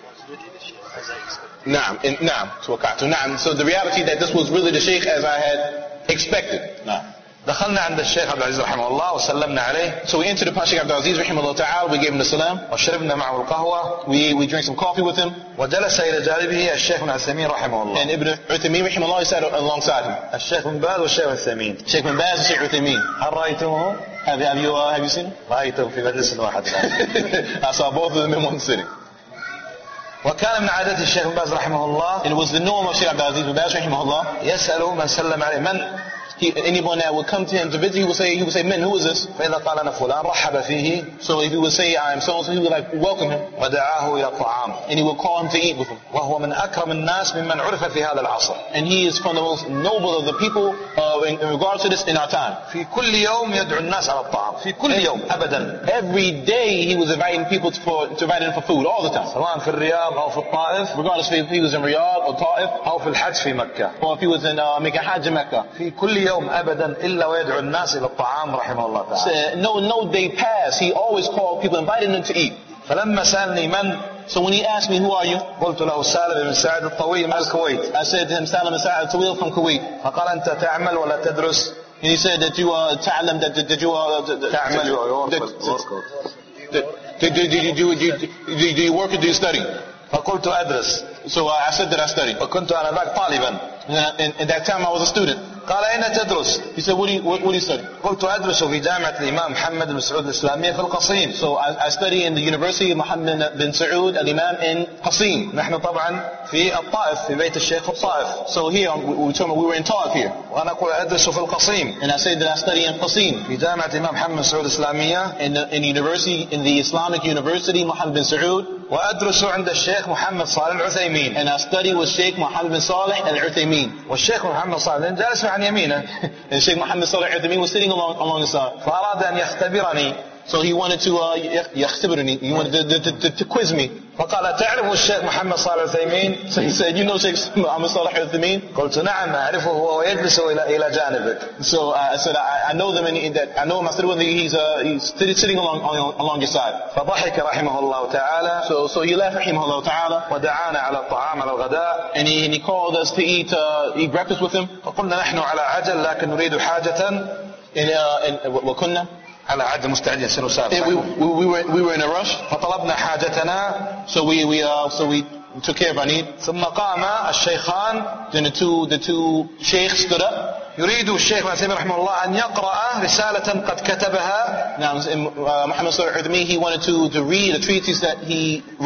Speaker 2: نعم, نعم, توقعت, نعم. So the reality that this was really the Sheikh as I had expected. نعم.
Speaker 1: دخلنا عند الشيخ عبد العزيز رحمه الله وسلمنا عليه.
Speaker 2: So we entered upon Sheikh Abdul Aziz rahimahullah ta'ala, we gave him the salam.
Speaker 1: وشربنا معه القهوة.
Speaker 2: We, we drank some coffee with him.
Speaker 1: وجلس إلى جانبه الشيخ بن عثيمين رحمه الله.
Speaker 2: And Ibn Uthaymin rahimahullah, he sat alongside him.
Speaker 1: الشيخ بن باز والشيخ بن عثيمين.
Speaker 2: Sheikh bin Baz and Sheikh Uthaymin.
Speaker 1: هل رأيتموه؟
Speaker 2: Have, have you uh, have you seen him?
Speaker 1: رأيته في مجلس واحد.
Speaker 2: I saw both of them in one sitting.
Speaker 1: وكان من عادة الشيخ بن باز رحمه الله.
Speaker 2: And it was the norm of Sheikh Abdul Aziz bin Baz rahimahullah.
Speaker 1: يسأل من سلم عليه من.
Speaker 2: He, anyone that would come to him to visit, he would say, he would say, "Men, who is this?"
Speaker 1: فإذا قال أنا فلان رحب فيه.
Speaker 2: So if he would say, "I am so and so," he would like welcome him.
Speaker 1: ودعاه إلى الطعام.
Speaker 2: And he would call him to eat with him.
Speaker 1: وهو من أكرم الناس ممن عرف في هذا العصر.
Speaker 2: And he is from the most noble of the people uh, in, in regards to this in our time.
Speaker 1: في كل يوم يدعو الناس على الطعام. في كل يوم أبدا.
Speaker 2: Every day he was inviting people to, for, to invite him for food all the time.
Speaker 1: سواء في الرياض أو في الطائف.
Speaker 2: Regardless if he was in Riyadh or Ta'if,
Speaker 1: أو في الحج في مكة.
Speaker 2: or if he was in uh, making Hajj in Mecca.
Speaker 1: في كل يوم أبدا إلا ويدعو الناس إلى الطعام رحمه الله تعالى.
Speaker 2: So, no, no day passed. He always called people, invited them to eat.
Speaker 1: فلما سألني من.
Speaker 2: So when he asked me, "Who are you?"
Speaker 1: قلت له سالم بن سعد الطويل من الكويت.
Speaker 2: I said to him, "Salam Sa'ad Tawil from Kuwait."
Speaker 1: فقال أنت تعمل ولا تدرس.
Speaker 2: And he said that you uh, تعلم that, that, that you uh,
Speaker 1: تعمل
Speaker 2: do, do, do, do, do, do, do you work or do you study?
Speaker 1: فقلت أدرس.
Speaker 2: So uh, I said that I study.
Speaker 1: وكنت أنا ذاك طالبا.
Speaker 2: And, and, and that time I was a student.
Speaker 1: قال أين تدرس؟
Speaker 2: He said, what do you, what, what do you study?
Speaker 1: قلت أدرس في جامعة الإمام محمد بن سعود الإسلامية في القصيم.
Speaker 2: So I, I study in the University of Muhammad bin Saud al-Imam in Qasim.
Speaker 1: نحن طبعا في الطائف في بيت الشيخ الطائف.
Speaker 2: So here we, we, we were in Taif here.
Speaker 1: وأنا أقول أدرس في القصيم.
Speaker 2: And I say that I study in Qasim.
Speaker 1: في جامعة الإمام محمد بن سعود الإسلامية.
Speaker 2: In the, in the university, in the Islamic University Muhammad bin Saud.
Speaker 1: وأدرس عند الشيخ محمد صالح العثيمين.
Speaker 2: And I study with Sheikh Muhammad bin Salih al-Uthaymin.
Speaker 1: والشيخ محمد صالح جالس عن يمينه.
Speaker 2: And Sheikh Muhammad Salih al-Uthaymin was sitting along, along his side.
Speaker 1: فأراد أن يختبرني.
Speaker 2: So he wanted to uh, يختبرني. He wanted to, to, to, to quiz me.
Speaker 1: فقال تعرف الشيخ محمد صالح العثيمين؟
Speaker 2: So he said, "You know Sheikh Muhammad Salih al-Uthaymin?"
Speaker 1: قلت نعم أعرفه وهو يجلس إلى إلى جانبك.
Speaker 2: So uh, I said, I, I know them and that I know him. I said, well, he's uh, he's sitting along along your side.
Speaker 1: فضحك رحمه الله تعالى.
Speaker 2: So so he left rahimahullah ta'ala.
Speaker 1: ودعانا على الطعام على الغداء.
Speaker 2: And he and he called us to eat uh, eat breakfast with him.
Speaker 1: فقلنا نحن على عجل لكن نريد حاجة.
Speaker 2: And uh, and وكنا
Speaker 1: على عجل مستعدين سنسافر.
Speaker 2: we, we, we were we were in a rush.
Speaker 1: فطلبنا حاجتنا.
Speaker 2: So we we uh, so we took care of our need.
Speaker 1: ثم قام الشيخان.
Speaker 2: Then the two the two sheikhs stood up.
Speaker 1: يريد الشيخ عثيمين رحمه الله أن يقرأ رسالة قد كتبها.
Speaker 2: Now uh, Muhammad Salih al-Uthaymin, he wanted to to read a treatise that he wrote.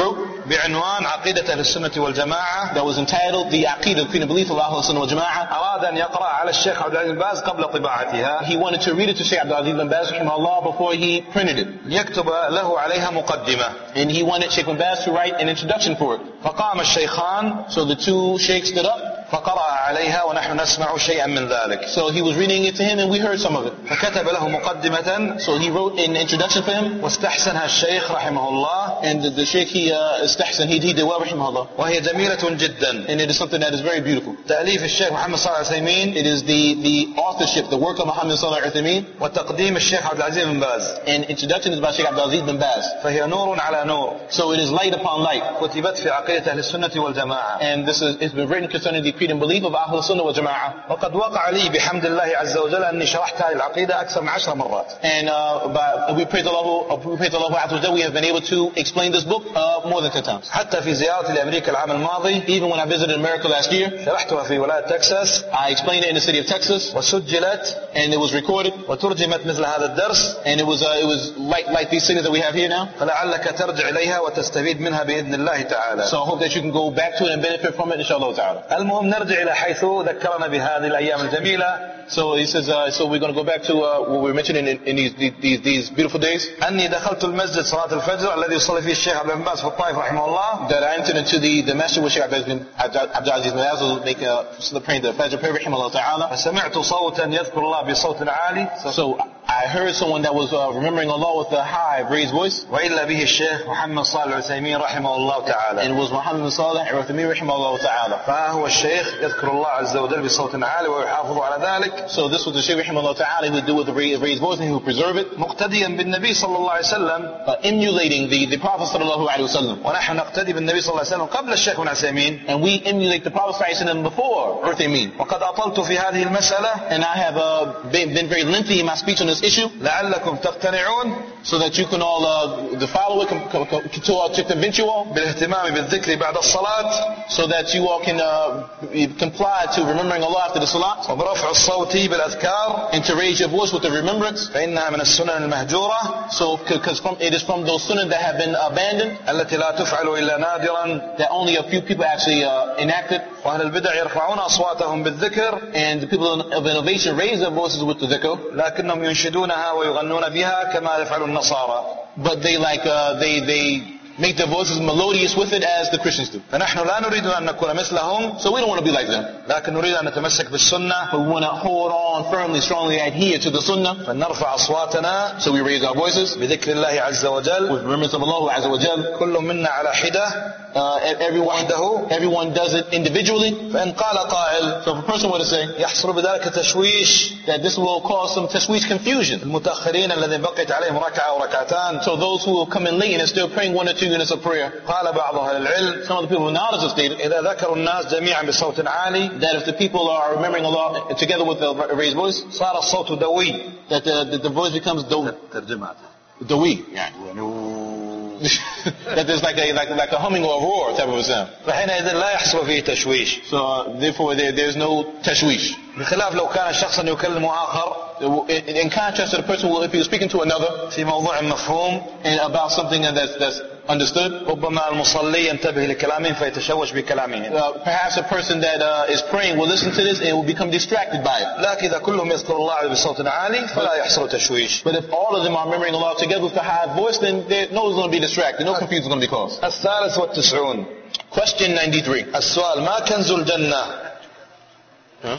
Speaker 1: بعنوان عقيدة أهل السنة والجماعة
Speaker 2: that was entitled The Aqidah, the Creed and Belief of Ahlul Sunnah wal Jama'ah.
Speaker 1: أراد أن يقرأ على الشيخ عبد العزيز بن باز قبل طباعتها
Speaker 2: He wanted to read it to Shaykh Abdul Aziz bin Baz rahimahullah before he printed it.
Speaker 1: ليكتب له عليها مقدمة.
Speaker 2: And he wanted Shaykh bin Baz to write an introduction for it.
Speaker 1: فقام الشيخان
Speaker 2: So the two sheikhs stood up.
Speaker 1: فقرأ عليها ونحن نسمع شيئا من ذلك.
Speaker 2: So he was reading it to him and we heard some of it.
Speaker 1: فكتب له مقدمة.
Speaker 2: So he wrote an introduction for him.
Speaker 1: واستحسنها الشيخ رحمه الله.
Speaker 2: And the, the sheikh he uh, استحسن, he, he did well rahimahullah.
Speaker 1: وهي جميلة جدا.
Speaker 2: And it is something that is very beautiful.
Speaker 1: تأليف الشيخ محمد صالح العثيمين.
Speaker 2: It is the, the authorship, the work of Muhammad Salih al-Uthaymeen.
Speaker 1: وتقديم الشيخ عبد العزيز بن باز.
Speaker 2: And introduction is by Shaykh Abdul Aziz bin Baz.
Speaker 1: فهي نور على نور.
Speaker 2: So it is light upon light.
Speaker 1: كتبت في عقيدة أهل السنة والجماعة.
Speaker 2: And this is, it's been written concerning the creed and belief of Ahlul Sunnah wal Jama'ah.
Speaker 1: وقد وقع لي بحمد الله عز وجل أني شرحت هذه العقيدة أكثر من عشر مرات.
Speaker 2: And uh, by, we praise Allah, we praise Allah Azza wa Jalla, we have been able to explain this book uh, more than ten times.
Speaker 1: حتى في زيارتي لأمريكا العام الماضي.
Speaker 2: Even when I visited America last year,
Speaker 1: شرحتها في ولاية تكساس.
Speaker 2: I explained it in the city of Texas.
Speaker 1: وسجلت.
Speaker 2: And it was recorded.
Speaker 1: وترجمت مثل هذا الدرس.
Speaker 2: And it was uh, it was like like these cities that we have here now.
Speaker 1: فلعلك ترجع إليها وتستفيد منها بإذن الله تعالى.
Speaker 2: So I hope that you can go back to it and benefit from it, inshallah ta'ala.
Speaker 1: المهم نرجع إلى حيث ذكرنا بهذه الأيام الجميلة.
Speaker 2: So he says, uh, so we're going to go back to uh, what we were mentioning in, in these, these these beautiful days.
Speaker 1: أني دخلت المسجد صلاة الفجر الذي يصلي فيه الشيخ عبد الباز في الطائف رحمه الله.
Speaker 2: That I entered into the the masjid where Shaykh Abdul Aziz bin Baz was making a praying the Fajr prayer rahimahullah ta'ala.
Speaker 1: فسمعت صوتا يذكر الله بصوت عالي.
Speaker 2: So I heard someone that was uh, remembering Allah with a high raised voice.
Speaker 1: وإلا به الشيخ محمد صالح العثيمين رحمه الله تعالى.
Speaker 2: And it was Muhammad bin Salih al-Uthaymeen rahimahullah ta'ala.
Speaker 1: فهو الشيخ يذكر الله عز وجل بصوت عالي ويحافظ على ذلك.
Speaker 2: So this was the Shaykh rahimahullah ta'ala, he would do with the raised voice and he would preserve it.
Speaker 1: مقتديا بالنبي صلى الله عليه وسلم.
Speaker 2: Uh, emulating the, the Prophet sallallahu alayhi wa sallam.
Speaker 1: ونحن نقتدي بالنبي صلى الله عليه وسلم قبل الشيخ بن عثيمين.
Speaker 2: And we emulate the Prophet sallallahu alayhi wa sallam before Uthaymeen.
Speaker 1: وقد أطلت في هذه المسألة.
Speaker 2: And I have uh, been, been very lengthy in my speech on this issue.
Speaker 1: لعلكم تقتنعون.
Speaker 2: So that you can all uh, follow it, com- com- com- to, uh, to convince you all.
Speaker 1: بالاهتمام بالذكر بعد الصلاة.
Speaker 2: So that you all can uh, comply to remembering Allah after the salat.
Speaker 1: وبرفع الصوت بالأذكار.
Speaker 2: And to raise your voice with the remembrance.
Speaker 1: فإنها من السنن المهجورة.
Speaker 2: So because from, it is from those sunnah that have been abandoned.
Speaker 1: التي لا تفعل إلا نادرا.
Speaker 2: That only a few people actually uh, enacted.
Speaker 1: وأهل البدع يرفعون أصواتهم بالذكر.
Speaker 2: And the people of innovation raise their voices with the dhikr.
Speaker 1: لكنهم ينشدونها ويغنون بها كما يفعل النصارى.
Speaker 2: But they like uh, they they make their voices melodious with it as the Christians do.
Speaker 1: فنحن لا نريد أن نكون مثلهم.
Speaker 2: So we don't want to be like them.
Speaker 1: لكن نريد أن نتمسك بالسنة.
Speaker 2: But we want to hold on firmly, strongly adhere to the sunnah.
Speaker 1: فنرفع أصواتنا.
Speaker 2: So we raise our voices
Speaker 1: بذكر الله عز وجل.
Speaker 2: with remembrance of Allah Azza wa Jal.
Speaker 1: كل منا على حدة.
Speaker 2: Uh, everyone, everyone does it individually.
Speaker 1: فإن قال قائل.
Speaker 2: So if a person were to say
Speaker 1: يحصل بذلك تشويش.
Speaker 2: that this will cause some tashwish, confusion.
Speaker 1: المتأخرين الذين بقيت عليهم ركعة أو ركعتان.
Speaker 2: So those who will come in late and are still praying one or two units of prayer.
Speaker 1: قال بعض أهل العلم.
Speaker 2: Some of the people with knowledge have stated
Speaker 1: إذا ذكروا الناس جميعا بصوت عالي.
Speaker 2: that if the people are remembering Allah together with a raised voice,
Speaker 1: صار الصوت دوي.
Speaker 2: that the, the, the voice becomes dowi. Dowi. يعني. That there's like a like like a humming or a roar type of a sound.
Speaker 1: فحينئذ لا يحصل فيه تشويش.
Speaker 2: So uh, therefore there there's no tashwish.
Speaker 1: بخلاف لو كان شخصا يكلم آخر.
Speaker 2: In, in contrast to the person who, if he was speaking to another
Speaker 1: في موضوع مفهوم.
Speaker 2: and about something that's that's understood.
Speaker 1: ربما المصلي ينتبه لكلامهم فيتشوش بكلامهم.
Speaker 2: Uh, perhaps a person that uh, is praying will listen to this and will become distracted by it.
Speaker 1: لكن إذا كلهم يذكر الله بصوت عالي فلا يحصل تشويش.
Speaker 2: But if all of them are remembering Allah together with a high voice, then there, no one's going to be distracted. No confusion is going to be caused.
Speaker 1: الثالث والتسعون.
Speaker 2: Question ninety-three.
Speaker 1: السؤال ما كنز الجنة؟
Speaker 2: Huh?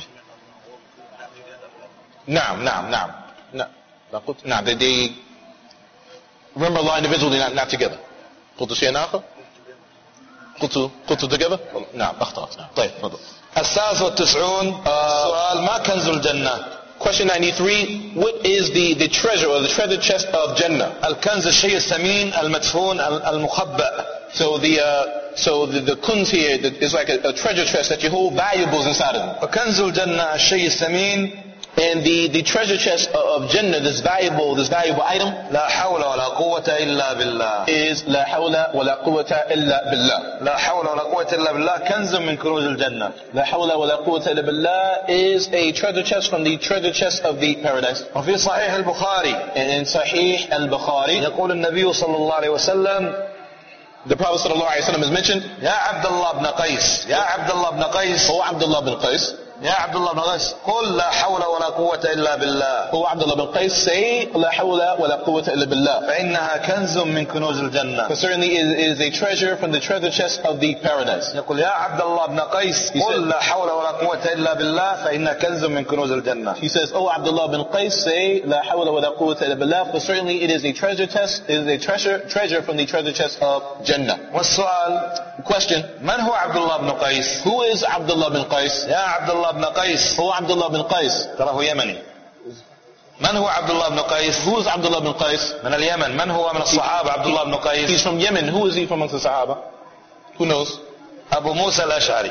Speaker 2: نعم نعم نعم نعم نعم they, they remember Allah individually, not, not together. قلت شيئا آخر؟ قلت قلت together؟ نعم أخطأت. نعم طيب تفضل.
Speaker 1: الثالث والتسعون. السؤال ما كنز الجنة؟
Speaker 2: Question ninety-three. What is the the treasure or the treasure chest of Jannah?
Speaker 1: الكنز الشيء الثمين المدفون المخبأ.
Speaker 2: So the uh, so the, the kunz here is like a, a treasure chest that you hold valuables inside of them.
Speaker 1: وكنز الجنة الشيء الثمين.
Speaker 2: And the, the treasure chest of Jannah, this valuable, this valuable item,
Speaker 1: لا حول ولا قوة إلا بالله.
Speaker 2: is لا حول ولا قوة إلا بالله.
Speaker 1: لا حول ولا قوة إلا بالله كنز من كنوز الجنة.
Speaker 2: لا حول ولا قوة إلا بالله is a treasure chest from the treasure chest of the paradise.
Speaker 1: وفي صحيح البخاري.
Speaker 2: And in Sahih al-Bukhari,
Speaker 1: يقول النبي صلى الله عليه وسلم
Speaker 2: the Prophet sallallahu alaihi wasallam is mentioned.
Speaker 1: يا عبد الله بن قيس يا عبد الله بن قيس
Speaker 2: Oh Abdullah bin Qais.
Speaker 1: يا عبد الله بن قيس قل لا حول ولا قوة إلا بالله
Speaker 2: Oh Abdullah bin Qais, say la hawla wa la quwwata illa billah.
Speaker 1: فإنها كنز من كنوز الجنة.
Speaker 2: For certainly it is a treasure from the treasure chest of the paradise.
Speaker 1: يقول يا عبد الله بن قيس قل لا حول ولا قوة إلا بالله فإنها كنز من كنوز الجنة.
Speaker 2: He says, oh Abdullah bin Qais, say la hawla wa la quwwata illa billah. For certainly it is a treasure chest, it is a treasure treasure from the treasure chest of Jannah.
Speaker 1: والسؤال
Speaker 2: Question:
Speaker 1: من هو عبد الله بن قيس؟
Speaker 2: Who is Abdullah bin Qais?
Speaker 1: يا عبد الله بن قيس
Speaker 2: Who Abdullah bin Qais?
Speaker 1: ترى هو يمني. من هو عبد الله بن قيس؟
Speaker 2: Who is Abdullah bin Qais?
Speaker 1: من اليمن. من هو من الصحابة عبد الله بن قيس؟
Speaker 2: He's from Yemen. Who is he from amongst the Sahaba? Who knows?
Speaker 1: أبو موسى الأشعري.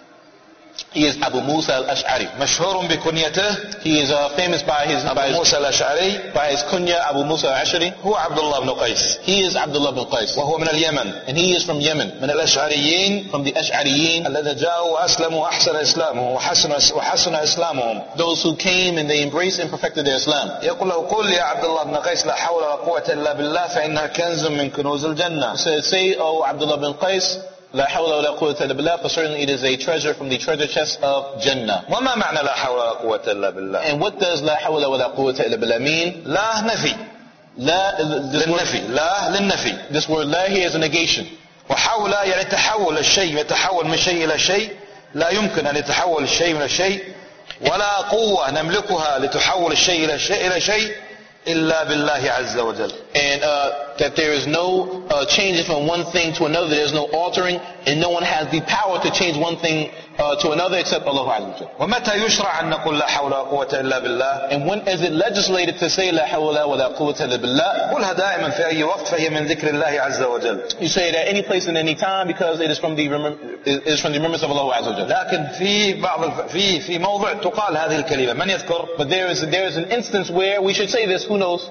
Speaker 2: He is Abu Musa al-Ash'ari.
Speaker 1: مشهور بكنيته.
Speaker 2: He is uh, famous by his by
Speaker 1: أبو
Speaker 2: his,
Speaker 1: موسى الأشعري.
Speaker 2: by his kunya Abu Musa al-Ash'ari.
Speaker 1: هو عبد الله بن قيس.
Speaker 2: He is Abdullah bin Qais.
Speaker 1: وهو من اليمن.
Speaker 2: And he is from Yemen.
Speaker 1: من الأشعريين
Speaker 2: From the Ash'ariyin.
Speaker 1: الذين جاءوا وأسلموا وأحسن إسلامهم وحسن وحسن إسلامهم.
Speaker 2: Those who came and they embraced and perfected their Islam.
Speaker 1: يقول له قل يا عبد الله بن قيس لا حول ولا قوة إلا بالله فإنها كنز من كنوز الجنة.
Speaker 2: So say, oh Abdullah bin Qais, la hawla wa la quwwata illa billah, for certainly it is a treasure from the treasure chest of Jannah.
Speaker 1: وما معنى لا حول ولا قوة إلا بالله؟
Speaker 2: And what does la hawla wa la quwwata illa billah mean?
Speaker 1: لا نفي.
Speaker 2: La, this word,
Speaker 1: للنفي. لا للنفي.
Speaker 2: this word la here is a negation.
Speaker 1: وحول يعني تحول الشيء يتحول من شيء إلى شيء لا يمكن أن يتحول الشيء من شيء ولا قوة نملكها لتحول الشيء إلى شيء إلى شيء إلا بالله عز وجل.
Speaker 2: And uh, that there is no uh, changing from one thing to another. There is no altering, and no one has the power to change one thing uh, to another except Allah Azza wa Jalla.
Speaker 1: ومتى يشرع أن نقول لا حول ولا قوة إلا بالله؟
Speaker 2: And when is it legislated to say la hawla wa la quwwata illa billah?
Speaker 1: قلها دائما في أي وقت فهي من ذكر الله عز وجل.
Speaker 2: You say it at any place and any time because it is from the remem- it is from the remembrance of Allah Azza wa Jalla.
Speaker 1: لكن في بعض الف... في في موضع تقال هذه الكلمة من يذكر؟
Speaker 2: But there is there is an instance where we should say this. Who knows?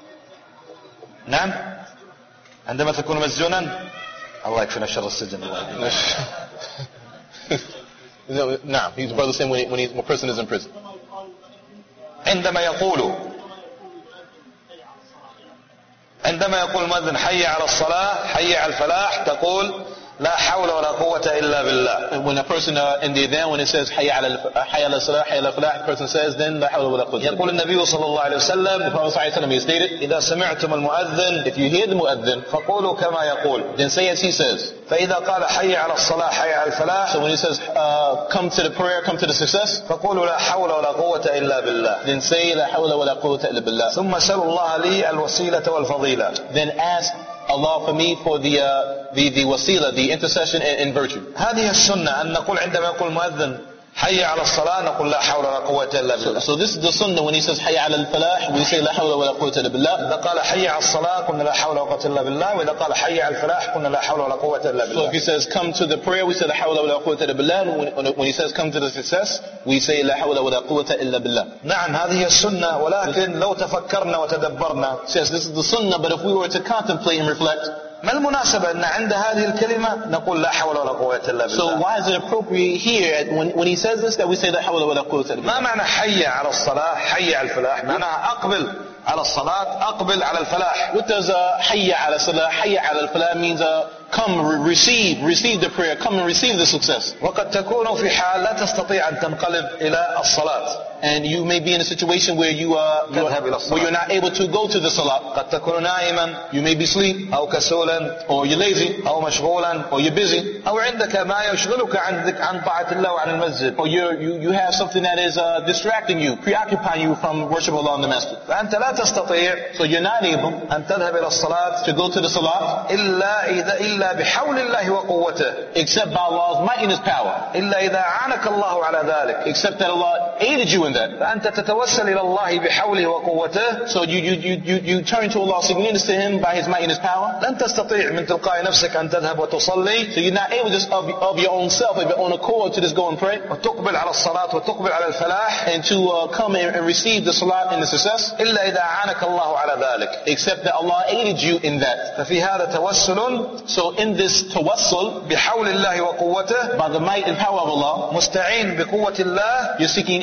Speaker 1: نعم عندما تكون مسجونا الله يكفينا شر السجن الله.
Speaker 2: No, nah, his brother saying when, he, when, he, when a person is in prison.
Speaker 1: عندما يقول عندما يقول المؤذن حي على الصلاة حي على الفلاح تقول لا حول ولا قوة إلا بالله.
Speaker 2: And when a person uh, in the adhan, when it says hayya ala salah, hayya ala falah, the person says then la hawla wa la quwwata.
Speaker 1: يقول النبي صلى الله عليه وسلم
Speaker 2: The Prophet sallallahu alaihi wasallam, he stated,
Speaker 1: إذا سمعتم المؤذن
Speaker 2: if you hear the mu'adhin,
Speaker 1: فقولوا كما يقول.
Speaker 2: then say as he says.
Speaker 1: فإذا قال حي على الصلاة حي على الفلاح
Speaker 2: So when he says uh, come to the prayer, come to the success,
Speaker 1: فقولوا لا حول ولا قوة إلا بالله.
Speaker 2: then say la hawla wa la quwwata illa billah.
Speaker 1: ثم سلوا الله لي الوسيلة والفضيلة.
Speaker 2: Then ask Allah for me for the uh, the the wasila, the intercession and, and virtue.
Speaker 1: هذه السنة أن نقول عندما يقول المؤذن حي على الصلاة نقول لا حول ولا قوة إلا
Speaker 2: So,
Speaker 1: بالله.
Speaker 2: so this is the sunnah when he says hayya ala al-falah, we say la hawla wa la quwwata illa billah.
Speaker 1: إذا قال حي على الصلاة قلنا لا حول ولا قوة إلا بالله وإذا قال حي على الفلاح قلنا لا حول ولا قوة إلا
Speaker 2: So if he
Speaker 1: بالله.
Speaker 2: says come to the prayer, we say la hawla wa la quwwata illa billah. And when, when he says come to the success, we say la hawla wa la quwwata illa billah.
Speaker 1: نعم هذه السنة ولكن لو تفكرنا وتدبرنا
Speaker 2: Says this is the sunnah, but if we were to contemplate and reflect,
Speaker 1: ما المناسبة أن عند هذه الكلمة نقول لا حول ولا قوة إلا
Speaker 2: so
Speaker 1: بالله.
Speaker 2: why is it appropriate here when, when he says this that we say la hawla wa la quwwata illa
Speaker 1: ما
Speaker 2: billah?
Speaker 1: معنى حي على الصلاة حي على الفلاح؟ معناها أقبل على الصلاة أقبل على الفلاح.
Speaker 2: What does uh, hayya ala salah, hayya ala al-falah means? Uh, come, re- receive, receive the prayer, come and receive the success.
Speaker 1: وقد تكون في حال لا تستطيع أن تنقلب إلى الصلاة.
Speaker 2: And you may be in a situation where you uh, you
Speaker 1: تذهب إلى
Speaker 2: are,
Speaker 1: الصلاة.
Speaker 2: where you're not able to go to the salah.
Speaker 1: قد تكون نائما
Speaker 2: You may be asleep,
Speaker 1: أو كسولا
Speaker 2: or you're lazy,
Speaker 1: أو مشغولا
Speaker 2: or you're busy,
Speaker 1: أو عندك ما يشغلك عن ذك- عن طاعة الله وعن المسجد.
Speaker 2: or you're, you you have something that is uh, distracting you, preoccupying you from worship Allah in the masjid.
Speaker 1: فأنت لا تستطيع
Speaker 2: So you're not able
Speaker 1: أن تذهب إلى الصلاة
Speaker 2: to go to the salah
Speaker 1: إلا إذا إلا بحول الله وقوته.
Speaker 2: except by Allah's might and His power,
Speaker 1: إلا إذا أعانك الله على ذلك.
Speaker 2: except that Allah aided you in that.
Speaker 1: فأنت تتوسل إلى الله بحوله وقوته.
Speaker 2: So you you you you, you turn to Allah, seek nearness to Him by His might and His power.
Speaker 1: لن تستطيع من تلقاء نفسك أن تذهب وتصلي
Speaker 2: So you're not able just of, of your own self, of your own accord, to just go and pray
Speaker 1: وتقبل على الصلاة وتقبل على الفلاح
Speaker 2: and to uh, come and, and receive the salat and the success,
Speaker 1: إلا إذا أعانك الله على ذلك.
Speaker 2: except that Allah aided you in that.
Speaker 1: ففي هذا توسل
Speaker 2: So in this tawassul,
Speaker 1: بحول الله وقوته
Speaker 2: by the might and power of Allah,
Speaker 1: مستعين بقوة الله
Speaker 2: you're seeking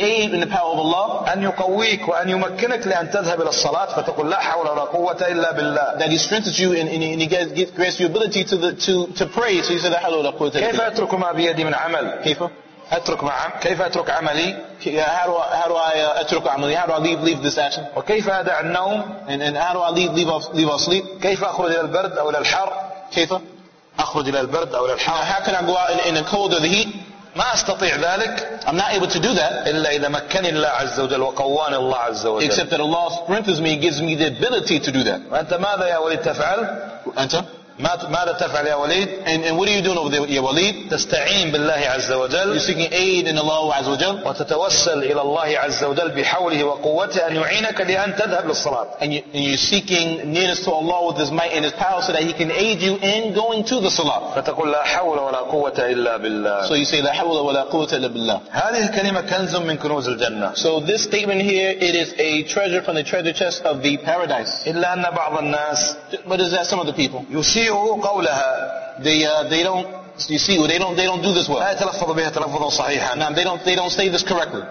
Speaker 2: aid in the power of Allah,
Speaker 1: أن يقويك وأن يمكنك لأن تذهب إلى الصلاة فتقول لا حول ولا قوة إلا بالله.
Speaker 2: that He strengthens you and, and, and He gets, gets, grants you ability to, the, to, to pray. So you say, لا حول ولا قوة إلا
Speaker 1: كيف
Speaker 2: بالله.
Speaker 1: أترك ما بيدي من عمل؟
Speaker 2: كيف؟
Speaker 1: أترك مع كيف أترك عملي؟
Speaker 2: How do I, how do I uh, أترك عملي? How do I leave, leave this action?
Speaker 1: وكيف أدع النوم؟
Speaker 2: And, and how do I leave, leave off, leave off sleep?
Speaker 1: كيف أخرج إلى البرد أو إلى الحر؟
Speaker 2: كيف?
Speaker 1: أخرج إلى البرد أو إلى
Speaker 2: Now,
Speaker 1: الحر.
Speaker 2: how can I go out in, in the cold or the heat?
Speaker 1: ما أستطيع ذلك
Speaker 2: I'm not able to do that
Speaker 1: إلا إذا مكنني الله عز وجل وقواني الله عز وجل.
Speaker 2: except that Allah strengthens me and gives me the ability to do that.
Speaker 1: وأنت ماذا يا وليد تفعل؟
Speaker 2: أنت?
Speaker 1: ماذا تفعل يا وليد؟
Speaker 2: And, and what are you doing over there, يا وليد?
Speaker 1: تستعين بالله عز وجل
Speaker 2: You're seeking aid in Allah عز وجل.
Speaker 1: وتتوسل إلى الله عز وجل بحوله وقوته أن يعينك لأن تذهب للصلاة.
Speaker 2: And, you, and you're seeking nearness to Allah with His might and His power so that He can aid you in going to the salah.
Speaker 1: فتقول لا حول ولا قوة إلا بالله.
Speaker 2: So you say لا حول ولا قوة إلا بالله.
Speaker 1: هذه الكلمة كنز من كنوز الجنة.
Speaker 2: So this statement here, it is a treasure from the treasure chest of the paradise.
Speaker 1: إلا أن بعض الناس
Speaker 2: But is that some of the people?
Speaker 1: يسيء قولها.
Speaker 2: They uh, they don't you see they don't they don't do this
Speaker 1: لا
Speaker 2: well.
Speaker 1: يتلفظ بها تلفظا صحيحا.
Speaker 2: Now they don't they don't say this correctly.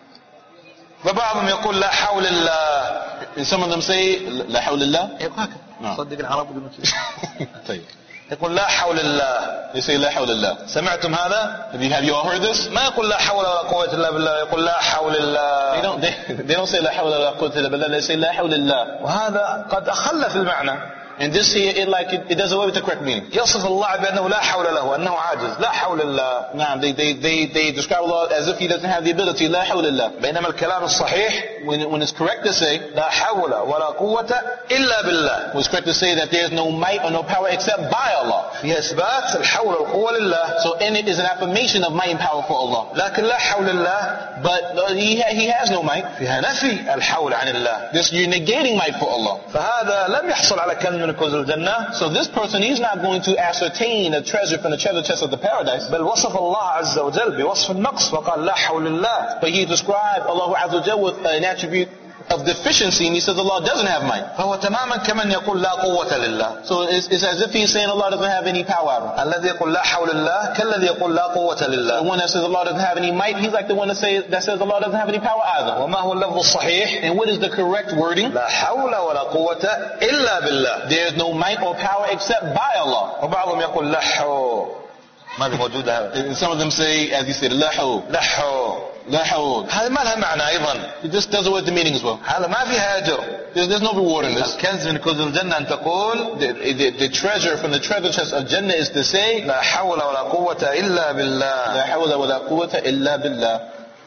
Speaker 1: فبعضهم يقول لا حول الله.
Speaker 2: And some of them say لا حول الله.
Speaker 1: يقول هكذا.
Speaker 2: نعم.
Speaker 1: صدق العرب بدون
Speaker 2: طيب.
Speaker 1: يقول لا حول الله.
Speaker 2: They say لا حول الله.
Speaker 1: سمعتم هذا؟
Speaker 2: Have you have you all heard this?
Speaker 1: ما يقول لا حول ولا قوة إلا بالله يقول لا حول الله.
Speaker 2: They don't they, they don't say لا حول ولا قوة إلا بالله. They say لا حول الله.
Speaker 1: وهذا قد أخل في المعنى.
Speaker 2: And this here, it like it, it does away with the correct meaning.
Speaker 1: يصف الله بأنه لا حول له أنه عاجز. لا حول الله.
Speaker 2: Now they they they they describe Allah as if He doesn't have the ability. لا حول الله.
Speaker 1: بينما الكلام الصحيح
Speaker 2: When when it's correct to say
Speaker 1: لا حول ولا قوة إلا بالله.
Speaker 2: when it's correct to say that there is no might or no power except by Allah.
Speaker 1: فيها إثبات الحول والقوة لله.
Speaker 2: So in it is an affirmation of might and power for Allah.
Speaker 1: لكن لا حول الله
Speaker 2: But uh, he ha- he has no might.
Speaker 1: فيها نفي الحول عن الله.
Speaker 2: This you're negating might for Allah.
Speaker 1: فهذا لم يحصل على كنز من كنوز الجنة.
Speaker 2: So this person, he's not going to ascertain a treasure from the treasure chest of the paradise.
Speaker 1: بل وصف الله عز وجل بوصف النقص وقال لا حول الله.
Speaker 2: But he described Allah Azza wa Jal with an attribute of deficiency, and he says Allah doesn't have might.
Speaker 1: فهو تماما كمن يقول لا قوة لله.
Speaker 2: So it's, it's as if he's saying Allah doesn't have any power.
Speaker 1: الذي يقول لا حول الله كالذي يقول لا قوة
Speaker 2: The
Speaker 1: لله.
Speaker 2: one that says Allah doesn't have any might, he's like the one that, say, that says Allah doesn't have any power either.
Speaker 1: وما هو اللفظ الصحيح؟
Speaker 2: And what is the correct wording?
Speaker 1: لا حول ولا قوة إلا بالله.
Speaker 2: There is no might or power except by Allah.
Speaker 1: وبعضهم يقول لحو. ماذا موجود هذا؟
Speaker 2: And some of them say, as you said, لا حول.
Speaker 1: لحو.
Speaker 2: لا حول.
Speaker 1: هذا ما لها معنى أيضا.
Speaker 2: It just does away with the meaning as well.
Speaker 1: هذا ما فيها أجر.
Speaker 2: There's, there's no reward in this.
Speaker 1: الكنز من كنوز الجنة أن تقول
Speaker 2: The, the, the treasure from the treasure chest of Jannah is to say,
Speaker 1: لا حول ولا قوة إلا بالله.
Speaker 2: لا حول ولا قوة إلا بالله.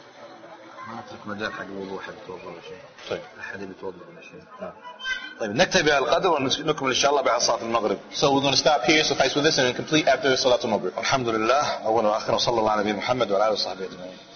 Speaker 1: ما أترك مجال حق وضوء حق توضأ ولا شيء.
Speaker 2: طيب.
Speaker 1: أحد يتوضأ ولا شيء. طيب نكتفي بهذا القدر ونكمل إن شاء الله بعد صلاة المغرب.
Speaker 2: So we're going to stop here, suffice with this, and complete after Salatul Maghrib.
Speaker 1: الحمد لله أولا وآخرا وصلى الله على نبينا محمد وعلى آله وصحبه أجمعين.